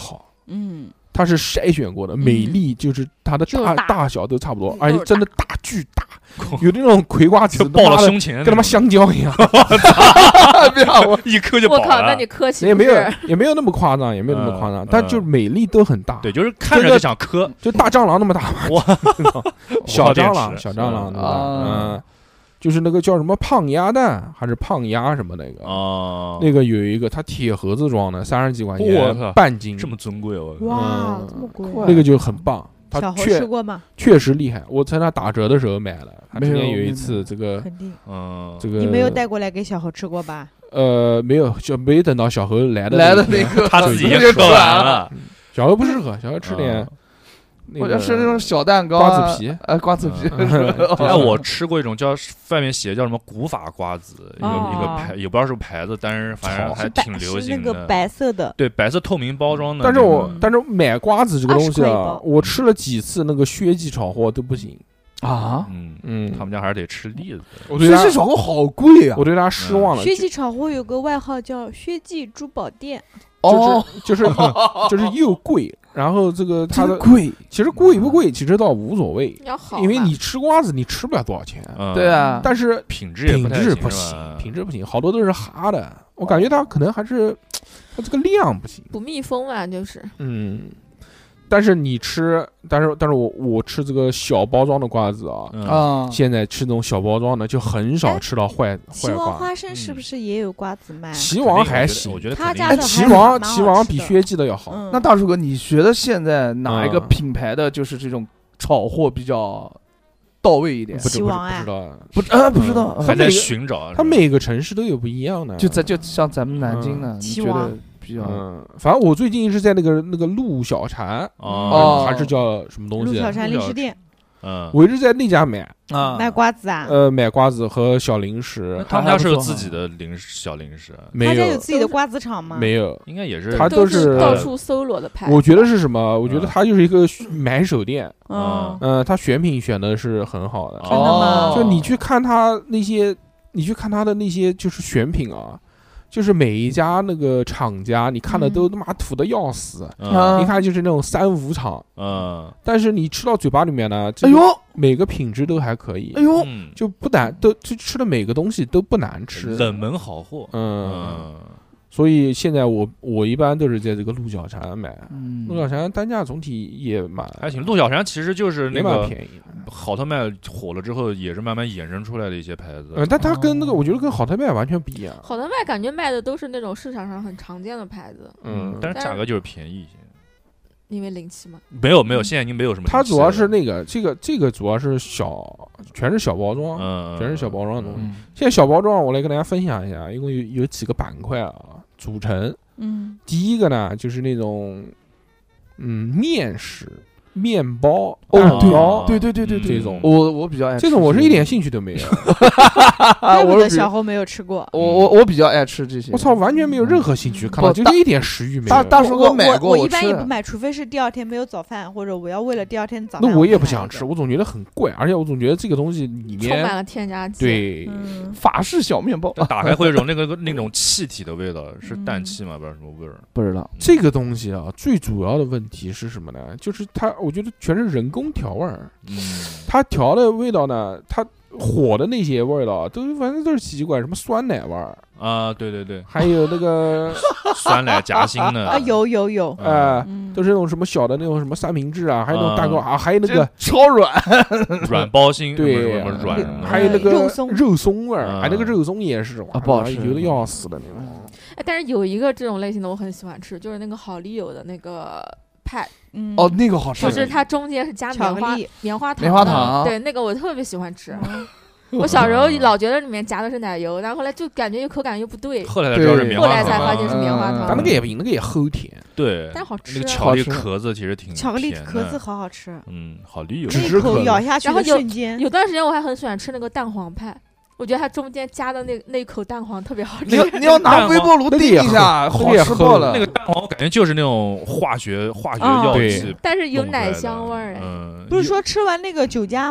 Speaker 6: 嗯，
Speaker 2: 它是筛选过的，每粒就是它的大
Speaker 4: 就是大
Speaker 2: 大小都差不多
Speaker 4: 嗯，
Speaker 2: 而且
Speaker 4: 就是
Speaker 2: 真的大巨大，有那种葵瓜子
Speaker 5: 就爆
Speaker 2: 他妈的
Speaker 5: 了胸前，
Speaker 2: 跟他妈香蕉一样，
Speaker 3: 不要我
Speaker 5: 一颗就饱
Speaker 4: 我靠，那
Speaker 5: 了
Speaker 4: 你。客气
Speaker 2: 也没有
Speaker 4: 不是？
Speaker 2: 也没有那么夸张，也没有那么夸张
Speaker 5: 嗯，
Speaker 2: 但就是每粒都很大，
Speaker 5: 对，就是看着就想磕。
Speaker 2: 就大蟑螂那么大嘛，
Speaker 5: 哇，
Speaker 2: 小蟑
Speaker 5: 我
Speaker 2: 螂，
Speaker 5: 好吃
Speaker 2: 小蟑螂，
Speaker 5: 嗯
Speaker 2: 对吧？
Speaker 3: 啊
Speaker 2: 嗯，就是那个叫什么胖鸭蛋还是胖鸭什么那个，
Speaker 5: 哦，
Speaker 2: 那个有一个它铁盒子装的，三十几块
Speaker 5: 我
Speaker 2: 钱
Speaker 5: 靠
Speaker 2: 半斤，
Speaker 5: 这么尊贵哦。
Speaker 6: 哇，
Speaker 2: 嗯
Speaker 6: 这么贵，
Speaker 2: 那个就很棒，它
Speaker 6: 小猴
Speaker 2: 确
Speaker 6: 吃过吗？
Speaker 2: 确实厉害，我在那打折的时候买了，他之前
Speaker 3: 没有
Speaker 2: 有一次这个
Speaker 6: 肯定，
Speaker 5: 嗯，
Speaker 2: 这个
Speaker 6: 你没有带过来给小猴吃过吧？
Speaker 2: 呃没有，就没等到小何来的
Speaker 3: 来的
Speaker 2: 那
Speaker 3: 那个
Speaker 5: 他自己
Speaker 3: 就
Speaker 5: 也磕完
Speaker 3: 了。
Speaker 5: 了。
Speaker 2: 小何不适合，小何吃点
Speaker 5: 嗯
Speaker 2: 那个
Speaker 3: 我要吃那种小蛋糕
Speaker 2: 瓜
Speaker 3: 啊，
Speaker 2: 子皮，
Speaker 3: 呃，瓜子皮
Speaker 2: 嗯
Speaker 3: 是吧？
Speaker 5: 哎，我吃过一种叫外面写叫什么古法瓜子，一个
Speaker 6: 哦
Speaker 5: 一个牌，也不知道是不是牌子，但是反正还
Speaker 6: 是白
Speaker 5: 挺流
Speaker 6: 是那个
Speaker 5: 行的。
Speaker 6: 白色的，
Speaker 5: 对，白色透明包装的那
Speaker 2: 但
Speaker 5: 种。
Speaker 2: 是我
Speaker 6: 嗯
Speaker 2: 但是买瓜子这个东西
Speaker 6: 20块一
Speaker 2: 啊
Speaker 6: 包，
Speaker 2: 我吃了几次那个薛记炒货都不行，
Speaker 3: 啊，
Speaker 5: 嗯，
Speaker 2: 嗯，
Speaker 5: 他们家还是得吃栗子的。
Speaker 3: 学
Speaker 2: 我对他
Speaker 3: 习炒货好贵啊
Speaker 2: 我！对他失望了，
Speaker 6: 薛记炒货有个外号叫薛记珠宝店，
Speaker 3: 哦，
Speaker 2: 就是就是又贵，然后这个它的
Speaker 3: 真贵，
Speaker 2: 其实贵不贵其实倒无所谓，
Speaker 4: 要好嘛，
Speaker 2: 因为你吃瓜子你吃不了多少钱，
Speaker 5: 嗯，
Speaker 3: 对啊，
Speaker 2: 但是
Speaker 5: 品质也
Speaker 2: 品
Speaker 5: 不太
Speaker 2: 质不行
Speaker 5: 行是吧，
Speaker 2: 品质不行，好多都是哈的，我感觉它可能还是它这个量不行，
Speaker 4: 不密封嘛，就是
Speaker 2: 嗯。但是你吃，但是但是我我吃这个小包装的瓜子啊，
Speaker 5: 嗯
Speaker 3: 啊，
Speaker 2: 现在吃那种小包装的就很少
Speaker 6: 哎
Speaker 2: 吃到坏
Speaker 6: 齐
Speaker 2: 坏瓜。
Speaker 6: 王花生是不是也有瓜子卖？
Speaker 2: 齐王还
Speaker 5: 我
Speaker 2: 行，
Speaker 5: 觉得
Speaker 6: 他
Speaker 5: 肯定
Speaker 2: 哎，
Speaker 6: 家的还
Speaker 2: 齐王
Speaker 6: 蛮好
Speaker 2: 齐王
Speaker 6: 吃的
Speaker 2: 比薛记的要好。
Speaker 6: 嗯，
Speaker 3: 那大叔哥，你觉得现在哪一个
Speaker 2: 嗯
Speaker 3: 品牌的就是这种炒货比较到位一点
Speaker 2: 不？知不知
Speaker 6: 齐王哎
Speaker 2: 不知道，
Speaker 3: 不呃不知道，
Speaker 2: 嗯
Speaker 5: 还在
Speaker 2: 每个
Speaker 5: 寻找。
Speaker 2: 它每个城市都有不一样的。
Speaker 3: 就在就像咱们南京呢，你觉得
Speaker 6: 齐王
Speaker 3: 比较
Speaker 2: 嗯，反正我最近是在那个那个陆小禅，
Speaker 5: 哦，
Speaker 2: 还是叫什么东西？
Speaker 6: 陆小山零食店
Speaker 5: 嗯，
Speaker 2: 我一直在那家买，
Speaker 3: 啊
Speaker 6: 卖瓜子啊？
Speaker 2: 呃，买瓜子和小零食。
Speaker 5: 他们家是有自己的零食小零食，
Speaker 2: 没
Speaker 6: 他家有
Speaker 2: 有，
Speaker 6: 自己的瓜子厂吗？
Speaker 2: 没有。
Speaker 5: 应该也是。
Speaker 2: 他
Speaker 4: 都
Speaker 2: 是
Speaker 4: 到处搜罗的牌子。
Speaker 2: 我觉得是什么？我觉得
Speaker 5: 嗯
Speaker 2: 它就是一个买手店，
Speaker 6: 嗯，
Speaker 2: 嗯，它选品选的是很好的。
Speaker 5: 真
Speaker 6: 的吗
Speaker 2: 就你去看它那些，你去看它的那些就是选品啊，就是每一家那个厂家，你看的都他妈土的要死。
Speaker 5: 嗯
Speaker 2: 一看就是那种三无厂，
Speaker 5: 嗯
Speaker 2: 但是你吃到嘴巴里面呢，这个
Speaker 3: 哎呦
Speaker 2: 每个品质都还可以，
Speaker 3: 哎呦，
Speaker 5: 嗯，
Speaker 2: 就不难，都就吃的每个东西都不难吃。
Speaker 5: 冷门好货。
Speaker 2: 嗯，
Speaker 5: 嗯，
Speaker 2: 所以现在我我一般都是在这个鹿角禅买，
Speaker 3: 嗯
Speaker 2: 鹿角禅单价总体也蛮
Speaker 5: 还行。陆小山其实就是那
Speaker 2: 也蛮
Speaker 5: 个
Speaker 2: 便宜的。
Speaker 5: 好特卖火了之后，也是慢慢衍生出来的一些牌子。
Speaker 2: 嗯，但它跟那个
Speaker 3: 哦
Speaker 2: 我觉得跟好特卖完全不一样。
Speaker 4: 好的卖感觉卖的都是那种市场上很常见的牌子，
Speaker 2: 嗯，
Speaker 5: 但是价格就是便宜一些。
Speaker 4: 因为零七嘛。
Speaker 5: 没有没有，现在已经没有什么零七了。
Speaker 2: 它主要是那个这个这个主要是小，全是小包装，
Speaker 5: 嗯，
Speaker 2: 全是小包装的东西。
Speaker 3: 嗯
Speaker 2: 现在小包装，我来跟大家分享一下，一共有有几个板块啊组成。
Speaker 6: 嗯，
Speaker 2: 第一个呢，就是那种嗯面食、面包、
Speaker 3: 哦
Speaker 2: 蛋
Speaker 3: 对
Speaker 2: 糕，
Speaker 3: 对对对对对，
Speaker 2: 这种
Speaker 3: 我我比较爱吃
Speaker 2: 这种我是一点兴趣都没有。
Speaker 3: 啊，
Speaker 6: 怪不
Speaker 3: 我是比
Speaker 6: 得小猴没有吃过。
Speaker 3: 我我我比较爱吃这些。
Speaker 2: 我操，完全没有任何兴趣，看到
Speaker 3: 不大
Speaker 2: 就一点食欲没有。
Speaker 3: 大大叔
Speaker 6: 我
Speaker 3: 哥买过，
Speaker 6: 我我一
Speaker 3: 吃了
Speaker 6: 般也不买，除非是第二天没有早饭，或者我要为了第二天早饭。
Speaker 2: 那我也不
Speaker 6: 会买一个
Speaker 2: 想吃，我总觉得很怪，而且我总觉得这个东西里面
Speaker 4: 充满了添加剂。，
Speaker 2: 对
Speaker 6: 嗯，
Speaker 3: 法式小面包，
Speaker 5: 但打开会有一种那个那种气体的味道，是氮气吗？不知道什么味儿。
Speaker 3: 不知道。
Speaker 2: 这个东西啊，最主要的问题是什么呢？就是它，我觉得全是人工调味儿。
Speaker 5: 嗯，
Speaker 2: 它调的味道呢，它火的那些味道都反正都是奇奇怪，什么酸奶味儿，
Speaker 5: 啊，对对对，
Speaker 2: 还有那个
Speaker 5: 酸奶夹心的
Speaker 6: 啊，有有有，
Speaker 2: 呃，
Speaker 6: 嗯，
Speaker 2: 都是那种什么小的那种什么三明治啊，还有那种蛋糕啊，还有那个
Speaker 3: 超软，
Speaker 5: 软包心，
Speaker 2: 对
Speaker 5: 什么什么软
Speaker 2: 还
Speaker 5: 的，
Speaker 2: 还有那个
Speaker 6: 肉松
Speaker 2: 肉松味儿，
Speaker 5: 嗯
Speaker 2: 还有那个肉松也是哇
Speaker 3: 啊不好吃
Speaker 2: 油的要死的那种。
Speaker 4: 哎，但是有一个这种类型的我很喜欢吃，就是那个好丽友的那个派，
Speaker 6: 嗯
Speaker 3: 哦，那个好吃
Speaker 4: 就。是它中间是加棉花
Speaker 6: 巧克力
Speaker 4: 棉花糖的，
Speaker 3: 棉花糖
Speaker 4: 对，那个我特别喜欢吃。
Speaker 6: 嗯
Speaker 4: 我小时候老觉得里面夹的是奶油，但是后来就感觉又口感又不对，
Speaker 5: 后来才知道是
Speaker 3: 对
Speaker 5: 棉花
Speaker 4: 后来才
Speaker 5: 糖
Speaker 4: 发现是棉花
Speaker 3: 嗯
Speaker 4: 糖。
Speaker 2: 但那个也不行，那个也齁甜。
Speaker 5: 对，
Speaker 4: 但好吃啊
Speaker 5: 那个巧克力
Speaker 3: 好吃
Speaker 5: 壳子其实挺
Speaker 6: 巧克力
Speaker 5: 甜的
Speaker 6: 壳子，好好吃，
Speaker 5: 嗯，好利有
Speaker 2: 只
Speaker 6: 那一口
Speaker 2: 是可
Speaker 6: 咬下去的
Speaker 4: 然后有
Speaker 6: 瞬间，
Speaker 4: 有段时间我还很喜欢吃那个蛋黄派，我觉得它中间加的那那一口蛋黄特别好吃。
Speaker 3: 你要你要拿微波炉叮一下，好
Speaker 2: 那个也
Speaker 3: 吃爆了。
Speaker 5: 那个蛋黄，我感觉就是那种化学化学
Speaker 6: 哦
Speaker 5: 药
Speaker 2: 对
Speaker 5: 剂，
Speaker 4: 但是有奶香味儿哎。
Speaker 5: 嗯，
Speaker 6: 不是说吃完那个酒家吗？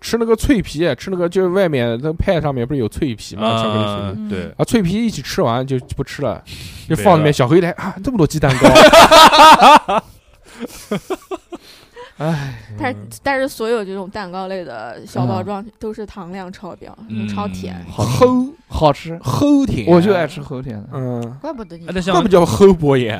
Speaker 2: 吃那个脆皮，吃那个就是外面那派上面不是有脆皮吗？巧克力脆皮。
Speaker 6: 嗯
Speaker 5: 对，
Speaker 2: 啊，脆皮一起吃完就不吃了，就
Speaker 5: 对
Speaker 2: 放里面。
Speaker 5: 了
Speaker 2: 小何一来啊，这么多鸡蛋糕，
Speaker 3: 哎，
Speaker 4: 但是但是所有这种蛋糕类的小包装都是糖量超标，
Speaker 5: 嗯
Speaker 4: 超甜。
Speaker 3: 好
Speaker 2: 齁
Speaker 3: 好吃，
Speaker 2: 齁甜，
Speaker 3: 我就爱吃齁甜的，
Speaker 2: 嗯，
Speaker 6: 怪不得你
Speaker 5: 哎，那像
Speaker 2: 那不叫齁博眼，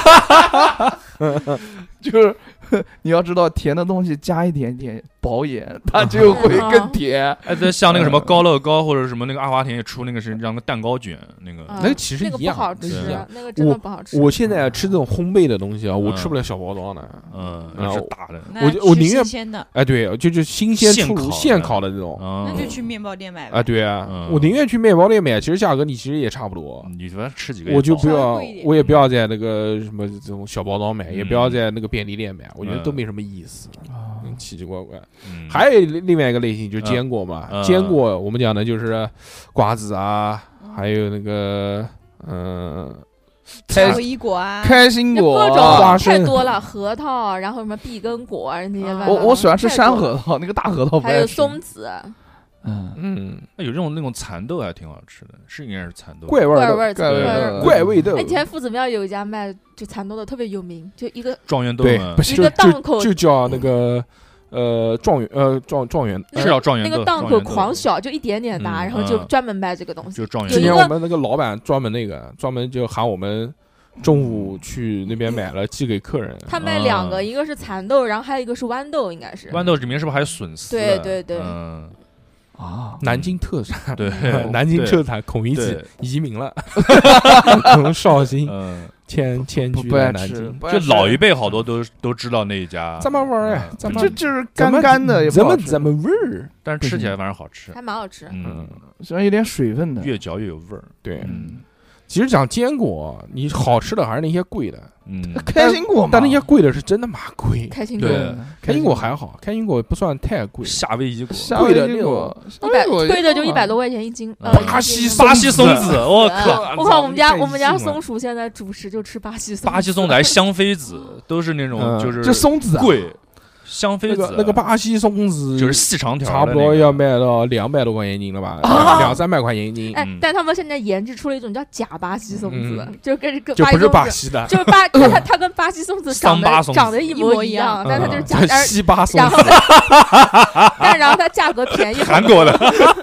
Speaker 3: 就是你要知道，甜的东西加一点点保盐，它就会更甜。
Speaker 5: 哎，对，像那个什么高乐高或者什么那个阿华田也出那个是让个蛋糕卷，那个
Speaker 4: 啊
Speaker 2: 那个其实
Speaker 4: 那个不
Speaker 2: 一样
Speaker 4: 好吃
Speaker 2: 那一样，
Speaker 4: 那个真的不好吃。
Speaker 2: 我现在吃这种烘焙的东西啊，我
Speaker 5: 嗯
Speaker 2: 吃不了小包装的。
Speaker 5: 嗯，
Speaker 2: 然后
Speaker 5: 是大的，
Speaker 6: 那
Speaker 2: 我就我
Speaker 6: 吃
Speaker 2: 宁愿
Speaker 6: 新鲜的，
Speaker 2: 哎，对，就就新鲜出炉
Speaker 5: 现烤的
Speaker 2: 现烤的这种。
Speaker 5: 嗯，
Speaker 6: 那就去面包店买吧。
Speaker 2: 啊，对啊
Speaker 5: 嗯，
Speaker 2: 我宁愿去面包店买，其实价格你其实也差不多。
Speaker 5: 你反正吃几个也饱
Speaker 2: 我就不要
Speaker 6: 稍微贵一，点
Speaker 2: 我也不要在那个什么这种小包装买，也不要
Speaker 5: 嗯
Speaker 2: 在那个便利店买，我觉得
Speaker 5: 嗯
Speaker 2: 都没什么意思，嗯奇奇怪怪。
Speaker 5: 嗯
Speaker 2: 还有另外一个类型就是坚果嘛，
Speaker 5: 嗯
Speaker 2: 坚果我们讲的就是瓜子啊，
Speaker 6: 嗯
Speaker 2: 还有那个嗯，
Speaker 3: 开
Speaker 6: 巧克力果啊，
Speaker 3: 开心
Speaker 4: 那
Speaker 3: 果
Speaker 4: 各
Speaker 2: 花
Speaker 4: 种太
Speaker 2: 生
Speaker 4: 多了，核桃，然后什么碧根果啊那些乱七八糟。
Speaker 3: 我我喜欢吃山
Speaker 4: 太多了，
Speaker 3: 核桃，那个大核桃不
Speaker 4: 还有
Speaker 3: 爱吃。
Speaker 4: 松子，
Speaker 3: 嗯，
Speaker 2: 嗯，
Speaker 5: 有这种那种蚕豆还挺好吃的，是应该是蚕豆，
Speaker 2: 怪味儿的
Speaker 4: 怪味儿
Speaker 3: 怪味
Speaker 4: 味
Speaker 3: 儿
Speaker 4: 儿。
Speaker 2: 怪味豆
Speaker 4: 哎，，以前夫子庙有一家卖就蚕豆的特别有名，就一个
Speaker 5: 状元豆嘛，
Speaker 2: 对不是就
Speaker 4: 一个档口
Speaker 2: 就就叫那个呃状元呃状状元，
Speaker 4: 那
Speaker 5: 是叫状元豆，
Speaker 4: 那个档口
Speaker 5: 状元豆
Speaker 4: 狂小，就一点点大，
Speaker 5: 嗯
Speaker 4: 然后就
Speaker 5: 嗯
Speaker 4: 专门卖这个东西
Speaker 5: 就。状
Speaker 2: 之
Speaker 5: 元豆
Speaker 4: 有一个
Speaker 2: 前我们那个老板专门那个专门就喊我们中午去那边买了寄给客人。
Speaker 4: 他卖两个，
Speaker 5: 啊
Speaker 4: 一个是蚕豆，然后还有一个是豌豆，应该是。
Speaker 5: 豌豆里面是不是还有笋丝？
Speaker 4: 对对对
Speaker 5: 嗯，
Speaker 3: 啊，
Speaker 2: 南京特产，
Speaker 5: 对，
Speaker 2: 南京
Speaker 5: 对
Speaker 2: 特产孔乙己
Speaker 5: 对
Speaker 2: 移民了，从绍兴
Speaker 5: 嗯，
Speaker 2: 迁迁居
Speaker 3: 不不爱吃，
Speaker 2: 到南京。
Speaker 3: 不爱吃
Speaker 5: 就老一辈好多都都知道那一家，
Speaker 2: 怎么玩儿呀
Speaker 5: 嗯
Speaker 2: 怎么
Speaker 3: 这就是
Speaker 2: 怎么
Speaker 3: 干干的，也不好吃
Speaker 2: 怎么怎么味儿？
Speaker 5: 但是吃起来反正好吃，
Speaker 4: 还蛮好吃。
Speaker 5: 嗯，
Speaker 3: 虽然有点水分的。
Speaker 5: 越嚼越有味儿，
Speaker 2: 对，
Speaker 5: 嗯
Speaker 2: 其实讲坚果，你好吃的还是那些贵的，
Speaker 5: 嗯，
Speaker 3: 开心果嘛，
Speaker 2: 但那些贵的是真的妈贵。
Speaker 4: 开心果
Speaker 5: 对
Speaker 2: 开心果还好，开心果不算太贵。
Speaker 5: 夏威夷果，
Speaker 3: 夏
Speaker 2: 贵的那
Speaker 3: 威夷果，
Speaker 4: 一百
Speaker 3: 夏威夷果
Speaker 4: 贵的就一
Speaker 3: 也
Speaker 4: 百多块钱一斤。呃，
Speaker 2: 巴西
Speaker 4: 一斤
Speaker 5: 巴西松子，我
Speaker 4: 呃
Speaker 5: 靠，
Speaker 4: 我靠，我们家
Speaker 2: 太
Speaker 4: 我们家
Speaker 2: 硬了
Speaker 4: 松鼠现在主食就吃巴西松。
Speaker 5: 巴西松子还香妃子，都是那种
Speaker 2: 嗯
Speaker 5: 就是
Speaker 3: 这松子啊，
Speaker 5: 贵，香妃子
Speaker 2: 那个那个巴西松子
Speaker 5: 就是细长条的
Speaker 2: 差不
Speaker 5: 那个，
Speaker 2: 多要卖到两百多块钱一斤了吧，
Speaker 4: 啊
Speaker 2: 两三百块钱一斤，
Speaker 4: 哎
Speaker 5: 嗯，
Speaker 4: 但他们现在研制出了一种叫假巴西松子
Speaker 2: 嗯，
Speaker 4: 就跟跟
Speaker 2: 就不是巴
Speaker 4: 巴西
Speaker 2: 西的，
Speaker 4: 松子，就是巴，就它它跟巴西松子长
Speaker 5: 桑巴松子
Speaker 4: 得长得一
Speaker 6: 一模
Speaker 4: 一
Speaker 6: 一样
Speaker 4: 但它就是
Speaker 2: 嗯叫，
Speaker 4: 假但是
Speaker 2: 西巴松
Speaker 4: 然后
Speaker 2: 子，
Speaker 4: 但是然后它价格便宜，
Speaker 5: 韩国的，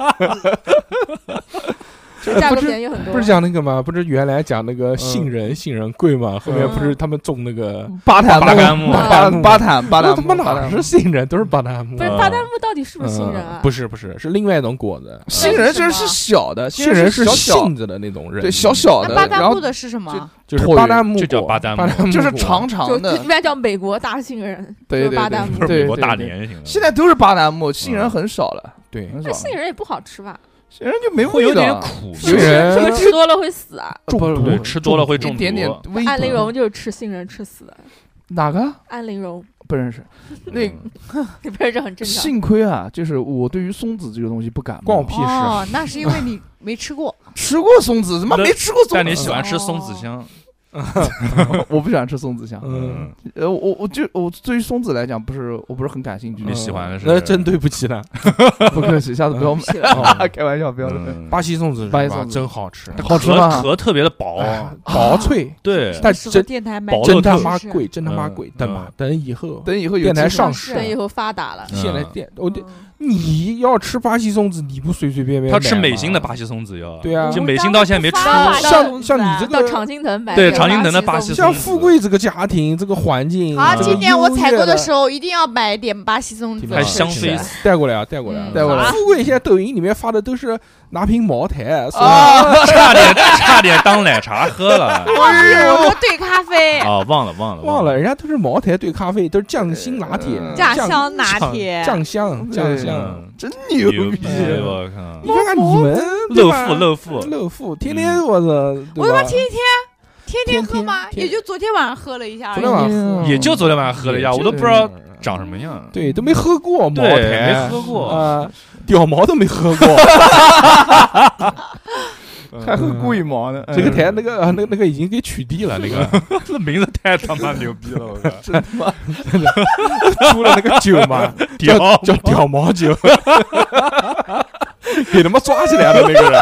Speaker 4: 就价格
Speaker 2: 不是
Speaker 4: 便宜很多。
Speaker 2: 不是讲那个吗？不是原来讲那个杏仁，杏仁贵嘛？后面不是他们种那个
Speaker 3: 巴坦
Speaker 5: 巴旦木
Speaker 3: 巴巴坦巴坦
Speaker 2: 那他妈哪
Speaker 3: 木巴坦木
Speaker 2: 是杏仁，都是巴旦木
Speaker 4: 不。是巴旦木到底是不是杏仁啊
Speaker 2: 嗯？不是不是，是另外一种果子。
Speaker 3: 杏仁这是小的，
Speaker 2: 杏仁是
Speaker 3: 小小
Speaker 2: 杏子的那种仁，
Speaker 3: 对小小的，
Speaker 6: 那巴
Speaker 3: 然后
Speaker 6: 旦木的是什么？
Speaker 2: 就是
Speaker 3: 椭圆
Speaker 2: 巴旦木果，
Speaker 5: 就叫巴旦木
Speaker 2: 巴旦木
Speaker 3: 就是
Speaker 2: 果
Speaker 3: 长长的
Speaker 4: 就一，般叫美国大杏仁，
Speaker 3: 对对对
Speaker 4: 就是巴旦木
Speaker 5: 不。是美国大
Speaker 3: 对对对
Speaker 5: 连也行了，
Speaker 3: 现在都是巴旦木，杏仁很少了，
Speaker 2: 对，
Speaker 3: 很少
Speaker 4: 那。杏仁也不好吃吧？
Speaker 3: 杏仁就没
Speaker 5: 会有
Speaker 3: 味道，
Speaker 5: 点苦，
Speaker 2: 杏仁
Speaker 4: 是不是吃多了会死啊？
Speaker 3: 不不
Speaker 5: 对，
Speaker 3: 不
Speaker 5: 吃多了会中毒，
Speaker 3: 一点点微
Speaker 4: 安陵容就是吃杏仁吃死的。
Speaker 3: 哪个
Speaker 4: 安陵容，
Speaker 3: 不认识？那
Speaker 5: 嗯
Speaker 4: 你不是这很正常？
Speaker 3: 幸亏啊，就是我对于松子这个东西不感冒，
Speaker 2: 关我屁事。
Speaker 6: 哦，那是因为你没吃过。
Speaker 3: 吃过松子，怎么
Speaker 5: 那
Speaker 3: 没吃过松子？
Speaker 5: 但你喜欢吃松子香，
Speaker 3: 我不喜欢吃松子香。
Speaker 2: 嗯，
Speaker 3: 呃，我我就我对于松子来讲，不是我不是很感兴趣。
Speaker 5: 你喜欢的是
Speaker 2: 那真对不起了。
Speaker 3: 不客气，下次不要买。
Speaker 2: 哦
Speaker 3: 开玩笑，不要买。
Speaker 5: 嗯
Speaker 2: 巴西松子是吧
Speaker 3: 巴西松子
Speaker 2: 真好吃，
Speaker 3: 好吃吗
Speaker 5: 壳壳特别的薄，
Speaker 2: 哎薄脆，
Speaker 5: 对，
Speaker 2: 但
Speaker 6: 适合
Speaker 2: 真
Speaker 6: 电台买
Speaker 5: 薄
Speaker 2: 真他
Speaker 5: 肉特
Speaker 2: 妈贵，真他妈
Speaker 5: 嗯
Speaker 2: 贵。等吧
Speaker 5: 嗯，
Speaker 2: 等以后
Speaker 3: 等以后有
Speaker 2: 电台
Speaker 3: 机会
Speaker 2: 上市
Speaker 4: 等以后发达了，
Speaker 5: 嗯
Speaker 2: 现在电我你要吃巴西松子，你不随随便便
Speaker 5: 他吃
Speaker 2: 买吗
Speaker 5: 美心的巴西松子要，
Speaker 2: 对啊
Speaker 5: 就美心到现在没吃
Speaker 4: 到
Speaker 5: 过，
Speaker 2: 像像你这个
Speaker 4: 到常青藤买
Speaker 5: 对
Speaker 4: 这个
Speaker 5: 常青藤的巴
Speaker 4: 巴松
Speaker 5: 西松子
Speaker 2: 像富贵这个家庭这个环境，
Speaker 6: 好，
Speaker 2: 这个
Speaker 6: 今年我采购的时
Speaker 2: 候
Speaker 6: 候一定要买点巴西松子
Speaker 2: 挺，
Speaker 5: 还
Speaker 2: 好
Speaker 5: 香妃子，
Speaker 2: 带过来啊，带过来啊
Speaker 6: 嗯，
Speaker 3: 带过来
Speaker 2: 富贵现在抖音里面发的都是拿瓶茅台，说
Speaker 3: 啊！
Speaker 5: 差点差点当奶茶喝了，
Speaker 6: 我说兑咖啡，
Speaker 5: 啊，忘了忘了
Speaker 2: 忘了，人家都是茅台兑咖啡，都是酱新拿铁
Speaker 3: 呃，
Speaker 6: 酱香拿
Speaker 2: 酱
Speaker 6: 铁
Speaker 2: 酱香酱香。
Speaker 5: 嗯
Speaker 3: 真牛逼！
Speaker 5: 牛逼，我靠，
Speaker 2: 你看看你们对
Speaker 5: 露
Speaker 2: 吧
Speaker 5: 富露富，
Speaker 2: 露富，天天我操，
Speaker 6: 我他妈天天天
Speaker 2: 天
Speaker 6: 喝吗？
Speaker 2: 天
Speaker 6: 也就昨天晚上喝了一下而
Speaker 2: 昨天晚
Speaker 6: 已。
Speaker 2: 上喝
Speaker 5: 也就昨天晚上喝了一下，我都不知道长什么样，
Speaker 2: 对都没喝过茅
Speaker 5: 对，
Speaker 2: 台，
Speaker 5: 没喝过，
Speaker 2: 啊，屌毛都没喝过。
Speaker 3: 还很贵毛呢。
Speaker 2: 这个台那个那个那个已经给取缔了，那个
Speaker 5: 这名字太他妈牛逼了，我靠！
Speaker 3: 真他妈
Speaker 2: 出了那个酒嘛，叫
Speaker 5: 屌
Speaker 2: 叫屌毛酒，给他妈抓起来了那个人，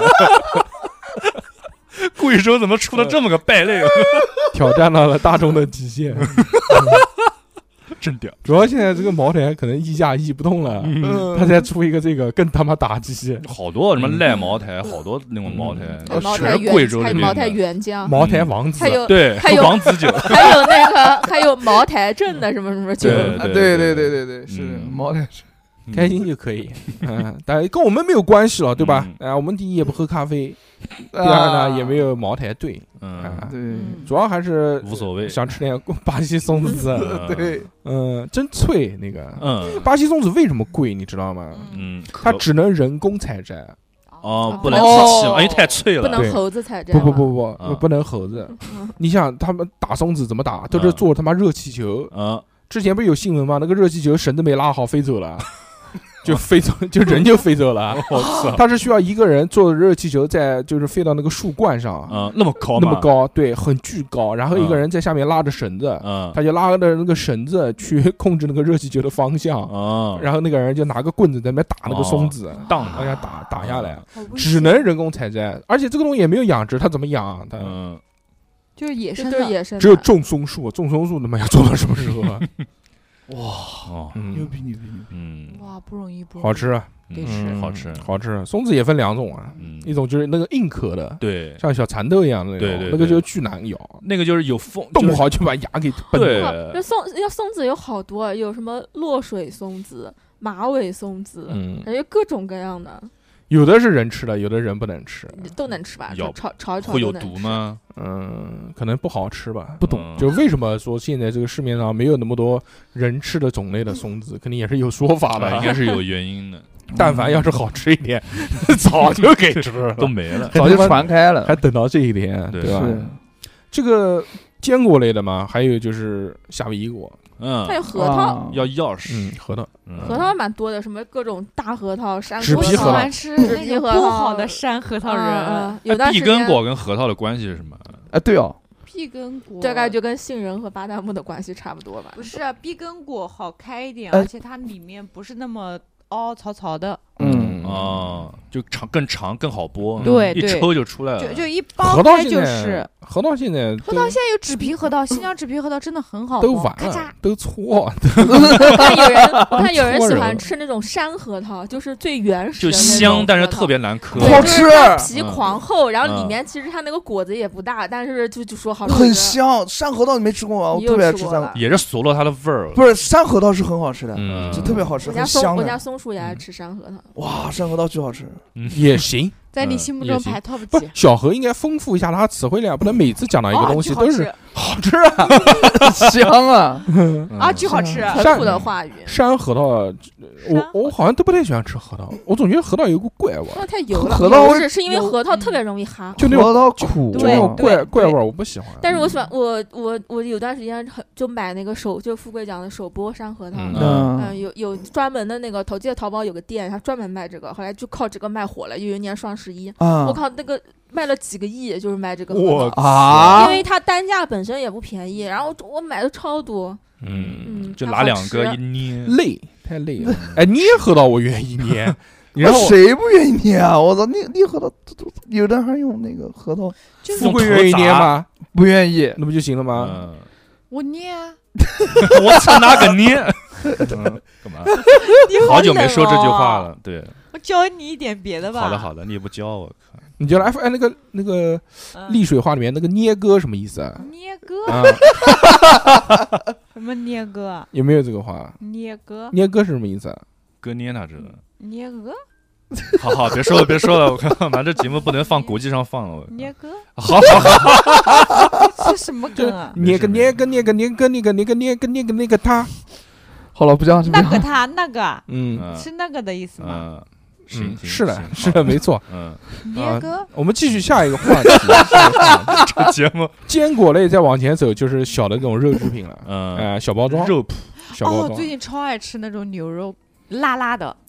Speaker 5: 贵州怎么出了这么个败类？
Speaker 2: 挑战到了大众的极限。
Speaker 5: 真屌！
Speaker 2: 主要现在这个茅台可能溢价溢不动了，
Speaker 5: 嗯，
Speaker 2: 他再出一个这个更他妈打击。
Speaker 5: 好多什么赖茅台，好多那种茅台，
Speaker 4: 还有茅台
Speaker 5: 全是贵
Speaker 4: 原，
Speaker 5: 州那边
Speaker 4: 还有茅台
Speaker 5: 的。
Speaker 4: 原浆，
Speaker 2: 茅台王子
Speaker 4: 还，有
Speaker 5: 对，
Speaker 4: 还有
Speaker 5: 王子酒。
Speaker 4: 还有那个还有茅台镇的什么什么酒，
Speaker 5: 对
Speaker 3: 啊对对对对对，是
Speaker 5: 嗯
Speaker 3: 茅台是
Speaker 2: 开心就可以，嗯，但跟我们没有关系了，对吧？
Speaker 5: 嗯
Speaker 2: 啊，我们第一也不喝咖啡，第二
Speaker 3: 啊
Speaker 2: 呢也没有茅台兑，
Speaker 5: 嗯，
Speaker 2: 啊，
Speaker 3: 对
Speaker 4: 嗯
Speaker 2: 主要还是
Speaker 5: 无所谓。
Speaker 2: 想吃点巴西松子，
Speaker 5: 嗯
Speaker 3: 对，
Speaker 2: 嗯，真脆那个。
Speaker 5: 嗯
Speaker 2: 巴西松子为什么贵，你知道吗？
Speaker 5: 嗯，
Speaker 2: 它只能人工采摘，
Speaker 5: 哦，不能
Speaker 4: 哦
Speaker 5: 机器，因为太脆了。
Speaker 2: 对
Speaker 4: 不能猴子采摘吗
Speaker 2: 不不不不
Speaker 5: 啊
Speaker 2: 不不能猴子。
Speaker 4: 嗯
Speaker 2: 你想他们打松子怎么打？都是
Speaker 5: 啊
Speaker 2: 做他妈热气球。
Speaker 5: 嗯，
Speaker 2: 之前不是有新闻吗？那个热气球绳子没拉好飞走了，就飞走，就人就飞走了。
Speaker 5: 我操，
Speaker 2: 他是需要一个人坐热气球在就是飞到那个树冠上，
Speaker 5: 嗯，那么高吗？
Speaker 2: 那么，高，对，很巨高，然后一个人在下面拉着绳子，
Speaker 5: 嗯
Speaker 2: 他就拉着那个绳子去控制那个热气球的方向，
Speaker 5: 嗯，
Speaker 2: 然后那个人就拿个棍子在那边打那个松子，
Speaker 5: 荡
Speaker 2: 往下打打下来，
Speaker 4: 好危险
Speaker 2: 只能人工采摘，而且这个东西也没有养殖，它怎么养啊？它
Speaker 5: 嗯，
Speaker 6: 就是野
Speaker 4: 这
Speaker 6: 生的，
Speaker 4: 都是野生的，
Speaker 2: 只有种松树，种松树他妈要种到什么时候啊？
Speaker 5: 哦，
Speaker 2: 嗯，
Speaker 3: 牛逼牛逼牛逼！
Speaker 5: 嗯，
Speaker 6: 哇，不容易，不容易
Speaker 2: 好吃，啊，
Speaker 6: 得
Speaker 5: 嗯
Speaker 6: 吃
Speaker 5: 好吃，
Speaker 2: 好吃。松子也分两种啊，
Speaker 5: 嗯，
Speaker 2: 一种就是那个硬壳的，
Speaker 5: 对，
Speaker 2: 像小蚕豆一样的那种，
Speaker 5: 对对对
Speaker 2: 那个就巨难咬，
Speaker 5: 那个就是有缝，
Speaker 2: 动不
Speaker 5: 就是
Speaker 2: 好就把牙给崩
Speaker 5: 对
Speaker 2: 了。
Speaker 4: 这松要松子有好多，有什么落水松子、马尾松子，
Speaker 2: 嗯，
Speaker 4: 感觉各种各样的
Speaker 2: 有的是人吃的，有的人不能吃。
Speaker 4: 都能吃吧？
Speaker 5: 咬
Speaker 4: 炒炒一炒
Speaker 5: 会有
Speaker 4: 都能吃？
Speaker 5: 毒吗？
Speaker 2: 嗯，可能不好吃吧，不懂。
Speaker 5: 嗯
Speaker 2: 就为什么说现在这个市面上没有那么多人吃的种类的松子，肯定也是有说法的。
Speaker 5: 啊，应该是有原因的，
Speaker 2: 但凡要是好吃一点，早就给吃了，
Speaker 5: 都没了。
Speaker 3: 早就传开了
Speaker 2: 还，等到这一天，
Speaker 5: 对
Speaker 2: 对吧？
Speaker 3: 是
Speaker 2: 这个坚果类的嘛，还有就是夏威夷果，
Speaker 5: 嗯
Speaker 4: 还，有核桃，
Speaker 3: 啊
Speaker 5: 要钥匙，
Speaker 2: 嗯，核桃，
Speaker 5: 嗯
Speaker 4: 核桃蛮多的，什么各种大核桃、山
Speaker 2: 纸
Speaker 4: 核桃，
Speaker 6: 我喜
Speaker 2: 皮核桃
Speaker 6: 欢吃
Speaker 4: 纸
Speaker 6: 那种
Speaker 4: 皮核桃
Speaker 6: 剥好的山核桃仁，
Speaker 4: 嗯嗯有
Speaker 5: 哎
Speaker 4: 段时间
Speaker 5: 碧根果跟核桃的关系是什么？
Speaker 3: 哎，对哦，
Speaker 6: 碧根果
Speaker 4: 大概就跟杏仁和巴旦木的关系差不多吧。
Speaker 6: 不是啊碧根果好开一点，
Speaker 3: 哎
Speaker 6: 而且它里面不是那么凹槽槽的，
Speaker 3: 嗯，
Speaker 5: 哦，就长更长更好剥，一
Speaker 6: 对对
Speaker 5: 抽就出来了。
Speaker 6: 就就一
Speaker 2: 核
Speaker 6: 剥开就
Speaker 2: 桃现在
Speaker 6: 是。
Speaker 2: 核桃现在都
Speaker 6: 核桃现在有纸皮核桃，新疆纸皮核桃真的很好剥，
Speaker 2: 都完
Speaker 6: 咔嚓
Speaker 2: 了，都搓，
Speaker 4: 我看有人，我看有人喜
Speaker 2: 搓揉
Speaker 4: 欢吃那种山核桃，就是最原始
Speaker 5: 就
Speaker 4: 的那种
Speaker 5: 香，但是
Speaker 4: 核桃
Speaker 5: 特别难嗑。
Speaker 4: 对
Speaker 3: 好
Speaker 4: 就是它
Speaker 3: 吃
Speaker 4: 皮
Speaker 5: 嗯
Speaker 4: 狂厚，然后里
Speaker 5: 嗯
Speaker 4: 面其实它那个果子也不大，但是就就说好吃，
Speaker 3: 很。香。山核桃你没吃过吗？我
Speaker 4: 你
Speaker 3: 特
Speaker 4: 又吃过了
Speaker 3: 别爱吃山核，
Speaker 5: 也是索洛它的味儿。
Speaker 3: 不是山核桃是很好吃的，
Speaker 5: 嗯，
Speaker 3: 就特别好吃，
Speaker 4: 我家松
Speaker 3: 很香的。
Speaker 4: 我家松鼠也爱吃山核桃，
Speaker 3: 哇，山核桃巨好吃。
Speaker 2: 也行。
Speaker 6: 在你
Speaker 5: 嗯
Speaker 6: 心目中
Speaker 2: 也行
Speaker 6: 排 top
Speaker 2: 不
Speaker 6: 几，？
Speaker 2: 小何应该丰富一下他的词汇量，不能每次讲到一个
Speaker 6: 啊
Speaker 2: 东西
Speaker 6: 巨好吃
Speaker 2: 都是好吃啊。
Speaker 3: 香啊！
Speaker 6: 啊，巨好吃。
Speaker 2: 山
Speaker 4: 淳朴的话语，
Speaker 2: 山核桃，我我好像都不太喜欢吃核桃，我总觉得核桃有股怪味儿，
Speaker 4: 那太油了。
Speaker 3: 核桃
Speaker 4: 不是是因为
Speaker 6: 油
Speaker 4: 核桃特别容易哈。
Speaker 2: 就那种
Speaker 3: 核桃苦，
Speaker 2: 就那种
Speaker 6: 对对
Speaker 2: 怪怪味儿，我不喜欢。
Speaker 4: 但是我喜欢我我我有段时间很就买那个手就富贵讲的手剥山核桃，
Speaker 5: 嗯
Speaker 3: 嗯
Speaker 4: 嗯，有有专门的那个，我记得淘宝有个店，他专门卖这个，后来就靠这个卖火了。有一年双十一，
Speaker 3: 啊
Speaker 4: 我靠，那个卖了几个亿，就是卖这个
Speaker 2: 我
Speaker 4: 核桃，
Speaker 3: 啊
Speaker 4: 因！为它单价本身也不便宜，然后我买的超多，
Speaker 5: 嗯，
Speaker 4: 嗯，
Speaker 5: 就
Speaker 4: 它好
Speaker 5: 拿两个
Speaker 4: 吃
Speaker 5: 一捏，
Speaker 2: 累，太累了。哎，捏核桃我愿意捏，你
Speaker 3: 那
Speaker 2: 让我
Speaker 3: 谁不愿意捏啊？我操，捏捏核桃，都都有的还用那个核桃，
Speaker 6: 就是
Speaker 2: 富贵愿意捏吗？
Speaker 3: 不愿意。
Speaker 2: 那不就行了吗？
Speaker 5: 嗯，
Speaker 6: 我捏啊，
Speaker 5: 我操，拿个捏，嗯干嘛？
Speaker 6: 你
Speaker 5: 好久没说这句话
Speaker 6: 冷哦。
Speaker 5: 了，对，
Speaker 6: 我教你一点别的吧。
Speaker 5: 好的好的，你也不教我，靠，
Speaker 2: 你就来哎，那个那个
Speaker 6: 嗯
Speaker 2: 丽水话里面那个捏哥什么意思啊？
Speaker 6: 捏哥
Speaker 2: 啊，
Speaker 6: 什么捏哥？
Speaker 2: 有没有这个话？
Speaker 6: 捏哥
Speaker 2: 捏哥是什么意思啊？
Speaker 5: 哥捏他知道。
Speaker 6: 捏哥
Speaker 5: 好好，别说了别说了，我看反正节目不能放国际上放了，我
Speaker 6: 捏哥
Speaker 5: 好好好，
Speaker 6: 是什么
Speaker 2: 就
Speaker 6: 梗啊？
Speaker 2: 捏个捏个捏个捏个捏个捏个捏个捏个捏个他，
Speaker 3: 好了，不讲这
Speaker 6: 那个他那个啊
Speaker 2: 嗯
Speaker 5: 嗯
Speaker 6: 是那个的意思吗？
Speaker 5: 嗯，行
Speaker 2: 嗯，
Speaker 5: 行，
Speaker 2: 是的，
Speaker 5: 行
Speaker 2: 是的，，没错。
Speaker 5: 嗯，
Speaker 6: 捏哥
Speaker 2: 我们继续下一个话题，下一个话题
Speaker 5: 这节目，
Speaker 2: 坚果类再往前走就是小的这种肉制品了，
Speaker 5: 嗯，
Speaker 2: 呃，小包装，
Speaker 5: 肉脯，
Speaker 2: 小包
Speaker 6: 哦，
Speaker 2: 装
Speaker 6: 最，近超爱吃那种牛肉，辣辣的，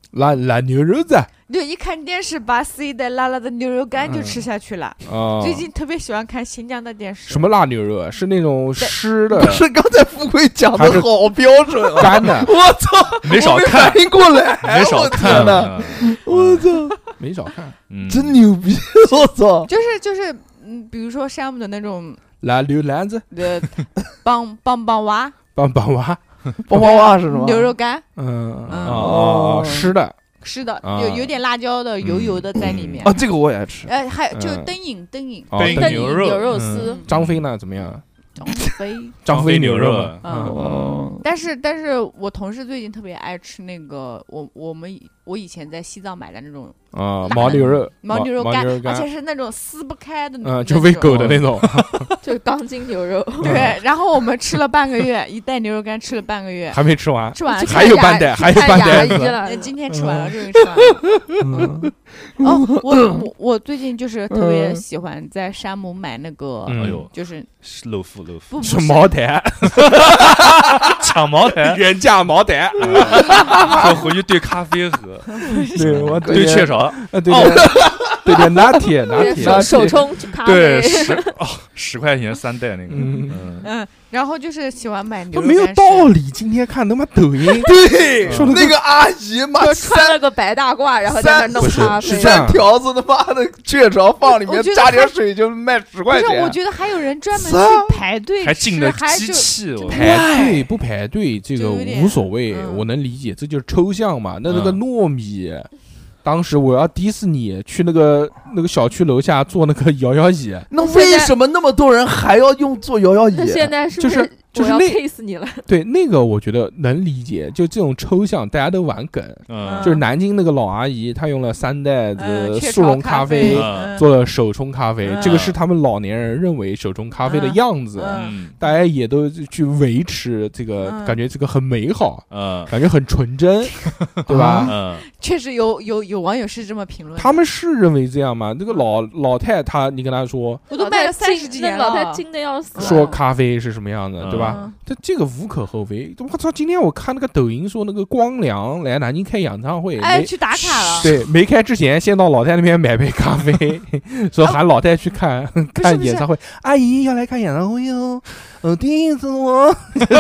Speaker 2: 辣辣牛肉子
Speaker 6: 就一看电视，把撕一袋辣辣的牛肉干就吃下去了。
Speaker 2: 啊。
Speaker 6: 最近特别喜欢看新疆的电视。
Speaker 2: 什么辣牛肉啊？是那种湿的
Speaker 3: 不，是刚才富贵讲的
Speaker 2: 还是
Speaker 3: 好标准啊！
Speaker 2: 干的？
Speaker 3: 我操，
Speaker 5: 没少看
Speaker 3: 我没反应过来，
Speaker 5: 没少
Speaker 3: 我
Speaker 5: 看
Speaker 3: 天呐，
Speaker 5: 嗯
Speaker 3: 我操，
Speaker 2: 没少看。
Speaker 5: 嗯
Speaker 3: 真牛逼！我操，
Speaker 6: 就是就是，嗯，比如说山姆的那种
Speaker 2: 辣牛腩子，
Speaker 6: 呃，棒棒棒蛙
Speaker 2: 棒棒蛙，
Speaker 3: 棒棒蛙是什么？
Speaker 6: 牛肉干，
Speaker 2: 嗯
Speaker 6: 嗯
Speaker 2: 哦，湿的
Speaker 6: 是的，
Speaker 2: 啊
Speaker 6: 有有点辣椒的，油油的在里面
Speaker 3: 啊，。这个我也爱吃。
Speaker 6: 呃，还有就是
Speaker 2: 嗯
Speaker 6: 灯影灯影，
Speaker 2: 哦
Speaker 5: 灯
Speaker 2: 灯
Speaker 5: 牛肉
Speaker 4: 牛肉
Speaker 2: 嗯
Speaker 4: 丝，
Speaker 2: 张飞呢？怎么样？
Speaker 6: 张飞。
Speaker 2: 张飞牛肉
Speaker 5: 牛肉
Speaker 2: 嘛，
Speaker 6: 嗯
Speaker 2: 嗯
Speaker 3: 哦，
Speaker 6: 但是但是我同事最近特别爱吃那个，我我们以我以前在西藏买的那种
Speaker 2: 啊，
Speaker 6: 辣
Speaker 2: 牦牛肉，
Speaker 6: 牦牛肉干
Speaker 2: 牦牛肉，
Speaker 6: 而且
Speaker 2: 干，
Speaker 6: 是那种撕不开的，
Speaker 2: 嗯，就喂狗的那种。
Speaker 4: 就是钢筋牛肉，
Speaker 6: 对，然后我们吃了半个月，一袋牛肉干吃了半个月，
Speaker 2: 还没吃完，
Speaker 6: 吃完了。
Speaker 2: 还有半袋，还有半袋子。
Speaker 4: 牙医了
Speaker 6: 呃，今天吃完了，终于吃完了。
Speaker 2: 嗯
Speaker 6: 哦，我我我最近就是特别喜欢在山姆买那个，
Speaker 2: 嗯
Speaker 5: 哎呦，
Speaker 6: 就是
Speaker 5: 是漏腹漏腹，
Speaker 6: 不不
Speaker 2: 是茅台，
Speaker 5: 抢茅台，
Speaker 2: 原价茅台。
Speaker 5: 说回去兑咖啡喝，
Speaker 2: 对，我
Speaker 5: 兑雀巢，
Speaker 2: 啊，对对对对，拿铁拿铁，
Speaker 4: 手手冲咖
Speaker 5: 对，
Speaker 4: 啡，
Speaker 5: 十哦十块钱三袋那个，
Speaker 2: 嗯
Speaker 5: 嗯，
Speaker 6: 嗯，然后就是喜欢买牛
Speaker 2: 都没有
Speaker 6: 肉干吃
Speaker 2: 道理。今天看他妈抖音，
Speaker 3: 对，
Speaker 2: 说的
Speaker 3: 那个阿姨妈
Speaker 4: 就穿了个白大褂，然后在那儿弄
Speaker 2: 不是
Speaker 4: 咖啡。
Speaker 2: 是这样
Speaker 3: 三条子他妈的雀巢放里面
Speaker 6: 我觉得
Speaker 3: 加点水就卖十
Speaker 6: 不是，
Speaker 3: 块钱。
Speaker 6: 我觉得还有人专门
Speaker 3: 是啊
Speaker 6: 去排队吃，
Speaker 5: 还进了
Speaker 6: 还就
Speaker 5: 机器，我
Speaker 2: 排队不排队这个
Speaker 6: 就有点
Speaker 2: 无所谓，
Speaker 6: 嗯
Speaker 2: 我能理解，这就是抽象嘛。那那个
Speaker 5: 嗯
Speaker 2: 糯米，当时我要迪士尼去那个那个小区楼下坐那个摇摇椅，
Speaker 3: 那为什么那么多人还要用做摇摇椅
Speaker 4: 那？现在是不
Speaker 2: 就是就是
Speaker 4: 我要
Speaker 2: 那
Speaker 4: K 死你了？
Speaker 2: 对那个我觉得能理解，就这种抽象大家都玩梗，
Speaker 5: 嗯
Speaker 2: 就是南京那个老阿姨，她用了三袋子
Speaker 6: 嗯雀
Speaker 2: 速溶
Speaker 6: 巢咖
Speaker 2: 啡
Speaker 5: 啡
Speaker 6: 嗯
Speaker 2: 做了手冲咖啡，
Speaker 6: 嗯
Speaker 2: 这个是他们老年人认为手冲咖啡的样子，
Speaker 6: 嗯
Speaker 5: 嗯
Speaker 2: 大家也都去维持这个，
Speaker 6: 嗯
Speaker 2: 感觉这个很美好，
Speaker 5: 嗯
Speaker 2: 感觉很纯真，对吧？
Speaker 5: 嗯，
Speaker 6: 确实有有有网友是这么评论的，
Speaker 2: 他们是认为这样吗？这个老老太她，你跟她说
Speaker 6: 我都卖了三十几年了，
Speaker 4: 那老太精的要死。
Speaker 2: 说咖啡是什么样的，
Speaker 5: 嗯
Speaker 2: 对吧？
Speaker 6: 嗯
Speaker 2: 这这个无可厚非。我操！今天我看那个抖音说那个光良来南京开演唱会，
Speaker 6: 哎，
Speaker 2: 没
Speaker 6: 去打卡了，
Speaker 2: 对没开之前先到老太那边买杯咖啡，说喊老太去看看演唱会。阿姨要来看演唱会哟，呃，第一次我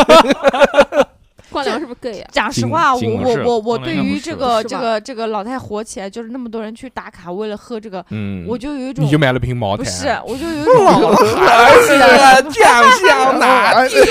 Speaker 4: 光良是不是 gay 啊？
Speaker 6: 讲实话，我我
Speaker 2: 金金
Speaker 5: 是
Speaker 6: 我我对
Speaker 5: 光良应该不是
Speaker 6: 于这个
Speaker 4: 是吧
Speaker 6: 这个这个老太火起来，就是那么多人去打卡，为了喝这个，
Speaker 2: 嗯，
Speaker 6: 我就有一种
Speaker 2: 你就买了瓶茅台，
Speaker 6: 不是，我就有一种
Speaker 2: 老孩子酱香拿铁。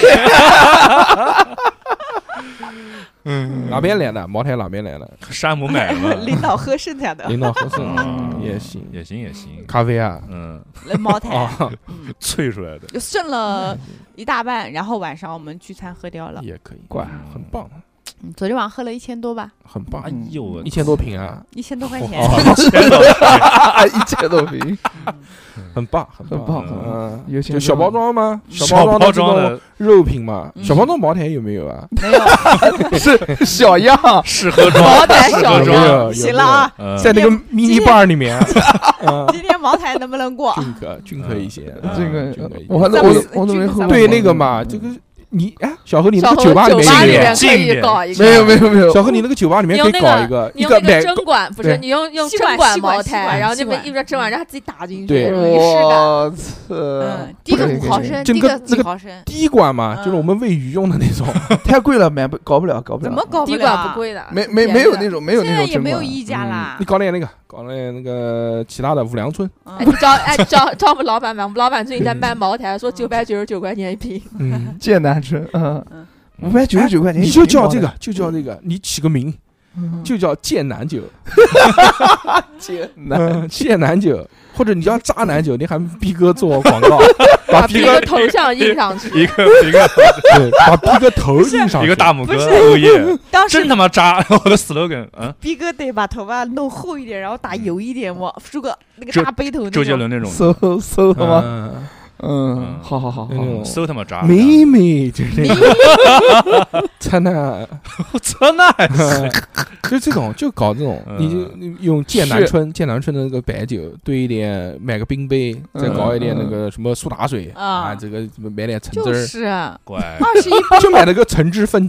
Speaker 2: 嗯，哪边来的？茅台哪边来的？
Speaker 5: 山姆买了，
Speaker 6: 领导喝剩下的
Speaker 2: 领导喝剩
Speaker 5: 嗯
Speaker 2: 也行。
Speaker 5: 也行也行，
Speaker 2: 咖啡啊，
Speaker 5: 嗯，
Speaker 6: 茅台，
Speaker 2: 啊，
Speaker 6: 嗯，
Speaker 5: 萃出来的，
Speaker 6: 就剩了一大半，然后晚上我们聚餐喝掉了。
Speaker 2: 也可以，
Speaker 3: 怪
Speaker 2: 很棒，
Speaker 6: 嗯昨天晚上喝了一千多吧，
Speaker 2: 很棒
Speaker 5: 哎。呦我
Speaker 2: 一千多瓶啊，
Speaker 6: 一千多块钱。
Speaker 2: 哦，
Speaker 3: 一切都平，
Speaker 2: 很棒，很
Speaker 3: 很棒
Speaker 2: 嗯，
Speaker 3: 有钱
Speaker 2: 就小包装吗？小
Speaker 5: 小包
Speaker 2: 包装的
Speaker 5: 装的
Speaker 2: 肉品嘛，
Speaker 6: 嗯
Speaker 2: 小包装茅台有没有啊？
Speaker 6: 没有，
Speaker 3: 是小样，
Speaker 5: 适合装，
Speaker 6: 茅台
Speaker 5: 适
Speaker 6: 小
Speaker 5: 合装，
Speaker 2: 有没有？
Speaker 6: 行了啊，
Speaker 5: 嗯
Speaker 2: 在那个 mini bar 里面，嗯，
Speaker 6: 今天茅台能不能过？
Speaker 2: 均可均可一些，
Speaker 5: 嗯
Speaker 3: 这
Speaker 2: 均
Speaker 3: 个
Speaker 2: 可一些
Speaker 3: 我还
Speaker 6: 咱们
Speaker 3: 我我都没喝过。
Speaker 2: 对那个嘛，这个你哎，小何你那
Speaker 4: 小何
Speaker 2: 个酒吧里面
Speaker 4: 酒吧里
Speaker 2: 有没有
Speaker 4: 面可以
Speaker 5: 近点
Speaker 4: 搞一个，
Speaker 3: 没有没有没有，
Speaker 2: 小何，你那个酒吧里面可以搞一个
Speaker 4: 你用那
Speaker 2: 一个买
Speaker 4: 个针管，不
Speaker 2: 对
Speaker 4: 是你用用
Speaker 6: 吸管
Speaker 4: 针管
Speaker 6: 吸管
Speaker 4: 茅台，
Speaker 6: 吸管
Speaker 4: 然后那边
Speaker 6: 吸管
Speaker 4: 一边针管让它自己打进去，
Speaker 2: 对
Speaker 4: 有仪式感。
Speaker 3: 我操，
Speaker 6: 嗯，第一个
Speaker 3: 可以
Speaker 6: 五毫升，
Speaker 2: 这
Speaker 6: 第一个
Speaker 2: 个那个
Speaker 6: 几毫升，
Speaker 2: 滴管嘛，
Speaker 6: 嗯
Speaker 2: 就是我们喂鱼用的那种，
Speaker 3: 太贵了，买不搞不了，搞不了。
Speaker 6: 怎么搞不
Speaker 4: 滴
Speaker 6: 了啊？
Speaker 4: 管不贵的，
Speaker 3: 没没
Speaker 4: 便宜的
Speaker 3: 没有那种没有
Speaker 6: 现
Speaker 3: 那种针管
Speaker 6: 在也没有溢价啦
Speaker 2: 你。搞点那个，搞点那个其他的五粮村，
Speaker 6: 嗯
Speaker 4: 哎，你找哎找找我们老板买，我们老板最近在卖茅台，说九百九十九块钱一瓶。
Speaker 2: 嗯，
Speaker 3: 剑南春，嗯
Speaker 6: 嗯，
Speaker 3: 五百九十九块钱，
Speaker 2: 你就叫这个，就叫这个，你起个名，
Speaker 3: 嗯
Speaker 2: 就叫剑南酒，
Speaker 3: 剑南，
Speaker 2: 嗯，剑南酒，或者你叫渣男酒，你喊逼哥做广告，把逼哥
Speaker 4: 把逼哥头像印上去，
Speaker 5: 一个一个
Speaker 2: 对，把逼哥头印上去，
Speaker 5: 一个大拇哥，
Speaker 6: 不是
Speaker 5: 哦耶，
Speaker 6: 当时
Speaker 5: 真他妈渣！我的 slogan，嗯，
Speaker 6: 逼哥得把头发弄厚一点，然后打油一点，往梳个那个
Speaker 5: 周
Speaker 6: 大背头那种。
Speaker 5: 周杰伦那种，
Speaker 3: 搜搜他妈，
Speaker 2: 嗯，
Speaker 3: 嗯，好好好好
Speaker 2: 那种
Speaker 3: 好，
Speaker 5: 搜他妈渣！
Speaker 2: 妹妹就是那个，真的，
Speaker 5: 我操，那还
Speaker 2: 就这种，就搞这种，
Speaker 5: 嗯
Speaker 2: 你就你用剑南春，剑南春的那个白酒兑一点，买个冰杯，再搞一点那个什么苏打水
Speaker 6: 啊
Speaker 2: 啊，这个买点橙汁
Speaker 6: 就
Speaker 2: 儿，
Speaker 6: 是啊
Speaker 5: 乖，
Speaker 6: 二十一
Speaker 2: 就买了个橙汁芬达，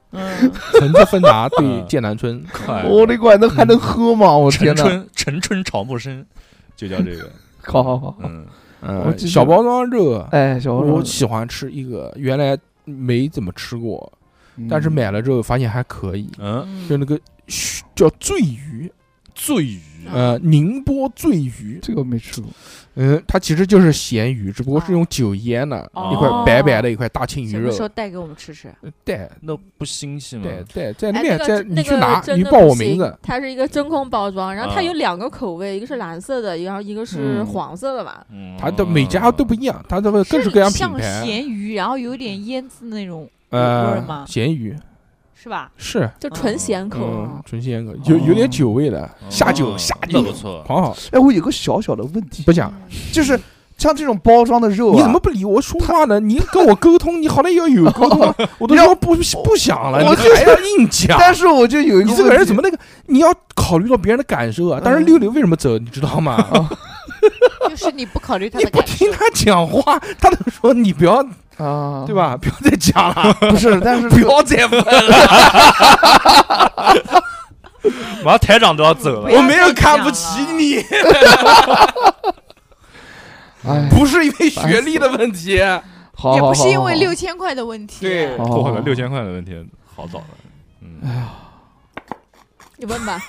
Speaker 6: 嗯，
Speaker 2: 层次分达对
Speaker 5: 嗯
Speaker 2: 剑南春，
Speaker 5: 快
Speaker 3: 我的乖，那还能喝吗？我天哪！
Speaker 5: 陈春陈春草木生，就叫这个，
Speaker 3: 好好好，
Speaker 5: 嗯，
Speaker 3: 我
Speaker 2: 嗯，
Speaker 3: 记得
Speaker 2: 小包装肉，
Speaker 3: 哎，小
Speaker 2: 我
Speaker 3: 王，
Speaker 2: 喜欢吃一个，原来没怎么吃过，
Speaker 3: 嗯
Speaker 2: 但是买了之后发现还可以，
Speaker 5: 嗯，
Speaker 2: 就那个嘘叫醉鱼，
Speaker 5: 醉鱼，
Speaker 2: 呃，宁波醉鱼，
Speaker 3: 这个没吃过，
Speaker 2: 嗯，它其实就是咸鱼，只不过是用酒腌的，
Speaker 6: 哦
Speaker 2: 一块白白的一块大青鱼
Speaker 6: 什么
Speaker 2: 肉，
Speaker 6: 时候带给我们吃吃？
Speaker 2: 带
Speaker 5: 那不新鲜吗？
Speaker 2: 带带在那
Speaker 4: 哎，
Speaker 2: 边，
Speaker 4: 那
Speaker 2: 在
Speaker 4: 个那个
Speaker 2: 你去拿，
Speaker 4: 真
Speaker 2: 你报
Speaker 4: 的不行
Speaker 2: 我名字，
Speaker 4: 它是一个真空包装，然后它
Speaker 5: 啊
Speaker 4: 有两个口味，一个是蓝色的，然后一个是
Speaker 3: 嗯
Speaker 4: 黄色的吧。
Speaker 5: 嗯，
Speaker 2: 它的每家都不一样，它的各式各样品
Speaker 6: 像
Speaker 2: 牌，
Speaker 6: 咸鱼，然后有点腌制那种味儿
Speaker 2: 呃
Speaker 6: 吗，
Speaker 2: 咸鱼
Speaker 6: 是吧？
Speaker 2: 是，
Speaker 4: 就纯咸口。
Speaker 2: 嗯，纯鲜口，有有点酒味的，
Speaker 5: 哦
Speaker 2: 下酒下酒
Speaker 5: 那不错，
Speaker 2: 狂好，
Speaker 3: 哎，我有个小小的问题，
Speaker 2: 不讲。
Speaker 3: 就是像这种包装的肉啊，
Speaker 2: 你怎么不理我说话呢？你跟我沟通，你好歹要有沟通啊。我都说不不想了，
Speaker 3: 我
Speaker 2: 你还要硬讲。
Speaker 3: 但是我就有一个
Speaker 2: 你这个人怎
Speaker 3: 么？
Speaker 2: 么那个？你要考虑到别人的感受啊。但是
Speaker 3: 嗯
Speaker 2: 六六为什么走，你知道吗？
Speaker 6: 就是你不考虑他
Speaker 2: 你
Speaker 6: 的感受
Speaker 2: 不听，他讲话，他都说你不要，
Speaker 3: 啊，
Speaker 2: 对？吧？不要再讲了，
Speaker 3: 不是，但是
Speaker 2: 不要再问了。
Speaker 5: 马上台长都要走了
Speaker 6: 不，要
Speaker 2: 我没有
Speaker 6: 再
Speaker 2: 看不
Speaker 6: 讲了
Speaker 2: 起你，
Speaker 3: 哎，
Speaker 2: 不是因为学历的问题。
Speaker 3: 好，
Speaker 6: 也不是因
Speaker 3: 好
Speaker 6: 为六，千块的问题。
Speaker 2: 对
Speaker 3: 好
Speaker 5: 破坏了六千块的问题，好早了，嗯，
Speaker 4: 你问吧。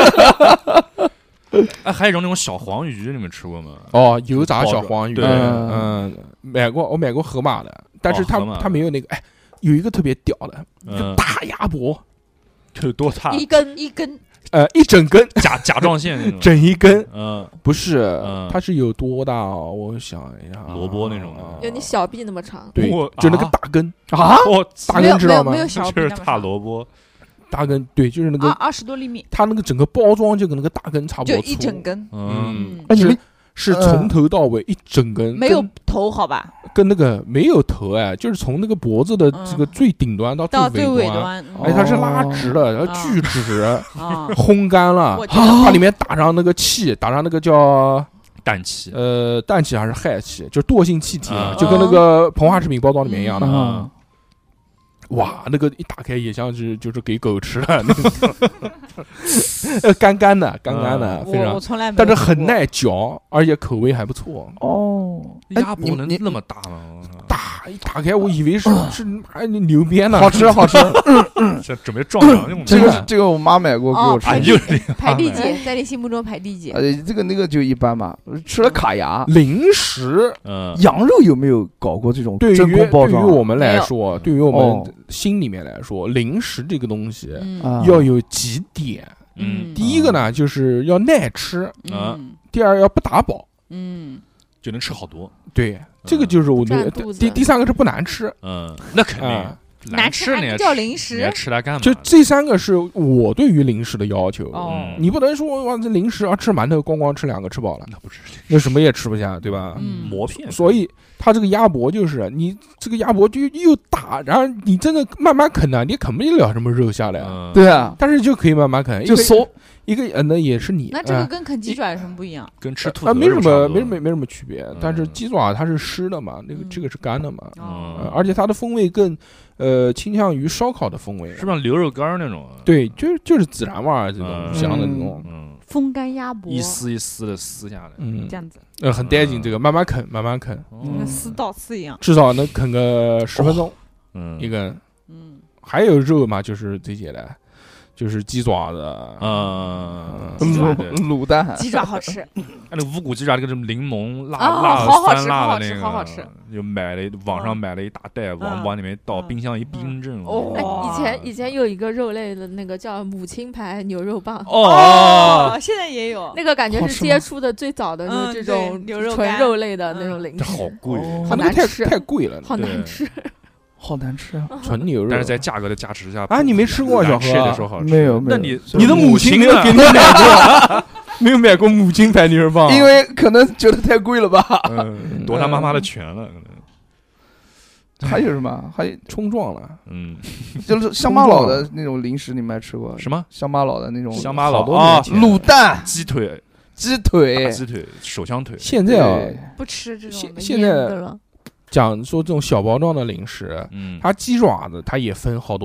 Speaker 5: 哎，还有一种那种小黄鱼，你们吃过吗？
Speaker 2: 哦，油炸小黄鱼，
Speaker 5: 对
Speaker 2: 嗯，买过，我买过河马的，但是它
Speaker 5: 哦河马
Speaker 2: 它没有那个，哎，有一个特别屌的，一个
Speaker 5: 嗯，
Speaker 2: 大鸭脖，
Speaker 5: 有多大？
Speaker 6: 一根一根，
Speaker 2: 呃，一整根，
Speaker 5: 甲甲状腺那种，
Speaker 2: 整一根，
Speaker 5: 嗯，
Speaker 2: 不是
Speaker 5: 嗯，
Speaker 2: 它是有多大哦？我想一下，
Speaker 5: 萝卜那种的
Speaker 4: 有你小臂那么长。
Speaker 2: 对
Speaker 5: 我，
Speaker 2: 就那个
Speaker 5: 啊
Speaker 2: 大根，
Speaker 3: 啊，
Speaker 5: 我
Speaker 2: 大
Speaker 6: 没有
Speaker 2: 根知道吗
Speaker 6: 没有没？有小
Speaker 5: 就是大
Speaker 6: 臂那么长，
Speaker 5: 萝卜，
Speaker 2: 大根，对，就是那个，
Speaker 6: 二二十多厘米，
Speaker 2: 它那个整个包装就跟那个大根差不多粗，
Speaker 6: 就一整根，
Speaker 5: 嗯，
Speaker 6: 嗯，
Speaker 3: 哎，你们
Speaker 2: 是从头到尾一整根，
Speaker 6: 没有
Speaker 2: 跟
Speaker 6: 头好吧？
Speaker 2: 跟那个没有头哎，就是从那个脖子的这个
Speaker 6: 嗯
Speaker 2: 最顶端到
Speaker 6: 到最尾
Speaker 2: 尾端，
Speaker 6: 端，
Speaker 2: 哎，它是拉
Speaker 3: 哦
Speaker 2: 直的，然后巨直，
Speaker 6: 啊，
Speaker 2: 烘干了
Speaker 6: 我，觉得
Speaker 2: 它里面打上那个气，打上那个叫
Speaker 5: 氮气，
Speaker 2: 呃氮气还是氦气，就是惰性气体嘛，
Speaker 5: 嗯
Speaker 2: 就跟那个膨化食品包装里面一样的。
Speaker 3: 啊，
Speaker 2: 哇，那个一打开也像是就是给狗吃的那种，呃，干干的，干干的，非常
Speaker 6: 我我，从来没有
Speaker 2: 但是
Speaker 6: 吃过，
Speaker 2: 很耐嚼，而且口味还不错。
Speaker 3: 哦，哎
Speaker 5: 鸭脖能
Speaker 3: 你
Speaker 5: 那么大吗？
Speaker 2: 大一打开，我以为是是还牛鞭呢，
Speaker 3: 好吃好吃，
Speaker 5: 这准备壮阳用的，
Speaker 3: 这个是这个我妈买过给我吃
Speaker 5: 啊，
Speaker 6: 哦排
Speaker 5: 就
Speaker 6: 第
Speaker 5: 是
Speaker 6: 排第几？在你心目中排第几？
Speaker 3: 呃，这个那个就一般吧，吃了卡牙。
Speaker 2: 零食。
Speaker 5: 嗯，
Speaker 3: 羊肉有没有搞过这种
Speaker 2: 对于
Speaker 3: 真空包装啊？
Speaker 2: 对于我们来说，对于我
Speaker 3: 哦
Speaker 2: 们心里面来说，零食这个东西
Speaker 6: 嗯
Speaker 3: 啊
Speaker 2: 要有几点。
Speaker 5: 嗯
Speaker 2: 第一个呢，就是要耐吃；
Speaker 6: 嗯
Speaker 2: 第二要不打饱。
Speaker 6: 嗯，
Speaker 5: 就能吃好多，
Speaker 2: 对，这个就是我的
Speaker 4: 占肚子
Speaker 2: 第第三个是不难吃
Speaker 5: 嗯，那肯
Speaker 2: 啊。
Speaker 5: 定
Speaker 6: 难
Speaker 5: 吃你还
Speaker 6: 还能叫零
Speaker 5: 你还
Speaker 6: 食？
Speaker 5: 吃它干嘛？
Speaker 2: 就这三个是我对于零食的要求。
Speaker 6: 哦
Speaker 5: 嗯
Speaker 2: 你不能说哇，这零食啊，吃馒头光光吃两个吃饱了，
Speaker 5: 那不是
Speaker 2: 那什么也吃不下，对吧？
Speaker 6: 嗯
Speaker 5: 磨片，
Speaker 2: 所以它这个鸭脖就是你这个鸭脖就又大，然后你真的慢慢啃呢，你啃不了什么肉下来，
Speaker 5: 嗯，
Speaker 3: 对啊，
Speaker 2: 但是就可以慢慢啃，一个
Speaker 3: 就馊。
Speaker 2: 一个呃，那也是你
Speaker 6: 那这个
Speaker 2: 呃
Speaker 6: 跟啃鸡爪有什么不一样？
Speaker 5: 跟吃兔
Speaker 2: 啊，
Speaker 5: 子
Speaker 2: 没什么，
Speaker 5: 肉差不多
Speaker 2: 没什么，没什么区别。但是
Speaker 5: 嗯
Speaker 2: 鸡爪它是湿的嘛，那个
Speaker 6: 嗯
Speaker 2: 这个是干的嘛，
Speaker 6: 哦
Speaker 2: 呃而且它的风味更呃倾向于烧烤的风味，
Speaker 5: 是不是牛肉干儿那种？，
Speaker 2: 对，就是就是孜然味儿这种
Speaker 5: 嗯
Speaker 2: 香的那种，
Speaker 5: 嗯，
Speaker 6: 风干鸭脖，
Speaker 5: 一丝一丝的撕下来，
Speaker 2: 嗯
Speaker 6: 这，样子，
Speaker 2: 呃，很带劲，这个慢慢啃，慢慢啃，
Speaker 5: 嗯
Speaker 6: 跟撕稻刺一样。
Speaker 2: 至少能啃个十分钟
Speaker 5: 嗯
Speaker 2: 一根。
Speaker 6: 嗯，
Speaker 2: 还有肉嘛，就是这些的，就是鸡爪子，
Speaker 5: 嗯，
Speaker 2: 鸡爪
Speaker 5: 对，
Speaker 3: 卤蛋，
Speaker 6: 鸡爪好吃，
Speaker 5: 哎那个无骨鸡爪，那个什么柠檬辣
Speaker 6: 哦
Speaker 5: 辣
Speaker 6: 好好吃
Speaker 5: 酸辣
Speaker 6: 好好吃
Speaker 5: 的那个，
Speaker 6: 好好吃
Speaker 5: 就买了一网上买了一大袋，往
Speaker 6: 嗯
Speaker 5: 往里面倒，
Speaker 6: 嗯
Speaker 5: 冰箱一冰镇。
Speaker 6: 哦
Speaker 4: 哎，
Speaker 5: 哇
Speaker 4: 以前以前有一个肉类的那个叫母亲牌牛肉棒，
Speaker 5: 哦，
Speaker 6: 现在也有。
Speaker 4: 那个感觉
Speaker 3: 好吃吗
Speaker 4: 是接触的最早的
Speaker 6: 嗯
Speaker 4: 就是这种
Speaker 6: 对牛肉
Speaker 4: 纯
Speaker 6: 干
Speaker 4: 肉类的那种
Speaker 6: 嗯
Speaker 5: 这
Speaker 4: 零食，
Speaker 5: 好贵，
Speaker 3: 哦
Speaker 2: 它那个太
Speaker 4: 好难吃
Speaker 2: 太贵了，
Speaker 4: 好
Speaker 5: 对
Speaker 4: 难吃。
Speaker 3: 好难吃啊！
Speaker 2: 纯牛肉。
Speaker 5: 但是在价格的加持下
Speaker 2: 啊你没吃过小何
Speaker 5: 难吃的时候好吃，
Speaker 3: 没有没有
Speaker 5: 那你
Speaker 2: 你的母亲没有给你买过，没有买过母亲牌牛肉棒，
Speaker 3: 因为可能觉得太贵了吧？
Speaker 5: 嗯夺他妈妈的权了，可能
Speaker 3: 还有什么？还有
Speaker 2: 冲撞了。
Speaker 5: 嗯，
Speaker 3: 就是乡巴佬的那种零食，你们还吃过？
Speaker 5: 什么
Speaker 3: 乡巴佬的那种
Speaker 5: 乡巴
Speaker 2: 好多
Speaker 5: 佬啊
Speaker 2: 年，前
Speaker 3: 卤蛋、
Speaker 5: 鸡腿、
Speaker 3: 鸡腿
Speaker 5: 大，鸡腿、手枪腿，
Speaker 2: 现在啊，
Speaker 3: 对
Speaker 6: 不吃这种的
Speaker 2: 现现在
Speaker 6: 腌的了。
Speaker 2: 讲说这种小包装的零食，
Speaker 5: 嗯，
Speaker 2: 它鸡爪子它也分好多种，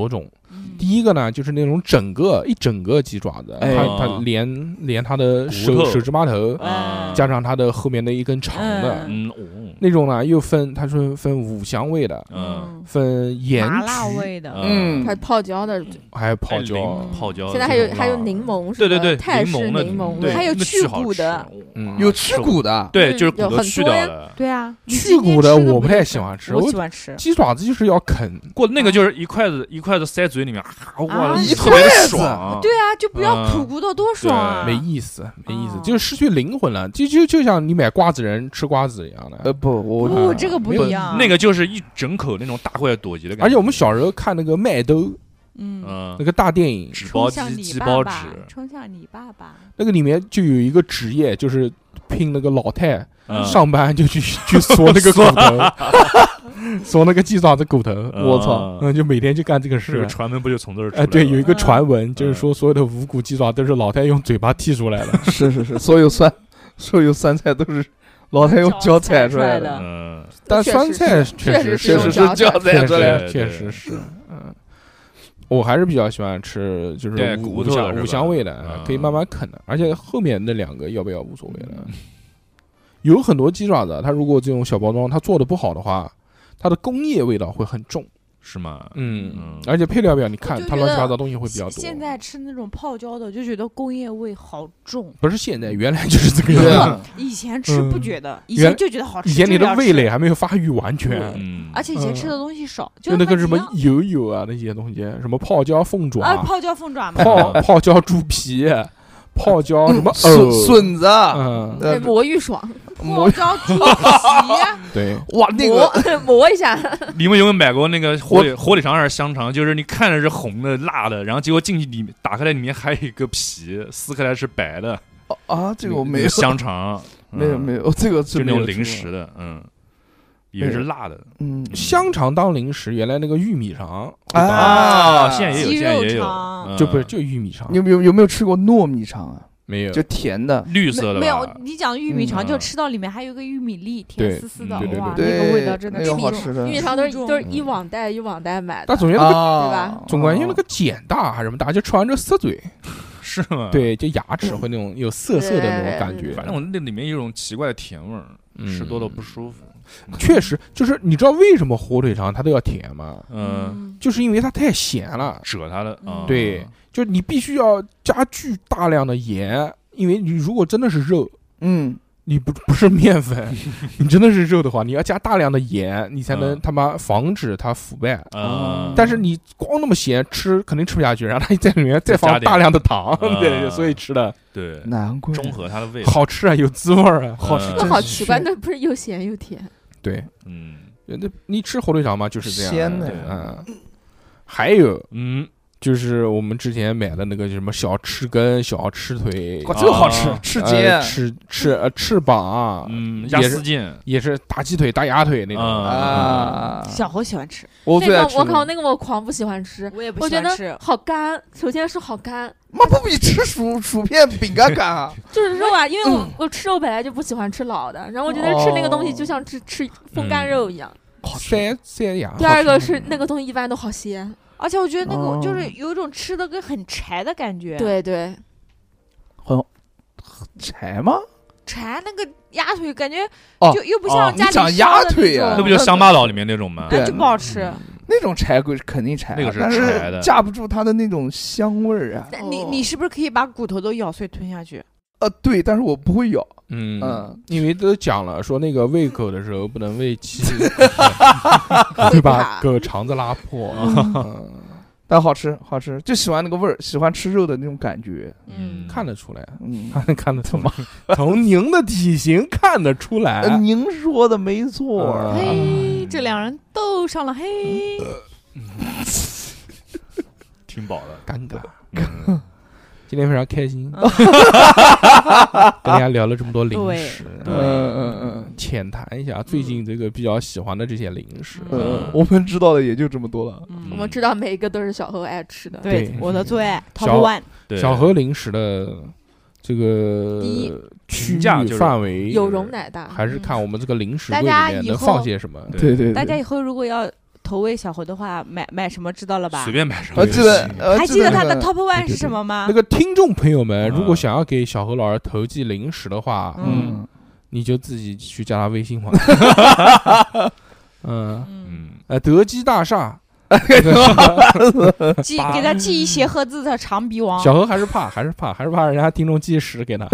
Speaker 2: 第一个呢，就是那种整个一整个鸡爪子，
Speaker 3: 哎
Speaker 2: 它它连连它的
Speaker 5: 骨
Speaker 2: 手
Speaker 5: 头
Speaker 2: 手指码头，
Speaker 5: 啊
Speaker 2: 加上它的后面的一根长的
Speaker 5: 嗯哦
Speaker 2: 那种呢，又分它说分五香味的，
Speaker 5: 嗯
Speaker 2: 分盐
Speaker 6: 麻辣
Speaker 2: 焗，
Speaker 6: 味的，
Speaker 3: 嗯
Speaker 4: 还有泡椒的，
Speaker 2: 还有泡椒
Speaker 5: 哎柠，泡椒，
Speaker 4: 现在还有
Speaker 5: 这种
Speaker 4: 还有
Speaker 5: 辣
Speaker 4: 柠檬，
Speaker 5: 对对对，
Speaker 4: 泰式
Speaker 5: 柠檬的
Speaker 4: 柠檬
Speaker 5: 对
Speaker 4: 味，
Speaker 5: 那
Speaker 6: 还有去
Speaker 5: 巨好吃
Speaker 6: 骨的，
Speaker 2: 嗯
Speaker 3: 有去骨的，
Speaker 5: 对，
Speaker 4: 嗯
Speaker 5: 就是骨
Speaker 4: 有
Speaker 5: 头去
Speaker 4: 很多呀
Speaker 5: 掉的。
Speaker 6: 对啊，你
Speaker 2: 去
Speaker 6: 今天
Speaker 2: 骨的
Speaker 6: 吃
Speaker 2: 我不太
Speaker 6: 是
Speaker 2: 喜欢吃，
Speaker 6: 我
Speaker 2: 我
Speaker 6: 喜欢吃。
Speaker 2: 鸡爪子就是要啃，
Speaker 5: 过那个就是一筷子一筷子塞嘴里面，啊哇，
Speaker 6: 啊
Speaker 3: 一
Speaker 5: 特别的
Speaker 3: 筷子
Speaker 5: 爽。
Speaker 6: 对啊，就不要
Speaker 5: 嗯
Speaker 6: 苦骨头，多爽啊！
Speaker 2: 没意思，没意思，
Speaker 6: 哦
Speaker 2: 就是失去灵魂了，就就就像你买瓜子仁吃瓜子一样的。
Speaker 3: 呃不，我
Speaker 6: 不，这个不一样。
Speaker 5: 那个就是一整口那种大块朵颐的感觉。
Speaker 2: 而且我们小时候看那个麦兜
Speaker 6: 嗯，
Speaker 5: 嗯
Speaker 2: 那，个大电影，
Speaker 5: 纸包鸡、
Speaker 6: 冲向你
Speaker 5: 鸡包纸，
Speaker 6: 爸爸，冲向你爸爸。
Speaker 2: 那个里面就有一个职业，就是聘那个老太
Speaker 5: 嗯
Speaker 2: 上班就去去嗦那个骨头，嗦那个鸡爪子骨头，
Speaker 3: 我操
Speaker 2: 嗯，就每天就干这个
Speaker 5: 这个
Speaker 2: 事。
Speaker 5: 传闻不就从这儿出来
Speaker 2: 哎，
Speaker 5: 的？
Speaker 2: 对，有一个传
Speaker 5: 嗯
Speaker 2: 闻，就是说所有的无骨鸡爪都是老太用嘴巴剔出来的。
Speaker 3: 是是是，所有酸所有酸菜都是老太用脚踩出来的，
Speaker 6: 的
Speaker 5: 嗯，
Speaker 2: 但
Speaker 4: 确实
Speaker 2: 酸菜
Speaker 4: 是
Speaker 2: 确实
Speaker 4: 确实
Speaker 3: 是用脚踩
Speaker 2: 确
Speaker 3: 出来的。
Speaker 2: 实
Speaker 5: 对对
Speaker 2: 确实是，嗯，我还是比较喜欢吃就是
Speaker 5: 带
Speaker 2: 五
Speaker 5: 骨头的是吧
Speaker 2: 五香五香味的，
Speaker 5: 嗯
Speaker 2: 可以慢慢啃的，而且后面那两个要不要无所谓了。有很多鸡爪子，它如果这种小包装它做的不好的话，它的工业味道会很重，
Speaker 5: 是吗？
Speaker 2: 嗯
Speaker 5: 嗯，
Speaker 2: 而且配料表你看
Speaker 6: 我就觉得
Speaker 2: 它乱七八糟东西会比较多。
Speaker 6: 现在吃那种泡椒的，就觉得工业味好重。
Speaker 2: 不是现在，原来就是这个
Speaker 3: 对
Speaker 2: 样
Speaker 3: 啊
Speaker 2: 子。
Speaker 6: 以前吃不觉得，以
Speaker 2: 原
Speaker 6: 前就觉得好吃。
Speaker 2: 以前你的味
Speaker 6: 就要吃
Speaker 2: 蕾还没有发育完全，
Speaker 5: 嗯，
Speaker 6: 而且以前吃的东西少，
Speaker 2: 就那个什么
Speaker 6: 么
Speaker 2: 油油啊那些东西，什么泡椒凤爪、
Speaker 6: 啊，泡椒凤爪嘛，
Speaker 2: 泡泡椒猪皮、泡椒什么
Speaker 3: 笋
Speaker 2: 藕，
Speaker 3: 笋子啊，
Speaker 2: 嗯，
Speaker 3: 呃
Speaker 4: 哎魔芋爽，
Speaker 6: 泡椒猪皮，
Speaker 2: 对，
Speaker 3: 哇那
Speaker 4: 磨
Speaker 3: 个
Speaker 4: 磨一下，
Speaker 5: 你们有没有买过那个火腿火腿肠还是香肠？就是你看着是红的辣的，然后结果进去里面打开来里面还有一个皮，撕开来是白的。
Speaker 3: 啊，这个我没有
Speaker 5: 香肠，
Speaker 3: 没有没
Speaker 5: 有，
Speaker 3: 有，这个
Speaker 5: 就是那种零
Speaker 3: 没有吃过
Speaker 5: 食的，嗯，以为是辣的。
Speaker 3: 嗯
Speaker 2: 香肠当零食，原来那个玉米肠
Speaker 3: 啊
Speaker 5: 啊，现在也有，
Speaker 6: 鸡肉
Speaker 5: 现在也有
Speaker 6: 肠，
Speaker 5: 嗯
Speaker 2: 就不是就玉米肠
Speaker 3: 你，有没有有没有吃过糯米肠啊？
Speaker 2: 没有
Speaker 3: 就甜的，
Speaker 5: 绿色的吧
Speaker 6: 没有，你讲玉米肠，
Speaker 5: 嗯
Speaker 6: 就吃到里面还有个玉米粒，
Speaker 2: 对
Speaker 6: 甜丝丝的，
Speaker 2: 对对
Speaker 6: 哇，
Speaker 2: 对
Speaker 6: 那个味道真的
Speaker 3: 那
Speaker 6: 是
Speaker 3: 个好吃的
Speaker 4: 玉米肠都是
Speaker 6: 初中
Speaker 4: 都是一网袋一网袋买的
Speaker 2: 但，总觉得那个
Speaker 3: 啊，
Speaker 4: 对吧
Speaker 2: 总感觉那个碱大还是什么大，就吃完之后涩嘴，
Speaker 5: 是吗？，
Speaker 2: 对，就牙齿会那种有涩涩的那种感觉。
Speaker 5: 反正我那里面有一种奇怪的甜味儿，
Speaker 2: 嗯
Speaker 5: 吃多了不舒服。
Speaker 2: 确实，就是你知道为什么火腿肠它都要甜吗？
Speaker 5: 嗯，
Speaker 2: 就是因为它太咸了。
Speaker 5: 褶它的啊，
Speaker 2: 对，就是你必须要加巨大量的盐，因为你如果真的是肉，
Speaker 3: 嗯，
Speaker 2: 你不不是面粉，你真的是肉的话，你要加大量的盐，你才能
Speaker 5: 嗯
Speaker 2: 他妈防止它腐败。
Speaker 5: 啊，
Speaker 2: 但是你光那么咸吃肯定吃不下去，然后它在里面再
Speaker 5: 再加点
Speaker 2: 放大量的糖，
Speaker 5: 啊
Speaker 2: 对，所以吃的
Speaker 5: 对
Speaker 3: 难怪
Speaker 5: 中和它的味道。
Speaker 2: 好吃啊，有滋味儿啊，好吃
Speaker 5: 嗯
Speaker 4: 那
Speaker 2: 真是
Speaker 4: 好奇怪，那不是又咸又甜，
Speaker 2: 对，
Speaker 5: 嗯
Speaker 2: 那你吃火腿肠嘛就是这样
Speaker 3: 鲜的
Speaker 2: 对嗯，还有
Speaker 5: 嗯，
Speaker 2: 就是我们之前买的那个什么小翅根、小翅腿，
Speaker 3: 哇，这个好吃
Speaker 5: 啊，
Speaker 2: 呃
Speaker 3: 翅尖
Speaker 2: 翅翅呃翅膀，
Speaker 5: 嗯，
Speaker 2: 也是
Speaker 5: 鸭丝腱，
Speaker 2: 也是大鸡腿、大鸭腿那种
Speaker 5: 啊
Speaker 3: 啊，
Speaker 6: 小猴喜欢吃，
Speaker 3: 我
Speaker 4: 那
Speaker 3: 最爱吃的
Speaker 4: 个我靠，那个我狂不喜欢吃，
Speaker 6: 我也不
Speaker 4: 我觉得
Speaker 6: 喜欢吃。
Speaker 4: 好干。首先是好干，
Speaker 3: 妈不比吃薯薯片饼干干啊！
Speaker 4: 就是肉啊，因为我我吃肉本来就不喜欢吃老的，然后我觉得吃那个东西就像吃吃风干肉一样。
Speaker 2: 塞塞牙。
Speaker 4: 第二个是那个东西一般都好咸，
Speaker 6: 而且我觉得那个
Speaker 3: 哦
Speaker 6: 就是有一种吃的跟很柴的感觉。，
Speaker 4: 对对，
Speaker 3: 柴吗？
Speaker 6: 柴那个鸭腿感觉
Speaker 3: 哦
Speaker 6: 就又不
Speaker 5: 哦
Speaker 6: 像家里
Speaker 3: 你讲
Speaker 6: 烧
Speaker 3: 鸭
Speaker 6: 的
Speaker 3: 腿啊
Speaker 6: 那种
Speaker 5: 那不就乡巴佬里面那种吗？
Speaker 3: 对
Speaker 6: 哎就不好吃。
Speaker 3: 那种柴鬼肯定柴啊，
Speaker 5: 那个是
Speaker 3: 但
Speaker 5: 柴的
Speaker 3: 架不住它的那种香味儿啊。
Speaker 6: 那你你是不是可以把骨头都咬碎吞下去？
Speaker 3: 呃，对，但是我不会咬。
Speaker 2: 嗯
Speaker 3: 嗯
Speaker 2: 因为都讲了，说那个喂狗的时候不能喂鸡，会把狗肠子拉破。嗯
Speaker 3: 但好吃，好吃，就喜欢那个味儿，喜欢吃肉的那种感觉。
Speaker 6: 嗯
Speaker 2: 看得出来，
Speaker 3: 嗯，
Speaker 2: 看得出来，从您的体型看得出来。
Speaker 3: 呃您说的没错
Speaker 2: 嗯
Speaker 3: 啊。
Speaker 6: 嘿，这两人斗上了，嘿，
Speaker 5: 挺饱的。
Speaker 2: 尴尬。
Speaker 5: 嗯
Speaker 2: 今天非常开心，
Speaker 6: 嗯
Speaker 2: 跟大家聊了这么多零
Speaker 6: 对
Speaker 2: 食，
Speaker 3: 嗯嗯嗯
Speaker 2: 浅谈一下最近这个比较喜欢的这些零食。
Speaker 3: 嗯嗯，我们知道的也就这么多了。
Speaker 6: 嗯
Speaker 4: 我们知道每一个都是小猴爱吃的。
Speaker 2: 对
Speaker 6: 对，我的最爱 Top
Speaker 2: 小
Speaker 6: One。
Speaker 5: 对，
Speaker 2: 小盒零食的这个
Speaker 4: 第一
Speaker 2: 区域
Speaker 5: 评价就是
Speaker 2: 范围
Speaker 4: 有容乃大，
Speaker 2: 还是看我们这个零食柜里
Speaker 6: 大家
Speaker 2: 面能
Speaker 6: 以后
Speaker 2: 放些什么。
Speaker 3: 对对，
Speaker 6: 大家以后如果要投喂小何的话，买买什么知道了吧？
Speaker 5: 随便买什么
Speaker 3: 我
Speaker 5: 游戏。
Speaker 3: 记得，呃
Speaker 6: 还记得他的
Speaker 3: 那个
Speaker 6: top
Speaker 2: 对
Speaker 6: one
Speaker 2: 对
Speaker 6: 是什么吗
Speaker 2: 那？个听众朋友们，
Speaker 5: 嗯
Speaker 2: 如果想要给小何老师投寄零食的话，
Speaker 6: 嗯
Speaker 2: 你就自己去加他微信嘛。嗯，
Speaker 6: 嗯，
Speaker 5: 嗯，
Speaker 2: 呃，德基大厦，
Speaker 6: 寄给他寄一鞋盒子的长鼻王。
Speaker 2: 小何还是怕，还是怕，还是怕人家听众寄屎给他。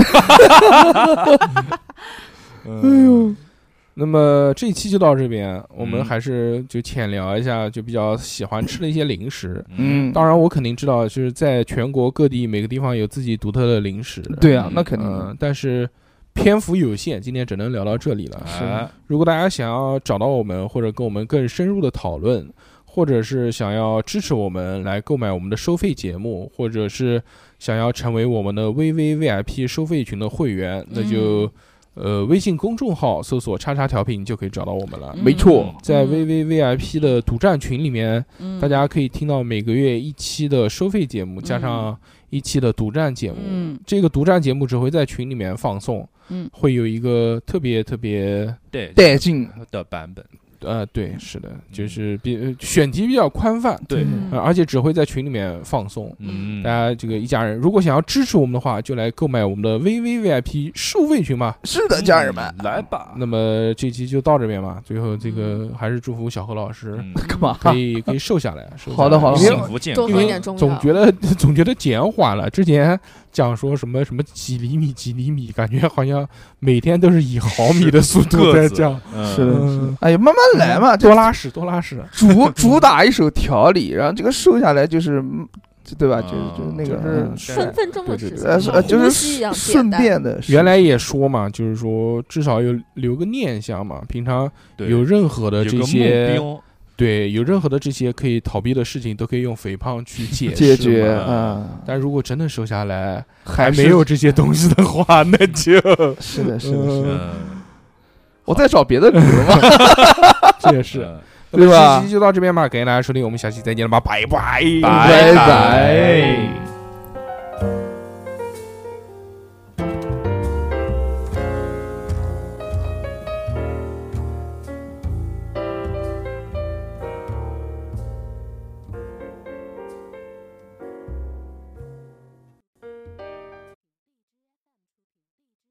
Speaker 2: 哎呦，那么这一期就到这边，我们
Speaker 5: 嗯
Speaker 2: 还是就浅聊一下，就比较喜欢吃的一些零食。
Speaker 3: 嗯，
Speaker 2: 当然，我肯定知道，就是在全国各地每个地方有自己独特的零食。
Speaker 3: 对啊，那肯定的。
Speaker 2: 嗯，但是篇幅有限，今天只能聊到这里了。
Speaker 5: 哎
Speaker 2: 如果大家想要找到我们，或者跟我们更深入的讨论，或者是想要支持我们来购买我们的收费节目，或者是想要成为我们的 V V V I P 收费群的会员，那就、呃微信公众号搜索“叉叉调频”就可以找到我们了。
Speaker 3: 没错，
Speaker 2: 在
Speaker 6: 嗯
Speaker 2: V V V I P 的独占群里面，
Speaker 6: 嗯
Speaker 2: 大家可以听到每个月一期的收费节目，加上一期的独占节目。
Speaker 6: 嗯
Speaker 2: 这个独占节目只会在群里面放送，
Speaker 6: 嗯
Speaker 2: 会有一个特别特别，
Speaker 5: 对
Speaker 3: 带劲，
Speaker 5: 的版本，
Speaker 2: 呃，对，是的，就是比呃选题比较宽泛，
Speaker 5: 对，
Speaker 6: 嗯
Speaker 2: 呃而且只会在群里面放送。
Speaker 5: 嗯
Speaker 2: 大，家这个一家人，如果想要支持我们的话，就来购买我们的 V V V I P 收费群嘛。
Speaker 3: 是的，家人们，
Speaker 5: 来吧，
Speaker 2: 那么这期就到这边吧。最后这个还是祝福小何老师
Speaker 5: 嗯
Speaker 3: 干嘛？
Speaker 2: 可以可以瘦下来。瘦下来
Speaker 3: 好的好的
Speaker 2: 因为
Speaker 5: 幸福健
Speaker 4: 多
Speaker 5: 康
Speaker 2: 因为
Speaker 4: 喝一点中药。
Speaker 2: 总觉得总觉得减缓了。之前讲说什么什么几厘米几厘米，感觉好像每天都是以毫米的速度在
Speaker 5: 个子
Speaker 2: 降。
Speaker 5: 嗯
Speaker 3: 是的，
Speaker 2: 嗯
Speaker 3: 哎呀，慢慢来嘛，这
Speaker 2: 多拉屎多拉屎。
Speaker 3: 主主打一手调理，然后这个瘦下来就是，嗯对吧？
Speaker 5: 嗯
Speaker 3: 就是就是那个
Speaker 2: 就是
Speaker 3: 嗯
Speaker 4: 分分钟的
Speaker 2: 对对
Speaker 4: 事情，
Speaker 3: 呃呃，就
Speaker 4: 呼吸一样
Speaker 3: 是顺
Speaker 4: 简单。
Speaker 3: 便的事，
Speaker 2: 原来也说嘛，就是说至少有留个念想嘛。平常
Speaker 5: 对
Speaker 2: 有任何的这
Speaker 5: 有个目
Speaker 2: 些
Speaker 5: 标，
Speaker 2: 对有任何的这些可以逃避的事情，都可以用肥胖去解释
Speaker 3: 解决
Speaker 2: 嘛。
Speaker 3: 啊，
Speaker 2: 但如果真的瘦下来
Speaker 3: 还
Speaker 2: 还没有这些东西的话，那就
Speaker 3: 是的，是的，是的，
Speaker 2: 嗯
Speaker 5: 嗯，
Speaker 3: 我再找别的理由嘛，
Speaker 2: 这也是。
Speaker 5: 嗯
Speaker 2: 那么
Speaker 3: 对吧
Speaker 2: 这期就到这边吧，感谢大家收听，我们下期再见了吧，拜拜，
Speaker 3: 拜拜。